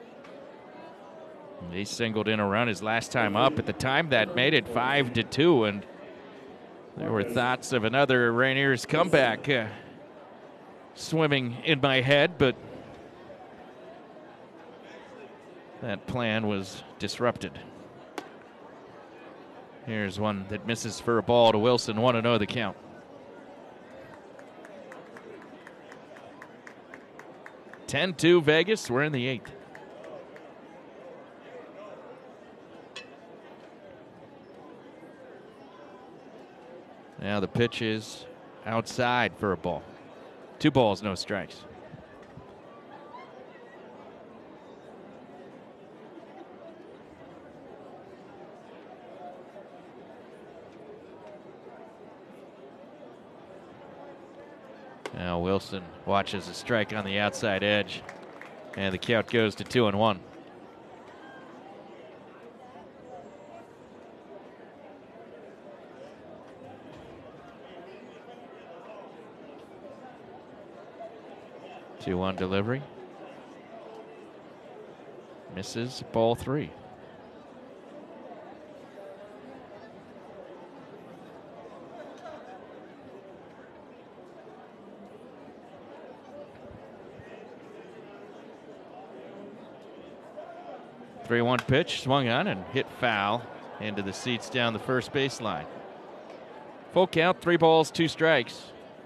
He singled in a run his last time up. At the time, that made it five to two, and There were thoughts of another Rainiers comeback uh, swimming in my head, but that plan was disrupted. Here's one that misses for a ball to Wilson. one and oh the count. ten two Vegas. We're in the eighth. Now the pitch is outside for a ball. Two balls, no strikes. Now Wilson watches a strike on the outside edge, and the count goes to two and one. two one delivery. Misses, ball three. three one pitch, swung on and hit foul into the seats down the first baseline. Full count, three balls, two strikes.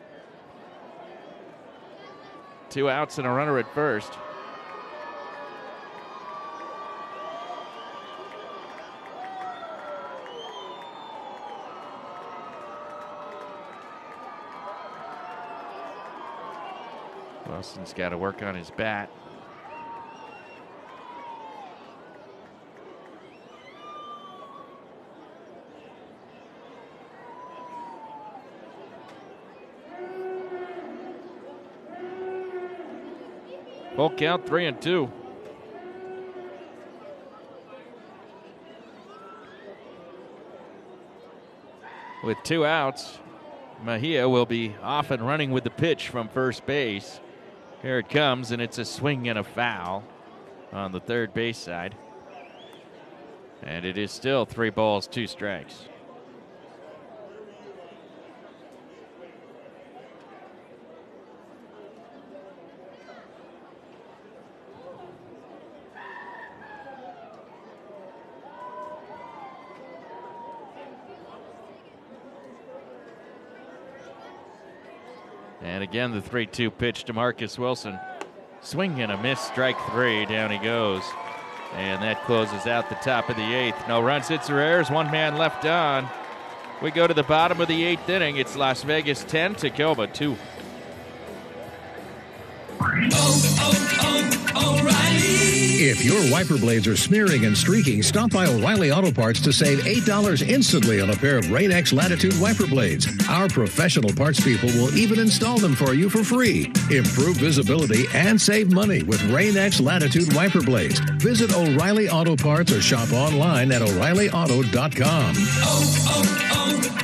Two outs and a runner at first. Wilson's got to work on his bat. Full count, three and two. With two outs, Mejia will be off and running with the pitch from first base. Here it comes, and it's a swing and a foul on the third base side. And it is still three balls, two strikes. And again, the three two pitch to Marcus Wilson. Swing and a miss, strike three. Down he goes. And that closes out the top of the eighth. No runs, hits or errors. One man left on. We go to the bottom of the eighth inning. It's Las Vegas ten, Tacoma two.
Oh, oh, oh, O'Reilly.
If your wiper blades are smearing and streaking, stop by O'Reilly Auto Parts to save eight dollars instantly on a pair of Rain-X Latitude wiper blades. Our professional parts people will even install them for you for free. Improve visibility and save money with Rain-X Latitude wiper blades. Visit O'Reilly Auto Parts or shop online at O'Reilly Auto dot com.
Oh,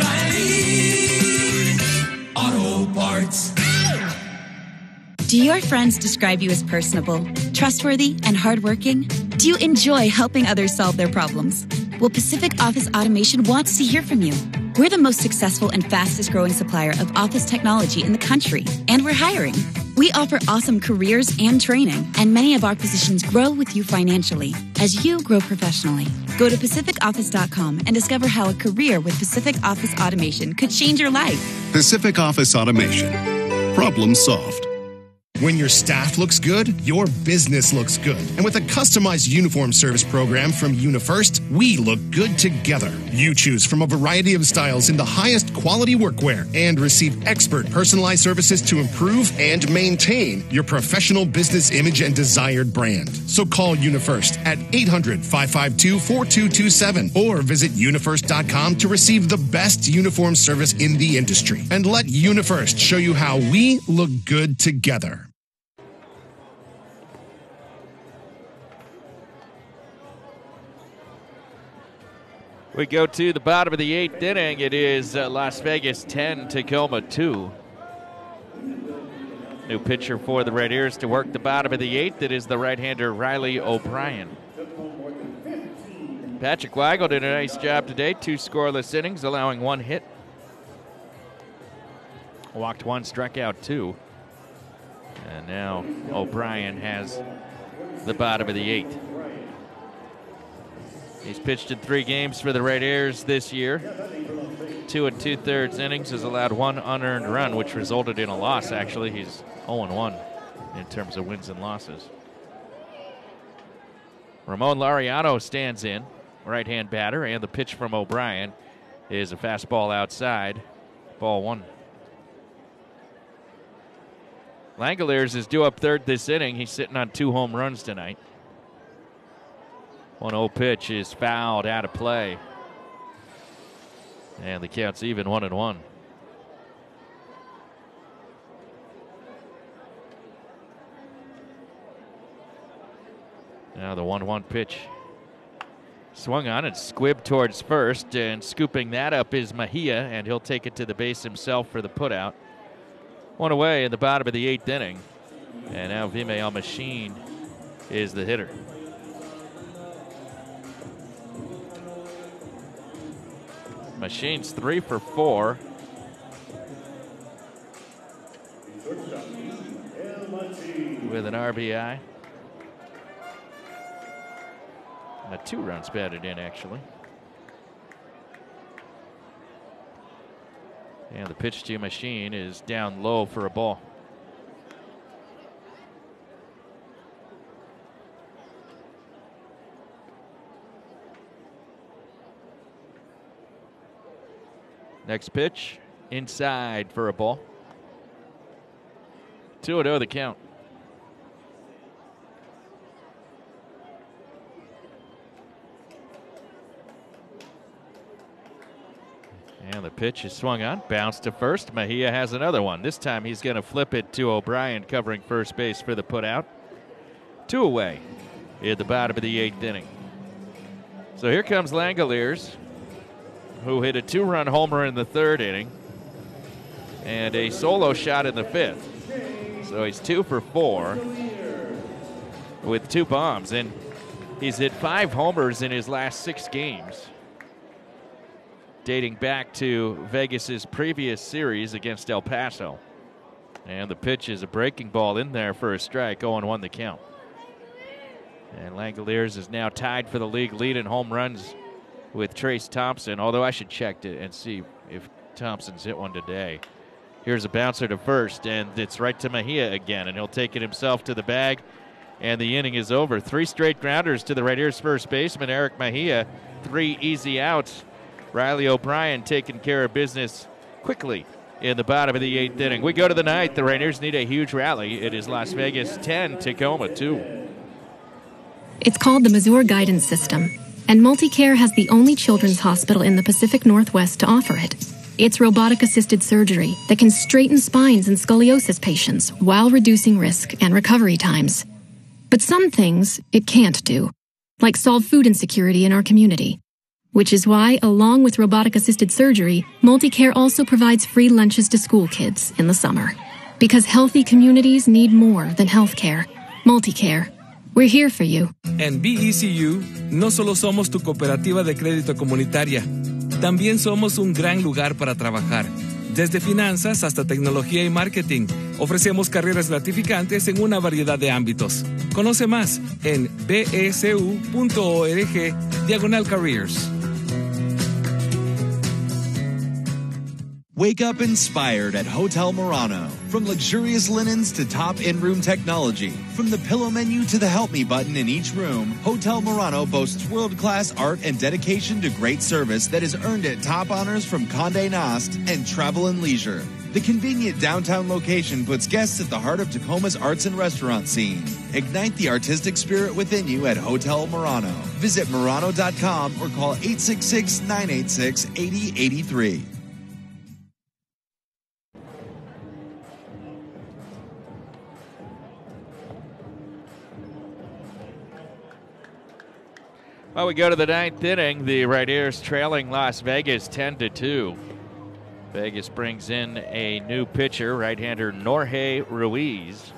oh, oh, O'Reilly Auto Parts.
Do your friends describe you as personable, trustworthy, and hardworking? Do you enjoy helping others solve their problems? Well, Pacific Office Automation wants to hear from you. We're the most successful and fastest growing supplier of office technology in the country, and we're hiring. We offer awesome careers and training, and many of our positions grow with you financially as you grow professionally. Go to Pacific Office dot com and discover how a career with Pacific Office Automation could change your life.
Pacific Office Automation. Problem solved. When your staff looks good, your business looks good. And with a customized uniform service program from UniFirst, we look good together. You choose from a variety of styles in the highest quality workwear and receive expert personalized services to improve and maintain your professional business image and desired brand. So call UniFirst at eight hundred, five five two, four two two seven or visit unifirst dot com to receive the best uniform service in the industry. And let UniFirst show you how we look good together.
We go to the bottom of the eighth inning. It is uh, Las Vegas ten, Tacoma two. New pitcher for the Rainiers to work the bottom of the eighth. It is the right-hander Riley O'Brien. Patrick Weigel did a nice job today. Two scoreless innings, allowing one hit. walked one, struck out two. And now O'Brien has the bottom of the eighth. He's pitched in three games for the Rainiers this year. Two and two-thirds innings, has allowed one unearned run, which resulted in a loss, actually. He's oh and one in terms of wins and losses. Ramon Laureano stands in, right-hand batter, and the pitch from O'Brien is a fastball outside, ball one. Langoliers is due up third this inning. He's sitting on two home runs tonight. one oh pitch is fouled out of play. And the count's even one and one. Now the one one pitch. Swung on and squibbed towards first, and scooping that up is Mejia, and he'll take it to the base himself for the putout. One away in the bottom of the eighth inning. And now Vimael Machine is the hitter. Machine's three for four. With an R B I. And two runs batted in, actually. And the pitch to Machine is down low for a ball. Next pitch, inside for a ball. two and oh the count. And the pitch is swung on, bounced to first. Mejia has another one. This time he's going to flip it to O'Brien, covering first base for the putout. Two away at the bottom of the eighth inning. So here comes Langoliers, who hit a two-run homer in the third inning and a solo shot in the fifth. So he's two for four with two bombs, and he's hit five homers in his last six games, dating back to Vegas's previous series against El Paso. And the pitch is a breaking ball in there for a strike. oh and one the count. And Langoliers is now tied for the league lead in home runs with Trace Thompson, although I should check it and see if Thompson's hit one today. Here's a bouncer to first, and it's right to Mejia again, and he'll take it himself to the bag, and the inning is over. Three straight grounders to the Rainiers first baseman, Eric Mejia. Three easy outs. Riley O'Brien taking care of business quickly in the bottom of the eighth inning. We go to the ninth. The Rainiers need a huge rally. It is Las Vegas ten, Tacoma two.
It's called the Mazur Guidance System, and MultiCare has the only children's hospital in the Pacific Northwest to offer it. It's robotic-assisted surgery that can straighten spines in scoliosis patients while reducing risk and recovery times. But some things it can't do, like solve food insecurity in our community. Which is why, along with robotic-assisted surgery, MultiCare also provides free lunches to school kids in the summer. Because healthy communities need more than health care. MultiCare. We're here for you.
En B E C U, no solo somos tu cooperativa de crédito comunitaria, también somos un gran lugar para trabajar. Desde finanzas hasta tecnología y marketing, ofrecemos carreras gratificantes en una variedad de ámbitos. Conoce más en besu.org diagonal careers.
Wake up inspired at Hotel Murano. From luxurious linens to top in-room technology, from the pillow menu to the help me button in each room, Hotel Murano boasts world-class art and dedication to great service that has earned it top honors from Condé Nast and Travel and Leisure. The convenient downtown location puts guests at the heart of Tacoma's arts and restaurant scene. Ignite the artistic spirit within you at Hotel Murano. Visit Murano dot com or call eight six six, nine eight six, eight zero eight three.
Well, we go to the ninth inning. The Rainiers trailing Las Vegas ten to two. Vegas brings in a new pitcher, right-hander Jorge Ruiz.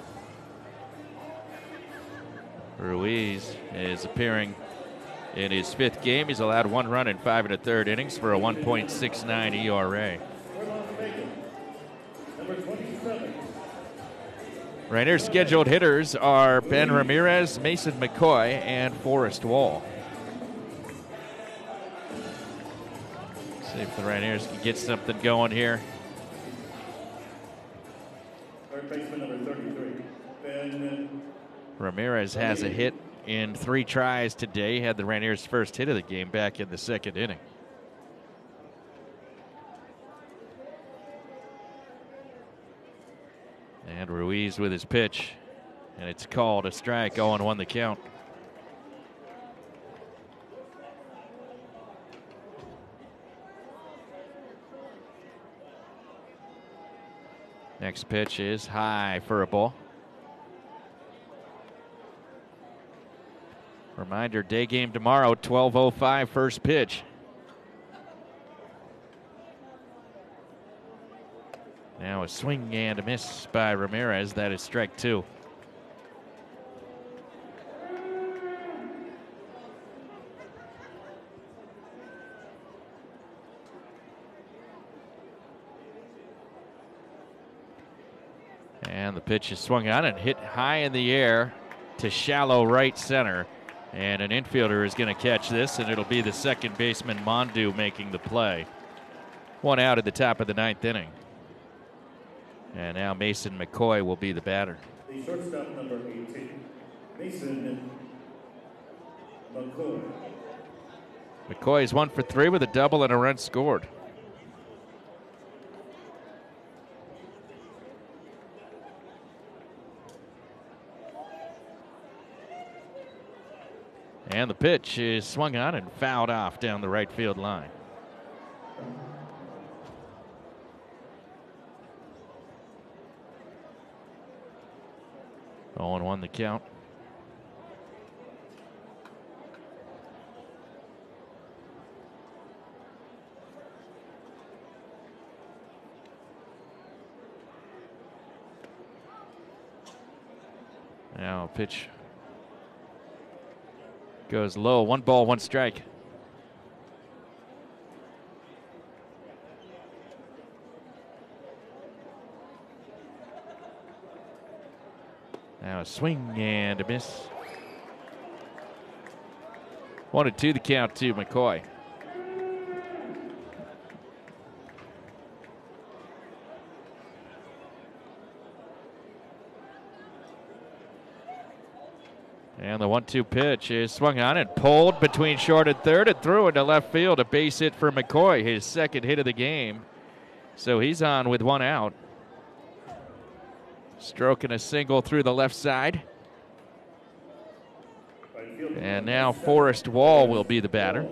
Ruiz is appearing in his fifth game. He's allowed one run in five and a third innings for a one point six nine E R A.
Number twenty-seven.
Rainier's scheduled hitters are Ben Ramirez, Mason McCoy, and Forrest Wall. See if the Rainiers can get something going here.
Third baseman number thirty-three. Ben
Ramirez has a hit in three tries today. Had the Rainiers' first hit of the game back in the second inning. And Ruiz with his pitch. And it's called a strike. oh and one the count. Next pitch is high for a ball. Reminder, day game tomorrow, twelve oh five first pitch. Now a swing and a miss by Ramirez. That is strike two. And the pitch is swung on and hit high in the air to shallow right center. And an infielder is going to catch this, and it'll be the second baseman, Mondu, making the play. One out at the top of the ninth inning. And now Mason McCoy will be the batter.
The shortstop number eighteen, Mason McCoy.
McCoy is one for three with a double and a run scored. And the pitch is swung on and fouled off down the right field line. oh and one the count. Now pitch goes low. One ball, one strike. Now a swing and a miss. One and two the count to McCoy. And the one two pitch is swung on and pulled between short and third and threw into left field. A base hit for McCoy, his second hit of the game. So he's on with one out. Stroking a single through the left side. And now Forrest Wall will be the batter.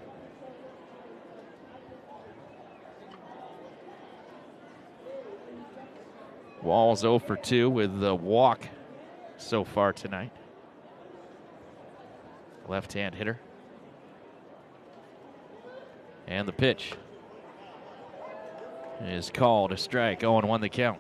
Wall's oh for two with the walk so far tonight. Left-hand hitter. And the pitch is called a strike. oh and one the count.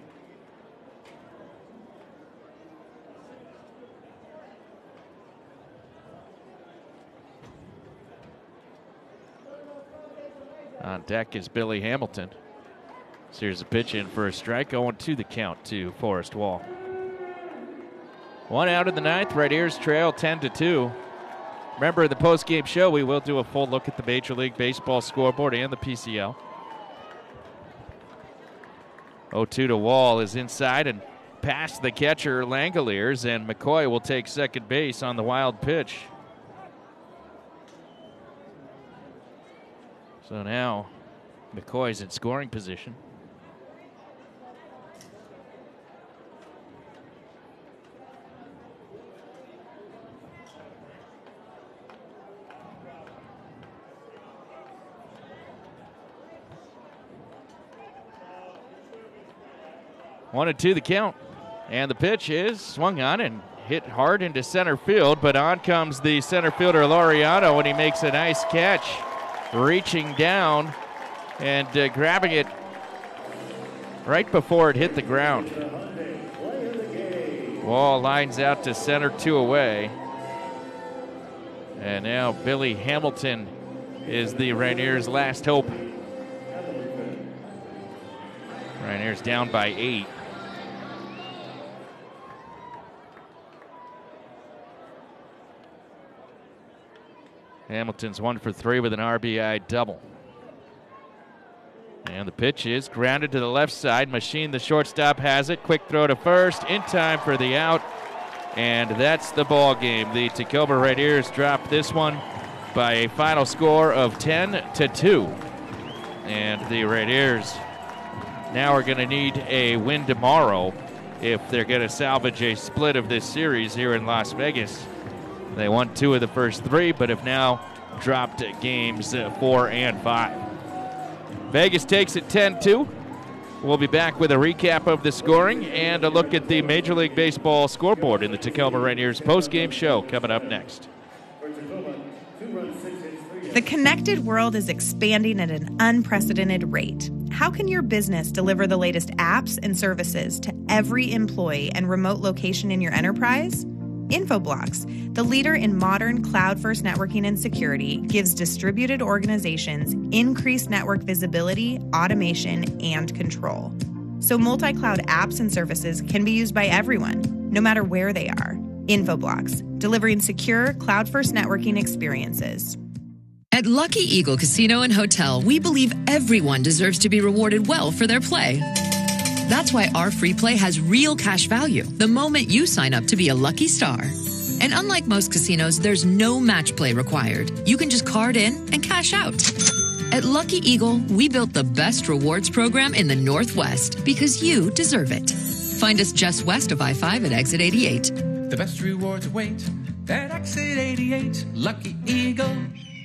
On deck is Billy Hamilton. So here's a pitch in for a strike. oh and two the count to Forrest Wall. One out in the ninth. Rainiers trail ten to two. Remember, in the post-game show, we will do a full look at the Major League Baseball scoreboard and the P C L. oh two to Wall is inside and past the catcher, Langoliers, and McCoy will take second base on the wild pitch. So now McCoy's in scoring position. One and two the count. And the pitch is swung on and hit hard into center field, but on comes the center fielder Laureano, and he makes a nice catch, reaching down and uh, grabbing it right before it hit the ground. Wall lines out to center, two away. And now Billy Hamilton is the Rainiers' last hope. Rainiers down by eight. Hamilton's one for three with an R B I double. And the pitch is grounded to the left side. Machine, the shortstop, has it. Quick throw to first, in time for the out. And that's the ball game. The Tacoma Rainiers drop this one by a final score of ten to two. And the Rainiers now are going to need a win tomorrow if they're going to salvage a split of this series here in Las Vegas. They won two of the first three, but have now dropped games uh, four and five. Vegas takes it ten two. We'll be back with a recap of the scoring and a look at the Major League Baseball scoreboard in the Tacoma Rainiers postgame show coming up next.
The connected world is expanding at an unprecedented rate. How can your business deliver the latest apps and services to every employee and remote location in your enterprise? Infoblox, the leader in modern cloud-first networking and security, gives distributed organizations increased network visibility, automation, and control. So multi-cloud apps and services can be used by everyone, no matter where they are. Infoblox, delivering secure cloud-first networking experiences.
At Lucky Eagle Casino and Hotel, we believe everyone deserves to be rewarded well for their play. That's why our free play has real cash value the moment you sign up to be a lucky star. And unlike most casinos, there's no match play required. You can just card in and cash out. At Lucky Eagle, we built the best rewards program in the Northwest because you deserve it. Find us just west of I five at exit eighty-eight.
The best rewards await at exit eighty-eight. Lucky Eagle.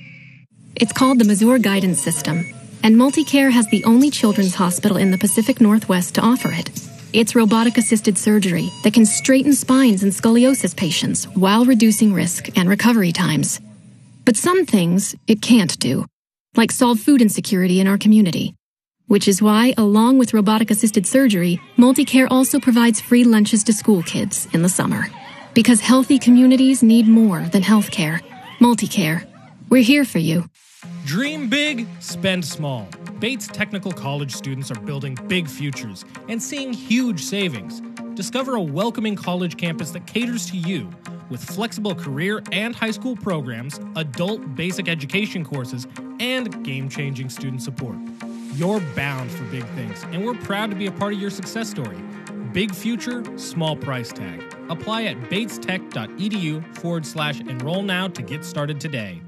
It's called the Mazur Guidance System, and MultiCare has the only children's hospital in the Pacific Northwest to offer it. It's robotic-assisted surgery that can straighten spines in scoliosis patients while reducing risk and recovery times. But some things it can't do, like solve food insecurity in our community. Which is why, along with robotic-assisted surgery, MultiCare also provides free lunches to school kids in the summer. Because healthy communities need more than healthcare. MultiCare. We're here for you.
Dream big, spend small. Bates Technical College students are building big futures and seeing huge savings. Discover a welcoming college campus that caters to you with flexible career and high school programs, adult basic education courses, and game-changing student support. You're bound for big things, and we're proud to be a part of your success story. Big future, small price tag. Apply at batestech.edu forward slash enroll now to get started today.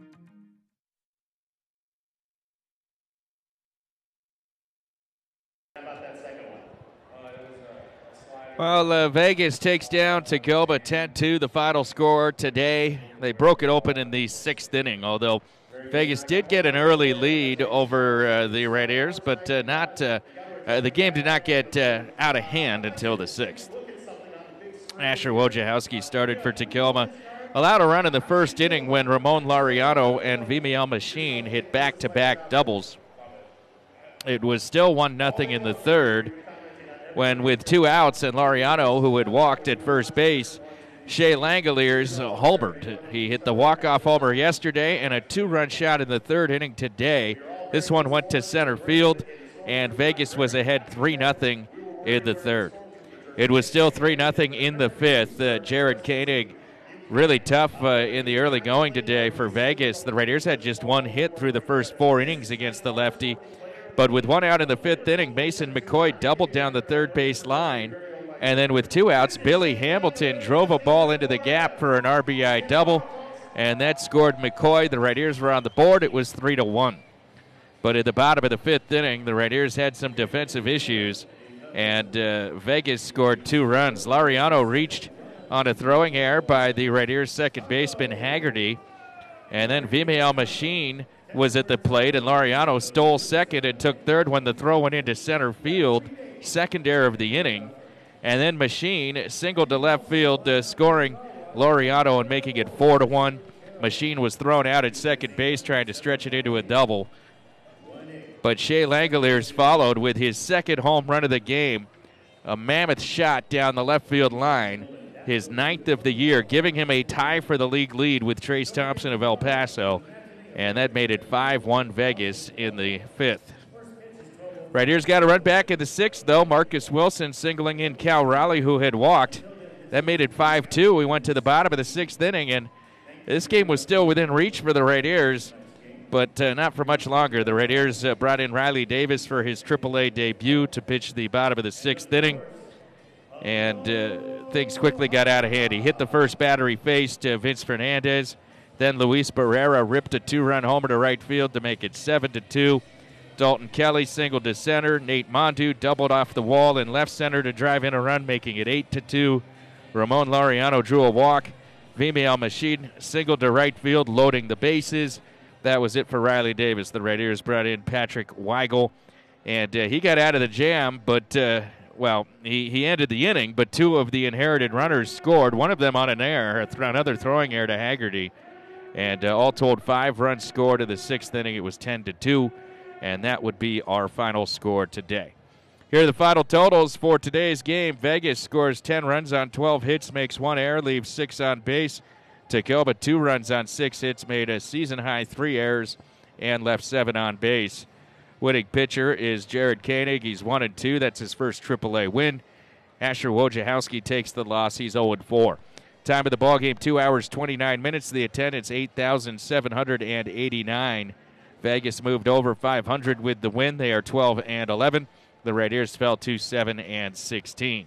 Well, uh, Vegas takes down Tacoma ten two, the final score today. They broke it open in the sixth inning, although Vegas did get an early lead over uh, the Rainiers, but uh, not uh, uh, the game did not get uh, out of hand until the sixth. Asher Wojciechowski started for Tacoma, allowed a run in the first inning when Ramon Laureano and Vimiel Machine hit back-to-back doubles. It was still one nothing in the third, when with two outs and Laureano, who had walked at first base, Shea Langoliers uh, homered. He hit the walk-off homer yesterday and a two-run shot in the third inning today. This one went to center field, and Vegas was ahead three nothing in the third. It was still three nothing in the fifth. Uh, Jared Koenig really tough uh, in the early going today for Vegas. The Raiders had just one hit through the first four innings against the lefty. But with one out in the fifth inning, Mason McCoy doubled down the third base line. And then with two outs, Billy Hamilton drove a ball into the gap for an R B I double. And that scored McCoy. The Raiders were on the board. It was three to one. But at the bottom of the fifth inning, the Raiders had some defensive issues. And uh, Vegas scored two runs. Laureano reached on a throwing error by the Raiders' second baseman, Haggerty. And then Vimiel Machine was at the plate, and Laureano stole second and took third when the throw went into center field, second error of the inning. And then Machine singled to left field, uh, scoring Laureano and making it four to one. Machine was thrown out at second base trying to stretch it into a double. But Shea Langoliers followed with his second home run of the game, a mammoth shot down the left field line, his ninth of the year, giving him a tie for the league lead with Trace Thompson of El Paso. And that made it five one Vegas in the fifth. Right here's got a run back in the sixth, though. Marcus Wilson singling in Cal Raleigh, who had walked. That made it five two. We went to the bottom of the sixth inning, and this game was still within reach for the Rainiers, but uh, not for much longer. The Rainiers uh, brought in Riley Davis for his triple A debut to pitch the bottom of the sixth inning, and uh, things quickly got out of hand. He hit the first batter he faced, uh, Vince Fernandez. Then Luis Barrera ripped a two-run homer to right field to make it seven to two. Dalton Kelly singled to center. Nate Mondu doubled off the wall in left center to drive in a run, making it eight to two. Ramon Laureano drew a walk. Vimiel Machine singled to right field, loading the bases. That was it for Riley Davis. The Rainiers brought in Patrick Weigel, and uh, he got out of the jam, but, uh, well, he, he ended the inning, but two of the inherited runners scored, one of them on an error, another throwing error to Haggerty. And uh, all told, five runs scored in the sixth inning. It was ten to two, and that would be our final score today. Here are the final totals for today's game. Vegas scores ten runs on twelve hits, makes one error, leaves six on base. Tacoma, two runs on six hits, made a season-high three errors, and left seven on base. Winning pitcher is Jared Koenig. He's one and two. That's his first triple A win. Asher Wojciechowski takes the loss. He's oh and four. Time of the ballgame, two hours, twenty-nine minutes. The attendance, eight thousand seven hundred eighty-nine. Vegas moved over five hundred with the win. They are twelve and eleven. The Rainiers fell to seven and sixteen.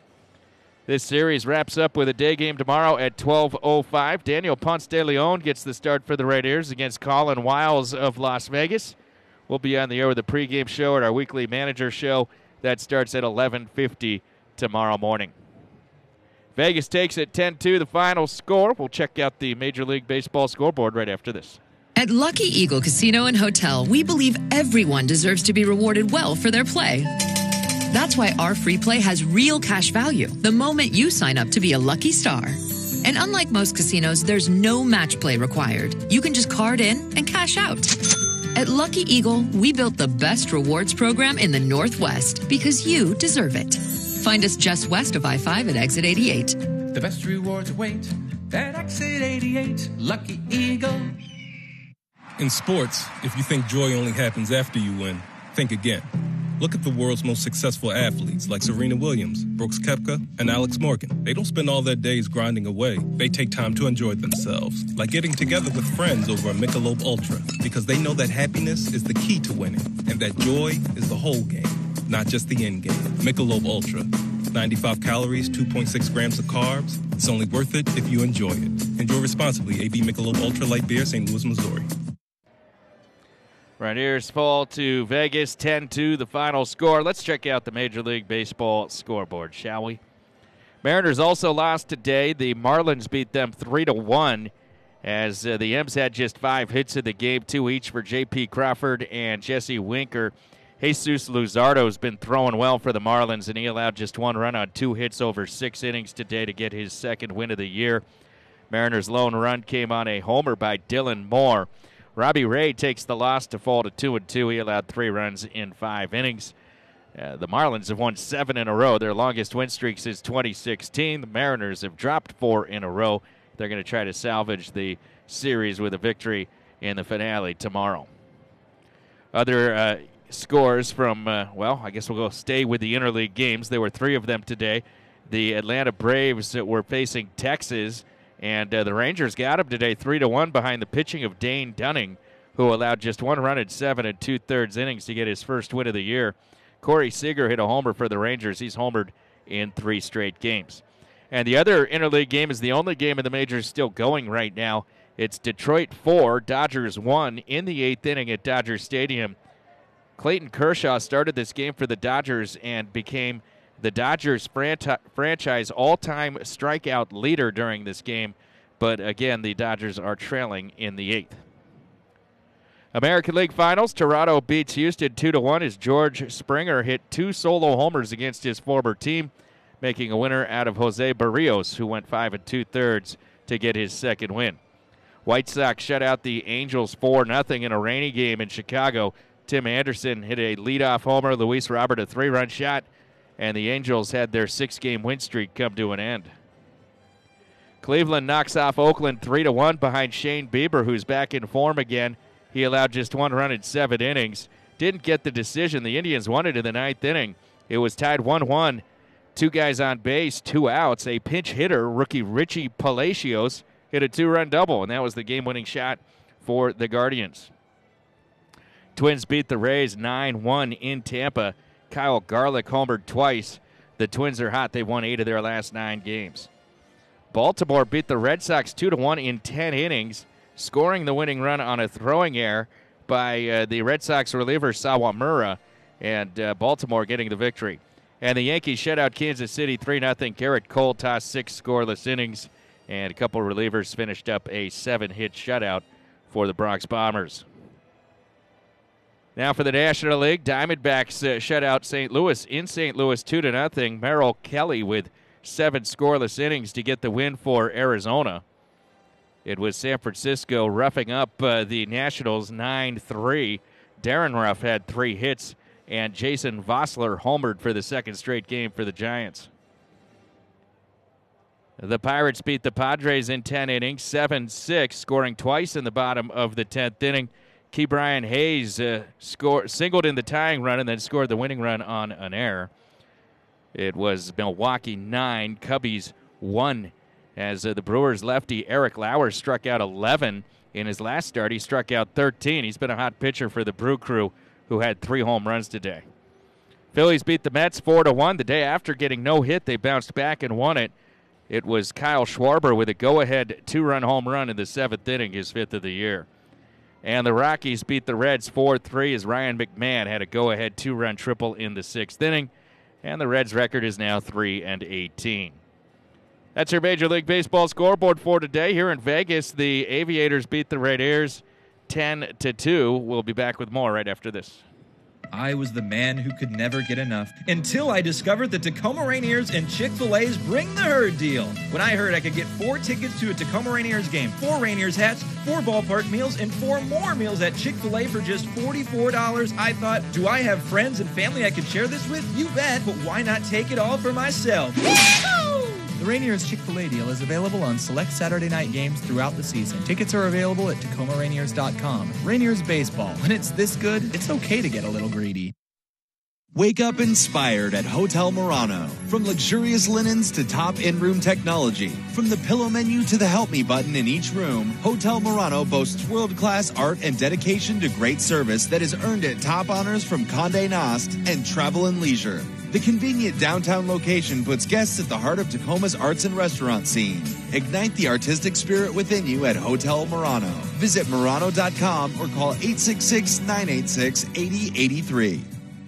This series wraps up with a day game tomorrow at twelve oh five. Daniel Ponce de Leon gets the start for the Rainiers against Colin Wiles of Las Vegas. We'll be on the air with a pregame show at our weekly manager show. That starts at eleven fifty tomorrow morning. Vegas takes it ten two, the final score. We'll check out the Major League Baseball scoreboard right after this.
At Lucky Eagle Casino and Hotel, we believe everyone deserves to be rewarded well for their play. That's why our free play has real cash value the moment you sign up to be a lucky star. And unlike most casinos, there's no match play required. You can just card in and cash out. At Lucky Eagle, we built the best rewards program in the Northwest because you deserve it. Find us just west of I five at exit eighty-eight.
The best rewards await at exit eighty-eight, Lucky Eagle.
In sports, if you think joy only happens after you win, think again. Look at the world's most successful athletes like Serena Williams, Brooks Koepka, and Alex Morgan. They don't spend all their days grinding away. They take time to enjoy themselves, like getting together with friends over a Michelob Ultra, because they know that happiness is the key to winning, and that joy is the whole game, not just the end game. Michelob Ultra. ninety-five calories, two point six grams of carbs. It's only worth it if you enjoy it. Enjoy responsibly. A B Michelob Ultra Light Beer, Saint Louis, Missouri.
Rainiers fall to Vegas, ten two, the final score. Let's check out the Major League Baseball scoreboard, shall we? Mariners also lost today. The Marlins beat them three to one, as uh, the M's had just five hits in the game, two each for J P Crawford and Jesse Winker. Jesus Luzardo has been throwing well for the Marlins, and he allowed just one run on two hits over six innings today to get his second win of the year. Mariners' lone run came on a homer by Dylan Moore. Robbie Ray takes the loss to fall to two and two. He allowed three runs in five innings. Uh, the Marlins have won seven in a row. Their longest win streak since twenty sixteen. The Mariners have dropped four in a row. They're going to try to salvage the series with a victory in the finale tomorrow. Other uh, scores from, uh, well, I guess we'll go stay with the interleague games. There were three of them today. The Atlanta Braves were facing Texas, and uh, the Rangers got him today three to one behind the pitching of Dane Dunning, who allowed just one run in seven and two-thirds innings to get his first win of the year. Corey Seager hit a homer for the Rangers. He's homered in three straight games. And the other interleague game is the only game in the majors still going right now. It's Detroit four, Dodgers one in the eighth inning at Dodger Stadium. Clayton Kershaw started this game for the Dodgers and became the Dodgers franti- franchise all-time strikeout leader during this game. But again, the Dodgers are trailing in the eighth. American League Finals, Toronto beats Houston two to one as George Springer hit two solo homers against his former team, making a winner out of Jose Barrios, who went five and two-thirds to get his second win. White Sox shut out the Angels four nothing in a rainy game in Chicago. Tim Anderson hit a leadoff homer, Luis Robert a three-run shot, and the Angels had their six-game win streak come to an end. Cleveland knocks off Oakland three to one behind Shane Bieber, who's back in form again. He allowed just one run in seven innings. didn't get the decision the Indians wanted in the ninth inning. It was tied one one. Two guys on base, two outs. A pinch hitter, rookie Richie Palacios, hit a two-run double, and that was the game-winning shot for the Guardians. Twins beat the Rays nine one in Tampa. Kyle Garlick homered twice. The Twins are hot. They've won eight of their last nine games. Baltimore beat the Red Sox two to one in ten innings, scoring the winning run on a throwing error by uh, the Red Sox reliever Sawamura, and uh, Baltimore getting the victory. And the Yankees shut out Kansas City three nothing. Garrett Cole tossed six scoreless innings, and a couple relievers finished up a seven-hit shutout for the Bronx Bombers. Now for the National League, Diamondbacks uh, shut out Saint Louis in Saint Louis two to nothing. Merrill Kelly with seven scoreless innings to get the win for Arizona. It was San Francisco roughing up uh, the Nationals nine three. Darren Ruff had three hits, and Jason Vossler homered for the second straight game for the Giants. The Pirates beat the Padres in ten innings, seven six, scoring twice in the bottom of the tenth inning. Ke'Bryan Hayes uh, scored, singled in the tying run and then scored the winning run on an error. It was Milwaukee nine, Cubbies one, as uh, the Brewers lefty Eric Lauer struck out eleven. In his last start, he struck out thirteen. He's been a hot pitcher for the Brew Crew, who had three home runs today. Phillies beat the Mets four to one. The day after getting no hit, they bounced back and won it. It was Kyle Schwarber with a go-ahead two-run home run in the seventh inning, his fifth of the year. And the Rockies beat the Reds four three as Ryan McMahon had a go-ahead two-run triple in the sixth inning. And the Reds' record is now three and eighteen. That's your Major League Baseball scoreboard for today. Here in Vegas, the Aviators beat the Rainiers ten to two. We'll be back with more right after this.
I was the man who could never get enough until I discovered the Tacoma Rainiers and Chick-fil-A's Bring the Herd deal. When I heard I could get four tickets to a Tacoma Rainiers game, four Rainiers hats, four ballpark meals, and four more meals at Chick-fil-A for just forty-four dollars, I thought, do I have friends and family I could share this with? You bet, but why not take it all for myself?
The Rainiers Chick-fil-A deal is available on select Saturday night games throughout the season. Tickets are available at Tacoma Rainiers dot com. Rainiers Baseball. When it's this good, it's okay to get a little greedy.
Wake up inspired at Hotel Murano. From luxurious linens to top in-room technology, from the pillow menu to the help me button in each room, Hotel Murano boasts world-class art and dedication to great service that has earned it top honors from Condé Nast and Travel and Leisure. The convenient downtown location puts guests at the heart of Tacoma's arts and restaurant scene. Ignite the artistic spirit within you at Hotel Murano. Visit Murano dot com or call eight six six, nine eight six, eight zero eight three.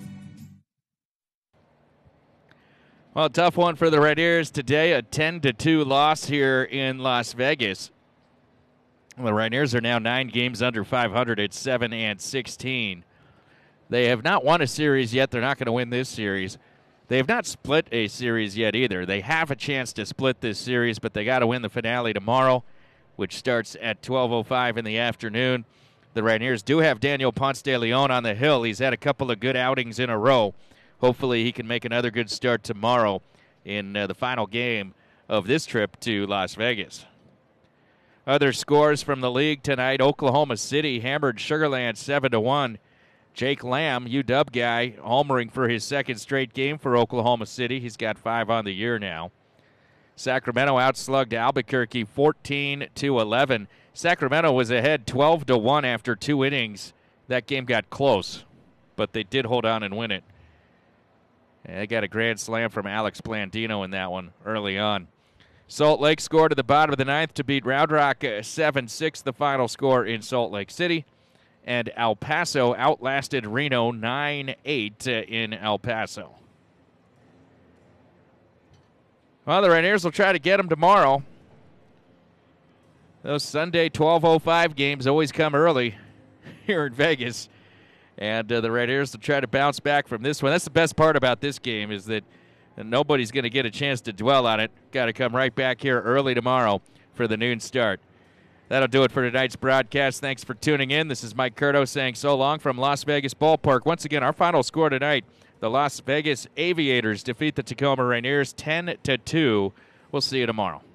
Well, tough one for the Rainiers today, a ten to two loss here in Las Vegas. The Rainiers are now nine games under five hundred at seven and sixteen. They have not won a series yet. They're not going to win this series. They have not split a series yet either. They have a chance to split this series, but they got to win the finale tomorrow, which starts at twelve oh five in the afternoon. The Rainiers do have Daniel Ponce de Leon on the hill. He's had a couple of good outings in a row. Hopefully he can make another good start tomorrow in uh, the final game of this trip to Las Vegas. Other scores from the league tonight: Oklahoma City hammered Sugar Land seven to one. Jake Lamb, U W guy, homering for his second straight game for Oklahoma City. He's got five on the year now. Sacramento outslugged Albuquerque fourteen to eleven. Sacramento was ahead twelve to one after two innings. That game got close, but they did hold on and win it. And they got a grand slam from Alex Blandino in that one early on. Salt Lake scored at the bottom of the ninth to beat Round Rock seven six, the final score in Salt Lake City. And El Paso outlasted Reno nine eight in El Paso. Well, the Rainiers will try to get them tomorrow. Those Sunday twelve oh five games always come early here in Vegas. And uh, the Rainiers will try to bounce back from this one. That's the best part about this game, is that nobody's going to get a chance to dwell on it. Got to come right back here early tomorrow for the noon start. That'll do it for tonight's broadcast. Thanks for tuning in. This is Mike Curto saying so long from Las Vegas Ballpark. Once again, our final score tonight, the Las Vegas Aviators defeat the Tacoma Rainiers ten to two. We'll see you tomorrow.